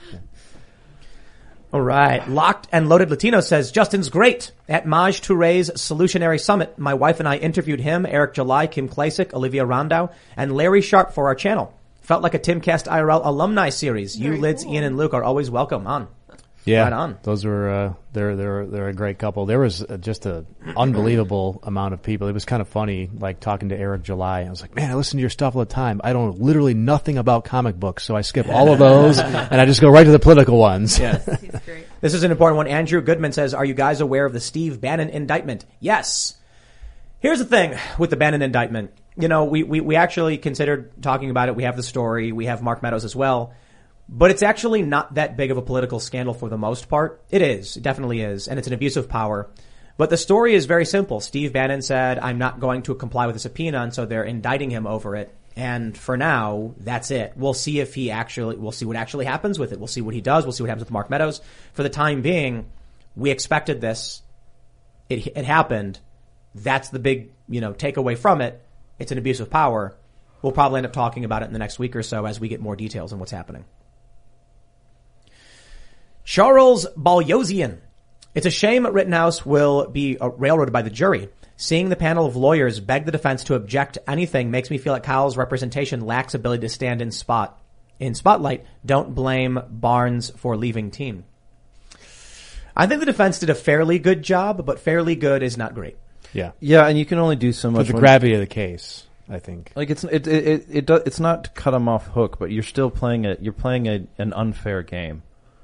All right. Locked and Loaded Latino says, Justin's great. At Maj Touré's Solutionary Summit, my wife and I interviewed him, Eric July, Kim Klasick, Olivia Rondow, and Larry Sharp for our channel. Felt like a Timcast I R L alumni series. You, Very Lids, cool. Ian, and Luke are always welcome on. Yeah, Right on. those were uh, they're they're they're a great couple. There was uh, just a unbelievable amount of people. It was kind of funny, like talking to Eric July. I was like, man, I listen to your stuff all the time. I don't literally nothing about comic books, so I skip all of those and I just go right to the political ones. Yeah. He's great. This is an important one. Andrew Goodman says, are you guys aware of the Steve Bannon indictment? Yes. Here's the thing with the Bannon indictment. You know, we, we, we actually considered talking about it. We have the story. We have Mark Meadows as well. But it's actually not that big of a political scandal for the most part. It is. It definitely is. And it's an abuse of power. But the story is very simple. Steve Bannon said, I'm not going to comply with the subpoena, and so they're indicting him over it. And for now, that's it. We'll see if he actually, we'll see what actually happens with it. We'll see what he does. We'll see what happens with Mark Meadows. For the time being, we expected this. It, it happened. That's the big, you know, takeaway from it. It's an abuse of power. We'll probably end up talking about it in the next week or so as we get more details on what's happening. Charles Balyosian. It's a shame Rittenhouse will be uh, railroaded by the jury. Seeing the panel of lawyers beg the defense to object to anything makes me feel like Kyle's representation lacks ability to stand in spot. in Spotlight, don't blame Barnes for leaving team. I think the defense did a fairly good job, but fairly good is not great. Yeah. Yeah, and you can only do so For much. the when- gravity of the case, I think. Like it's it it it, it do, it's not to cut him off hook, but you're still playing a you're playing a, an unfair game.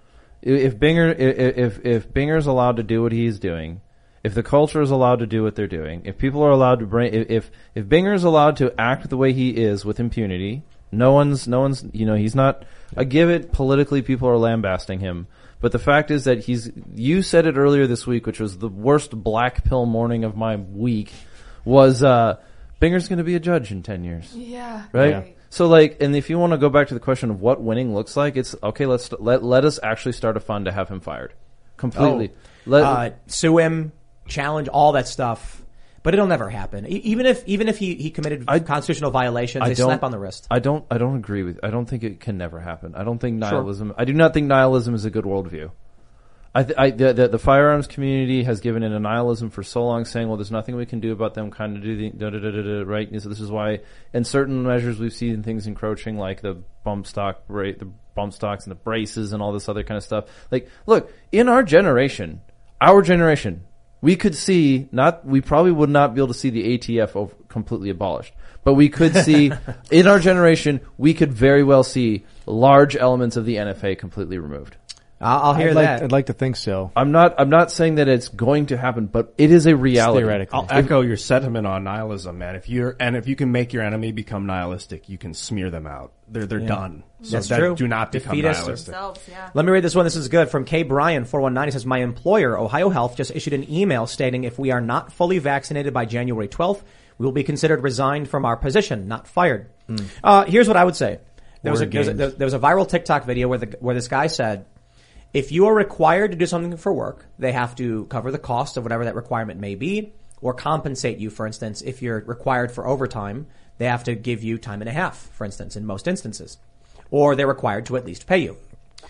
If Binger if if if Binger's allowed to do what he's doing, if the culture is allowed to do what they're doing, if people are allowed to bring if if Binger's allowed to act the way he is with impunity, no one's no one's you know he's not. I give it politically, people are lambasting him. But the fact is that he's, you said it earlier this week, which was the worst black pill morning of my week, was, uh, Binger's gonna be a judge in ten years. Yeah. Right? Yeah. So like, and if you want to go back to the question of what winning looks like, it's, okay, let's, let, let us actually start a fund to have him fired. Completely. Let, Uh, sue him, challenge, all that stuff. But it'll never happen. E- even if, even if he, he committed I- constitutional violations, I they don't- slap on the wrist. I don't, I don't agree with, I don't think it can never happen. I don't think nihilism, I do not think nihilism is a good worldview. I, th- I the, the, the firearms community has given in a nihilism for so long, saying, "Well, there's nothing we can do about them." Kind of do the da, da, da, da, da, right. And so this is why, in certain measures, we've seen things encroaching, like the bump stock rate, the bump stocks, and the braces, and all this other kind of stuff. Like, look, in our generation, our generation, we could see not. We probably would not be able to see the A T F over, completely abolished, but we could see in our generation, we could very well see large elements of the N F A completely removed. I'll, I'll hear I'd like, that. I'd like to think so. I'm not. I'm not saying that it's going to happen, but it is a reality. Theoretically. I'll echo your sentiment on nihilism, man. If you're and if you can make your enemy become nihilistic, you can smear them out. They're they're done. So That's that, true. Do not become Defeatist. nihilistic. Themselves, yeah. Let me read this one. This is good. From K. Bryan, four one nine. He says, my employer, Ohio Health, just issued an email stating if we are not fully vaccinated by January twelfth, we will be considered resigned from our position, not fired. Mm. Uh, here's what I would say. There was, a, there, was a, there was a viral TikTok video where the, where this guy said, if you are required to do something for work, they have to cover the cost of whatever that requirement may be, or compensate you. For instance, if you're required for overtime, they have to give you time and a half, for instance, in most instances. Or they're required to at least pay you.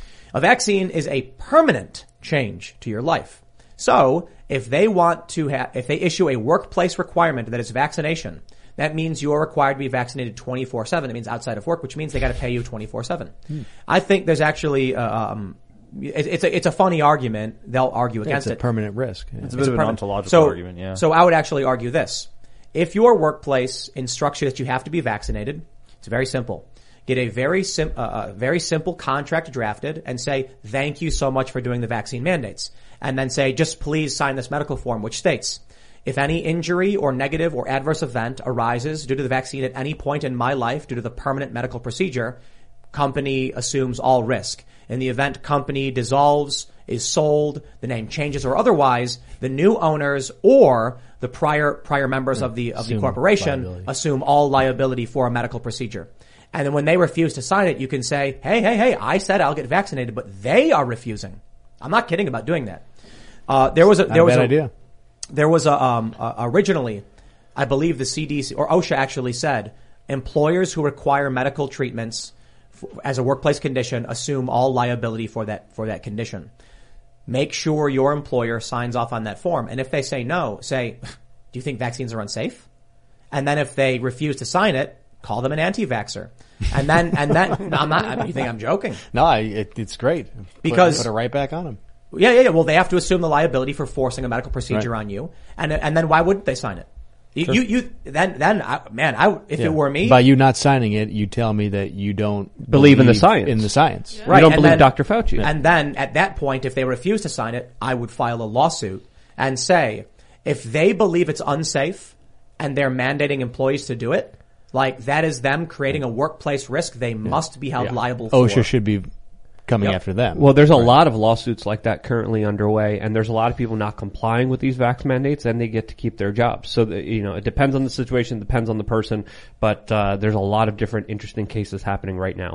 A vaccine is a permanent change to your life. So, if they want to have, if they issue a workplace requirement that is vaccination, that means you are required to be vaccinated twenty-four seven. It means outside of work, which means they got to pay you twenty-four seven. Hmm. I think there's actually, uh, um, it, it's a, it's a funny argument. They'll argue against It's a it. permanent risk. Yeah. It's a bit of an permanent. ontological so, argument. Yeah. So I would actually argue this. If your workplace instructs you that you have to be vaccinated, it's very simple. Get a very sim- uh, uh, very simple contract drafted and say, thank you so much for doing the vaccine mandates. And then say, just please sign this medical form, which states, if any injury or negative or adverse event arises due to the vaccine at any point in my life due to the permanent medical procedure, company assumes all risk. In the event company dissolves, is sold, the name changes or otherwise, the new owners or the prior prior members of the of the Assume corporation liability. assume all liability for a medical procedure. And then when they refuse to sign it, you can say, hey, hey, hey, I said I'll get vaccinated, but they are refusing. I'm not kidding about doing that. Uh, there was a, Not there a was bad a, idea. there was a, um, uh, originally, I believe the C D C or OSHA actually said employers who require medical treatments f- as a workplace condition assume all liability for that, for that condition. Make sure your employer signs off on that form. And if they say no, say, do you think vaccines are unsafe? And then if they refuse to sign it, call them an anti-vaxxer. And then, and then, no, I'm not, I mean, you think I'm joking? No, I, it, it's great. Because- put, put it right back on him. Yeah, yeah, yeah. Well, they have to assume the liability for forcing a medical procedure Right. on you. And, and then why wouldn't they sign it? You, you, you, then, then, I, man, I, if Yeah. it were me. By you not signing it, you tell me that you don't Believe in the science. In the science. Right, You don't and believe then- Doctor Fauci. And then at that point, if they refuse to sign it, I would file a lawsuit and say, if they believe it's unsafe and they're mandating employees to do it, like that is them creating a workplace risk they must be held Yeah. liable for. OSHA should be coming Yep. after them. Well, there's a lot of lawsuits like that currently underway, and there's a lot of people not complying with these vax mandates, and they get to keep their jobs. So, that, you know, it depends on the situation, depends on the person, but uh, there's a lot of different interesting cases happening right now.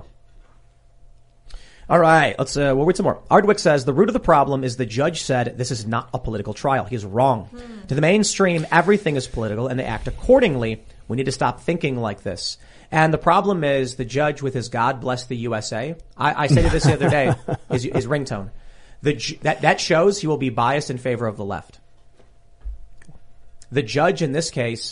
All right, let's, uh, we'll read some more. Ardwick says, the root of the problem is the judge said this is not a political trial. He is wrong. Hmm. To the mainstream, everything is political and they act accordingly. We need to stop thinking like this. And the problem is the judge with his God bless the U S A. I, I stated this the other day, his, his ringtone. The, ju- that, that shows he will be biased in favor of the left. The judge in this case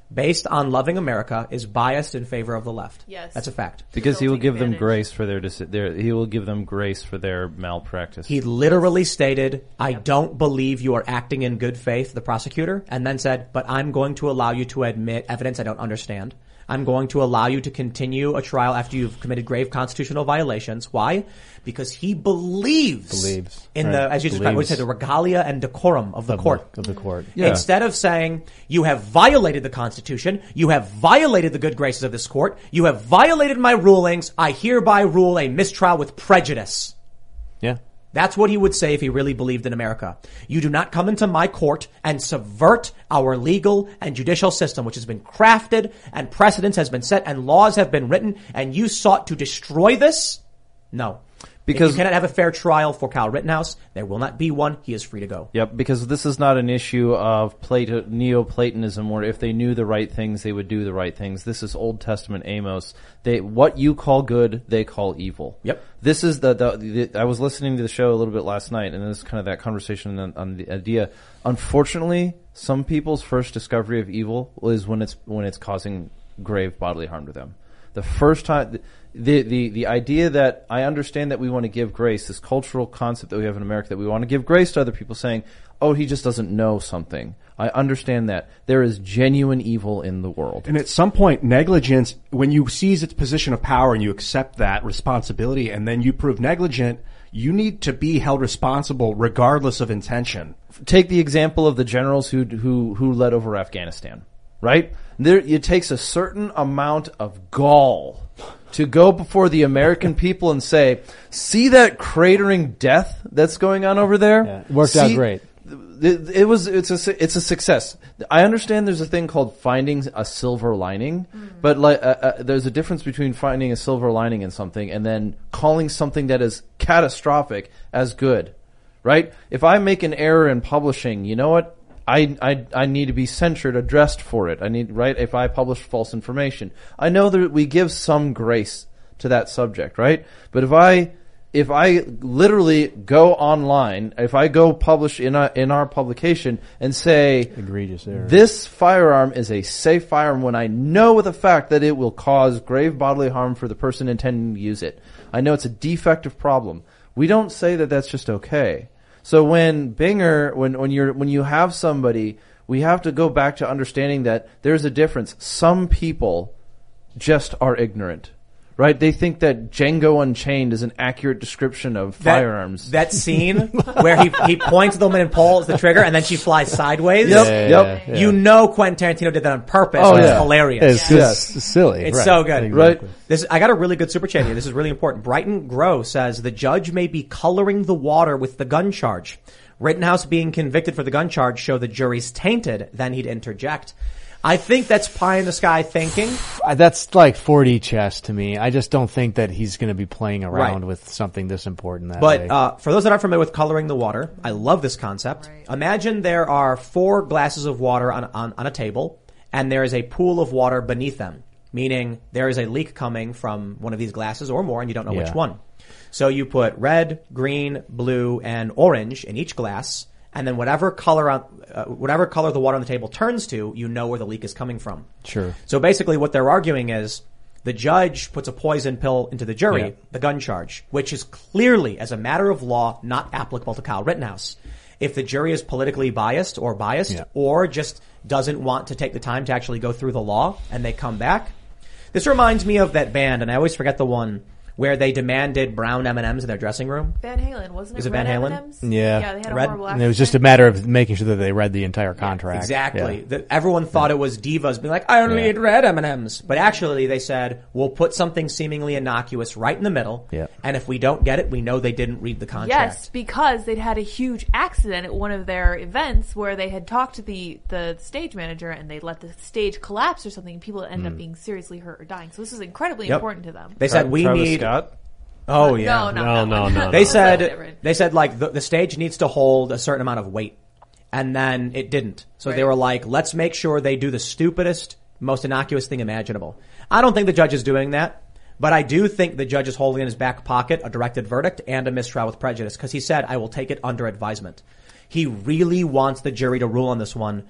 based on loving America, is biased in favor of the left. Yes. That's a fact. Because he Still will take give them advantage. grace for their, dis- their he will give them grace for their malpractice. He literally stated, I don't believe you are acting in good faith, the prosecutor, and then said, but I'm going to allow you to admit evidence I don't understand. I'm going to allow you to continue a trial after you've committed grave constitutional violations. Why? Because he believes, Believes. in Right. the, as you described, what you said, the regalia and decorum of the Of the- court. of the court. Yeah. Instead of saying, you have violated the Constitution, you have violated the good graces of this court, you have violated my rulings, I hereby rule a mistrial with prejudice. Yeah. That's what he would say if he really believed in America. You do not come into my court and subvert our legal and judicial system, which has been crafted and precedents has been set and laws have been written, and you sought to destroy this? No. Because- if you cannot have a fair trial for Kyle Rittenhouse, there will not be one. He is free to go. Yep, because this is not an issue of Plato, Neoplatonism, where if they knew the right things, they would do the right things. This is Old Testament Amos. They, what you call good, they call evil. Yep. This is the, the, the I was listening to the show a little bit last night, and this is kind of that conversation on, on the idea. Unfortunately, some people's first discovery of evil is when it's, when it's causing grave bodily harm to them. The first time, the, the, the idea that I understand that we want to give grace, this cultural concept that we have in America, that we want to give grace to other people, saying, oh, he just doesn't know something. I understand that. There is genuine evil in the world. And at some point, negligence, when you seize its position of power and you accept that responsibility and then you prove negligent, you need to be held responsible regardless of intention. Take the example of the generals who, who, who led over Afghanistan, right? There, it takes a certain amount of gall to go before the American people and say, see that cratering death that's going on over there? Yeah, it worked out See- great. It, it was, it's a, it's a success. I understand there's a thing called finding a silver lining, but like, uh, uh, there's a difference between finding a silver lining in something and then calling something that is catastrophic as good, right? If I make an error in publishing, you know what? I, I, I need to be censured, addressed for it. I need, right? If I publish false information, I know that we give some grace to that subject, right? But if I, if I literally go online, if I go publish in a, in our publication and say, Egregious error. this firearm is a safe firearm when I know with a fact that it will cause grave bodily harm for the person intending to use it. I know it's a defective problem. We don't say that that's just okay. So when Binger, when, when you're, when you have somebody, we have to go back to understanding that there's a difference. Some people just are ignorant. Right? They think that Django Unchained is an accurate description of That- firearms. That scene where he he points the woman and pulls the trigger and then she flies sideways. Yep, Yeah, yep. yeah, You know Quentin Tarantino did that on purpose. Oh, It's yeah. hilarious. It's Yes. just silly. It's right. so good. Exactly. Right. This, I got a really good super chat here. This is really important. Brighton Grow says the judge may be coloring the water with the gun charge. Rittenhouse being convicted for the gun charge show the jury's tainted. Then he'd interject. I think that's pie in the sky thinking. Uh, That's like four D chess to me. I just don't think that he's going to be playing around Right. with something this important that But way. uh, for those that aren't familiar with coloring the water, I love this concept. Right. Imagine there are four glasses of water on, on, on a table, and there is a pool of water beneath them, meaning there is a leak coming from one of these glasses or more, and you don't know which Yeah. one. So you put red, green, blue, and orange in each glass, and then whatever color on, uh, whatever color the water on the table turns to, you know where the leak is coming from. Sure. So basically what they're arguing is the judge puts a poison pill into the jury, Yeah. the gun charge, which is clearly, as a matter of law, not applicable to Kyle Rittenhouse. If the jury is politically biased or biased Yeah. or just doesn't want to take the time to actually go through the law and they come back. This reminds me of that band, and I always forget the one, where they demanded brown M and M's in their dressing room. Van Halen, wasn't it? Is it Red Van Halen? M and M's? Yeah. Yeah, they had a Red- horrible and it was just a accent. matter of making sure that they read the entire contract. Exactly. Yeah. The, everyone thought it was divas being like, I only Yeah. eat red M and M's. But actually they said, we'll put something seemingly innocuous right in the middle. Yeah. And if we don't get it, we know they didn't read the contract. Yes, because they'd had a huge accident at one of their events where they had talked to the, the stage manager and they let the stage collapse or something and people ended up being seriously hurt or dying. So this is incredibly Yep. important to them. They said, we Travis need... Scott? Oh, Uh, yeah. No, not No, that no, one. no, no. They That's said, different. they said like the, the stage needs to hold a certain amount of weight. And then it didn't. So they Right. were like, let's make sure they do the stupidest, most innocuous thing imaginable. I don't think the judge is doing that. But I do think the judge is holding in his back pocket a directed verdict and a mistrial with prejudice because he said, I will take it under advisement. He really wants the jury to rule on this one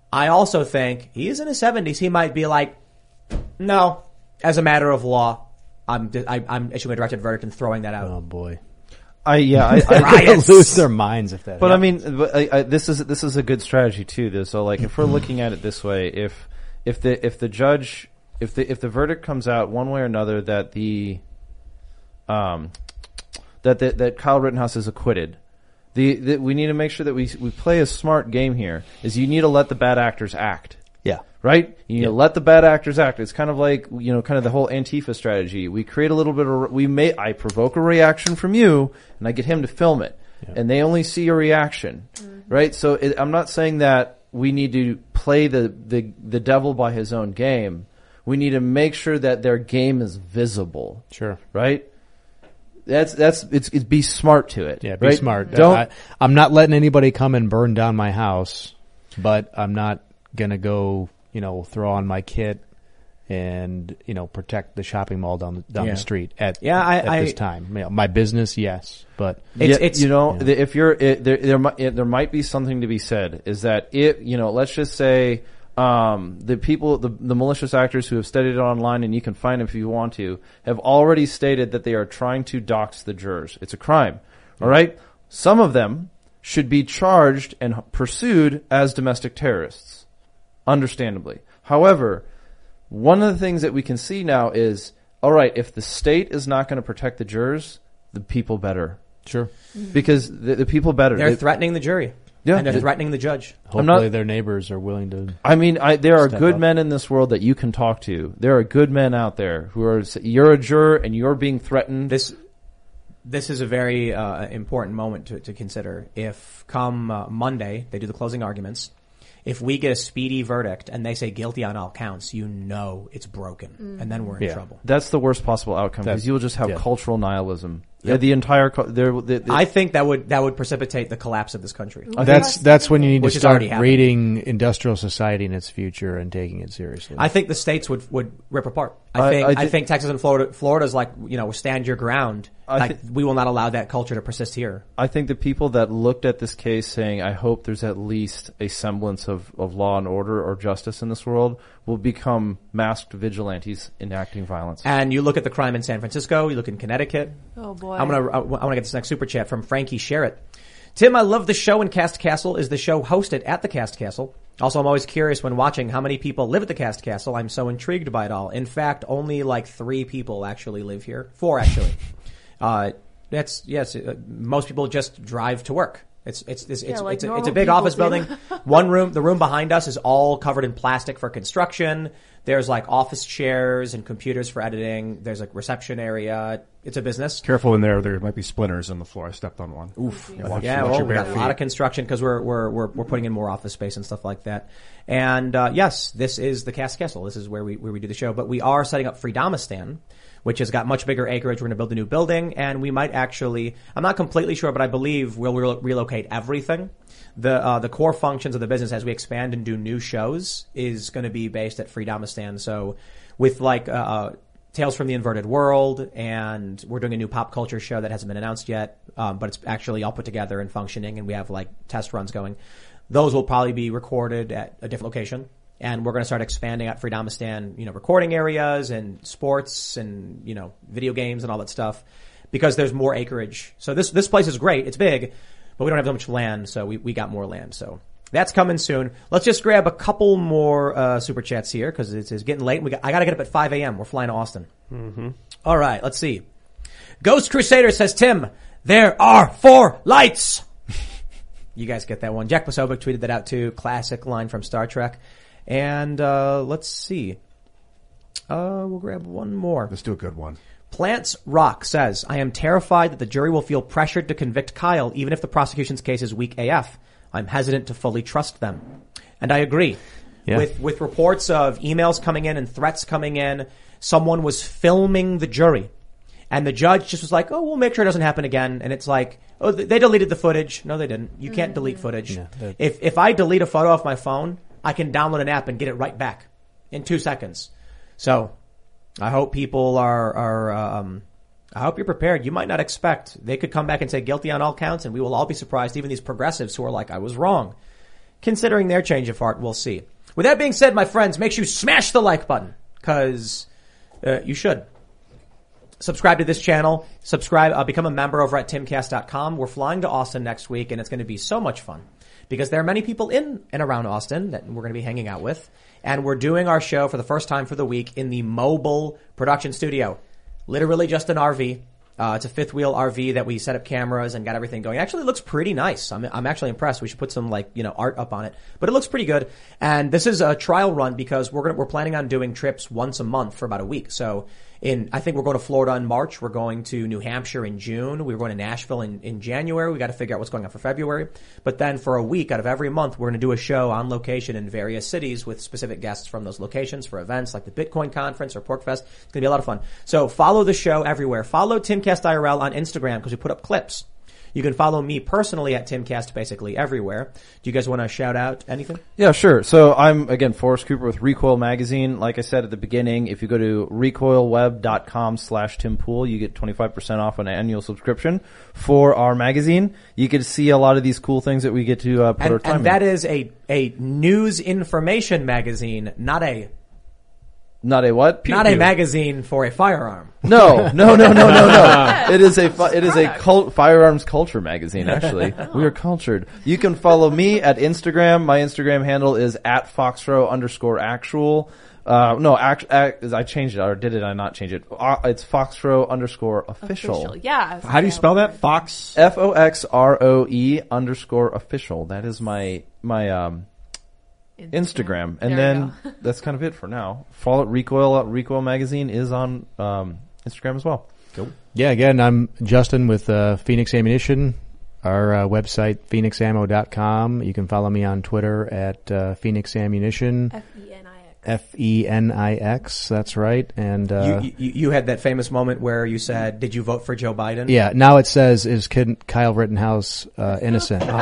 I also think he's in his seventies. He might be like, no, as a matter of law, I'm I, I'm issuing a directed verdict and throwing that out. Oh boy. I yeah, I, I Riots. They'll lose their minds if that But I happens. mean, but I, I, this is this is a good strategy too. Though, so like, if we're looking at it this way, if if the if the judge if the if the verdict comes out one way or another that the um that the, that Kyle Rittenhouse is acquitted, the, the we need to make sure that we we play a smart game here. Is you need to let the bad actors act. Yeah. Right? You need to let the bad actors act. It's kind of like, you know, kind of the whole Antifa strategy. We create a little bit of, we may, I provoke a reaction from you and I get him to film it. Yeah. And they only see a reaction. Mm-hmm. Right? So it, I'm not saying that we need to play the, the, the devil by his own game. We need to make sure that their game is visible. Sure. Right? That's, that's, it's, it's be smart to it. Yeah, be right? smart. Don't, I, I'm not letting anybody come and burn down my house, but I'm not gonna go, you know, throw on my kit and, you know, protect the shopping mall down the, down Yeah. the street at, Yeah, I- at I- this time. You know, my business, yes, but It's, yeah, it's you know, the, if you're it, there, there might it, there might be something to be said. Is that it? You know, let's just say um, the people, the, the malicious actors who have studied it online, and you can find them if you want to, have already stated that they are trying to dox the jurors. It's a crime. All right, some of them should be charged and pursued as domestic terrorists, understandably. However, one of the things that we can see now is, all right, if the state is not going to protect the jurors, the people better. sure. Because the, the people better. they're They- threatening the jury. Yeah. And they're They- threatening the judge. Hopefully not- their neighbors are willing to. I mean, I, there are Step good up. men in this world that you can talk to. There are good men out there who are, you're a juror and you're being threatened. This this is a very uh, important moment to, to consider. If come uh, Monday they do the closing arguments, if we get a speedy verdict and they say guilty on all counts, you know it's broken, and then we're in Yeah. trouble. That's the worst possible outcome because That- you'll just have yeah. cultural nihilism. Yeah, the entire, co- there, the, the, I think that would that would precipitate the collapse of this country. That's that's when you need Which to is start already happening. rating industrial society in its future and taking it seriously. I think the states would, would rip apart. I I- think I I, thi- think Texas and Florida Florida's like, you know, stand your ground. I Like thi- we will not allow that culture to persist here. I think the people that looked at this case saying, I hope there's at least a semblance of, of law and order or justice in this world will become masked vigilantes enacting violence. And you look at the crime in San Francisco, you look in Connecticut. Oh boy. I'm gonna I want to get this next super chat from Frankie Sherritt. Tim, I love the show in Cast Castle. Is the show hosted at the Cast Castle? Also, I'm always curious when watching how many people live at the Cast Castle. I'm so intrigued by it all. In fact, only like three people actually live here. Four actually. uh, that's yes. Uh, most people just drive to work. It's it's it's it's, like it's, a, it's normal a big people office do. building. One room, the room behind us is all covered in plastic for construction. There's like office chairs and computers for editing. There's like reception area. It's a business. Careful in there. There might be splinters on the floor. I stepped on one. Oof. Yeah, watch, Yeah, watch well, your we bare got a feet. lot of construction because we're we're we're we're putting in more office space and stuff like that. And uh, yes, this is the Cast Castle. This is where we where we do the show. But we are setting up Freedomistan, which has got much bigger acreage. We're going to build a new building, and we might actually. I'm not completely sure, but I believe we'll re- relocate everything. The uh, the core functions of the business as we expand and do new shows is going to be based at Freedomistan. So with like. Uh, Tales from the Inverted World, and we're doing a new pop culture show that hasn't been announced yet, um, but it's actually all put together and functioning, and we have like test runs going. Those will probably be recorded at a different location, and we're going to start expanding at Freedomistan, you know, recording areas and sports and, you know, video games and all that stuff, because there's more acreage. So this this place is great, it's big, but we don't have that much land, so we, we got more land, so. That's coming soon. Let's just grab a couple more uh, super chats here because it's, it's getting late. We got, I got to get up at five a.m. We're flying to Austin. Mm-hmm. All right, let's see. Ghost Crusader says, Tim, there are four lights. You guys get that one. Jack Posobiec tweeted that out too. Classic line from Star Trek. And uh, let's see. Uh, we'll grab one more. Let's do a good one. Plants Rock says, I am terrified that the jury will feel pressured to convict Kyle even if the prosecution's case is weak A F. I'm hesitant to fully trust them. And I agree. Yeah. With with reports of emails coming in and threats coming in, someone was filming the jury. And the judge just was like, oh, we'll make sure it doesn't happen again. And it's like, oh, they deleted the footage. No, they didn't. You can't delete footage. Yeah, that- if if I delete a photo off my phone, I can download an app and get it right back in two seconds. So I hope people are, are um, I hope you're prepared. You might not expect. They could come back and say guilty on all counts, and we will all be surprised, even these progressives who are like, I was wrong. considering their change of heart. We'll see. With that being said, my friends, make sure you smash the like button, because uh, you should. Subscribe to this channel. Subscribe, uh, become a member over at timcast dot com. We're flying to Austin next week, and it's going to be so much fun because there are many people in and around Austin that we're going to be hanging out with. And we're doing our show for the first time for the week in the mobile production studio. Literally just an R V. Uh, it's a fifth wheel R V that we set up cameras and got everything going. It actually looks pretty nice. I'm, I'm actually impressed. We should put some like, you know, art up on it, but it looks pretty good. And this is a trial run because we're gonna, we're planning on doing trips once a month for about a week. So in, I think we're going to Florida in March. We're going to New Hampshire in June. We were going to Nashville in, in January. We got to figure out what's going on for February. But then for a week out of every month, we're going to do a show on location in various cities with specific guests from those locations for events like the Bitcoin conference or PorkFest. It's going to be a lot of fun. So follow the show everywhere. Follow Timcast I R L on Instagram because we put up clips. You can follow me personally at Timcast basically everywhere. Do you guys want to shout out anything? Yeah, sure. So I'm, again, Forrest Cooper with Recoil Magazine. Like I said at the beginning, if you go to recoilweb.com slash Tim Pool, you get twenty-five percent off an annual subscription for our magazine. You get to see a lot of these cool things that we get to uh, put and, our time and in. that is a, a news information magazine, not a Not a what? Pew, not pew. a magazine for a firearm. No, no, no, no, no, no. It is a it is a cult, firearms culture magazine. Actually, we are cultured. You can follow me at Instagram. My Instagram handle is at foxrow underscore actual. Uh, no, act, act, I changed it, or did it? I not change it? Uh, it's foxrow underscore official. official. Yeah. How do you spell that? Fox. F O X R O E underscore official. That is my my um. Instagram, Instagram. and there then that's kind of it for now. Follow Recoil. Recoil Magazine is on um, Instagram as well. Cool. Yeah, again, I'm Justin with uh, Phoenix Ammunition. Our uh, website, phoenix ammo dot com. You can follow me on Twitter at uh, Phoenix Ammunition. F E N I X. F E N I X, that's right. And uh, you, you, you had that famous moment where you said, "Did you vote for Joe Biden?" Yeah. Now it says, "Is Kyle Rittenhouse uh, innocent?" so,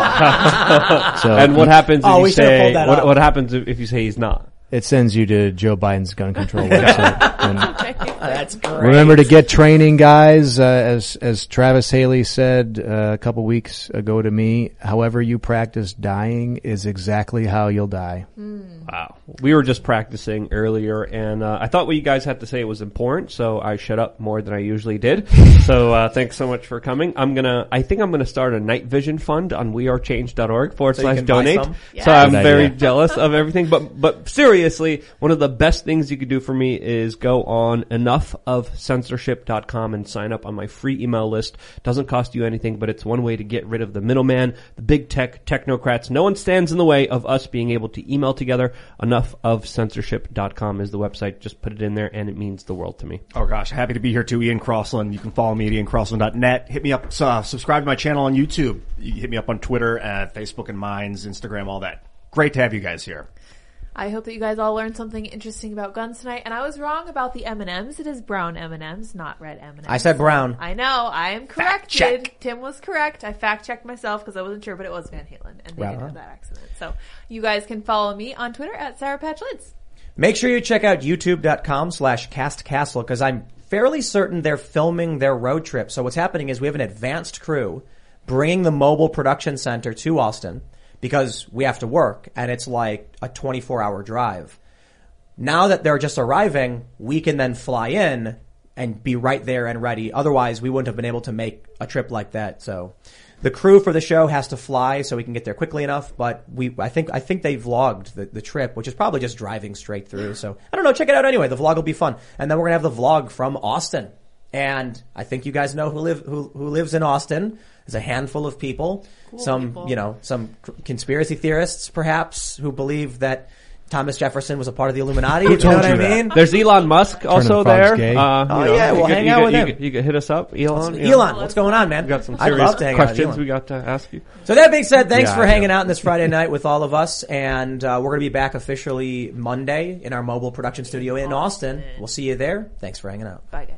and what happens if oh, you we say that what, up. what happens if you say he's not? It sends you to Joe Biden's gun control website. And that's great. Remember to get training, guys. Uh, as as Travis Haley said uh, a couple weeks ago to me, however you practice dying is exactly how you'll die. Mm. Wow. We were just practicing earlier, and uh, I thought what you guys had to say was important, so I shut up more than I usually did. So uh, thanks so much for coming. I'm gonna, I think I'm gonna start a night vision fund on wearechange.org forward so slash donate. Yes. So I'm Good very idea. jealous of everything, but but seriously, one of the best things you could do for me is go on enough of censorship dot com and sign up on my free email list. Doesn't cost you anything, but it's one way to get rid of the middleman, the big tech technocrats. No one stands in the way of us being able to email together. enough of censorship dot com is the website. Just put it in there, and it means the world to me. Oh gosh, happy to be here too. Ian Crossland. You can follow me at ian crossland dot net. Hit me up, uh, subscribe to my channel on YouTube. You can hit me up on Twitter, uh, Facebook and Minds, Instagram, all that. Great to have you guys here. I hope that you guys all learned something interesting about guns tonight. And I was wrong about the M and M's. It is brown M and M's, not red M and M's. I said brown. I know. I am corrected. check. Tim was correct. I fact checked myself because I wasn't sure, but it was Van Halen, and they Wow. didn't have that accident. So you guys can follow me on Twitter at Sour Patch Lids. Make sure you check out youtube.com slash castcastle because I'm fairly certain they're filming their road trip. So what's happening is we have an advanced crew bringing the mobile production center to Austin because we have to work, and it's like a twenty-four hour drive. Now that they're just arriving, we can then fly in and be right there and ready. Otherwise, we wouldn't have been able to make a trip like that. So the crew for the show has to fly so we can get there quickly enough. But we, I think, I think they vlogged the, the trip, which is probably just driving straight through. So I don't know. Check it out anyway. The vlog will be fun. And then we're going to have the vlog from Austin. And I think you guys know who live, who, who lives in Austin. There's a handful of people. Cool some, people. you know, some conspiracy theorists perhaps who believe that Thomas Jefferson was a part of the Illuminati. You know told what I you that? mean? There's Elon Musk also the frogs there. gay. Uh, Oh, you know, yeah, you we'll could- hang you out could- with you him. could- You could hit us up, Elon. you know. Elon, what's going on, man? We got some I'd serious love to hang out with questions Elon. we got to ask you. So that being said, thanks Yeah, for I hanging do. out on this Friday night with all of us, and uh, we're going to be back officially Monday in our mobile production studio in Austin. We'll see you there. Thanks for hanging out. Bye, guys.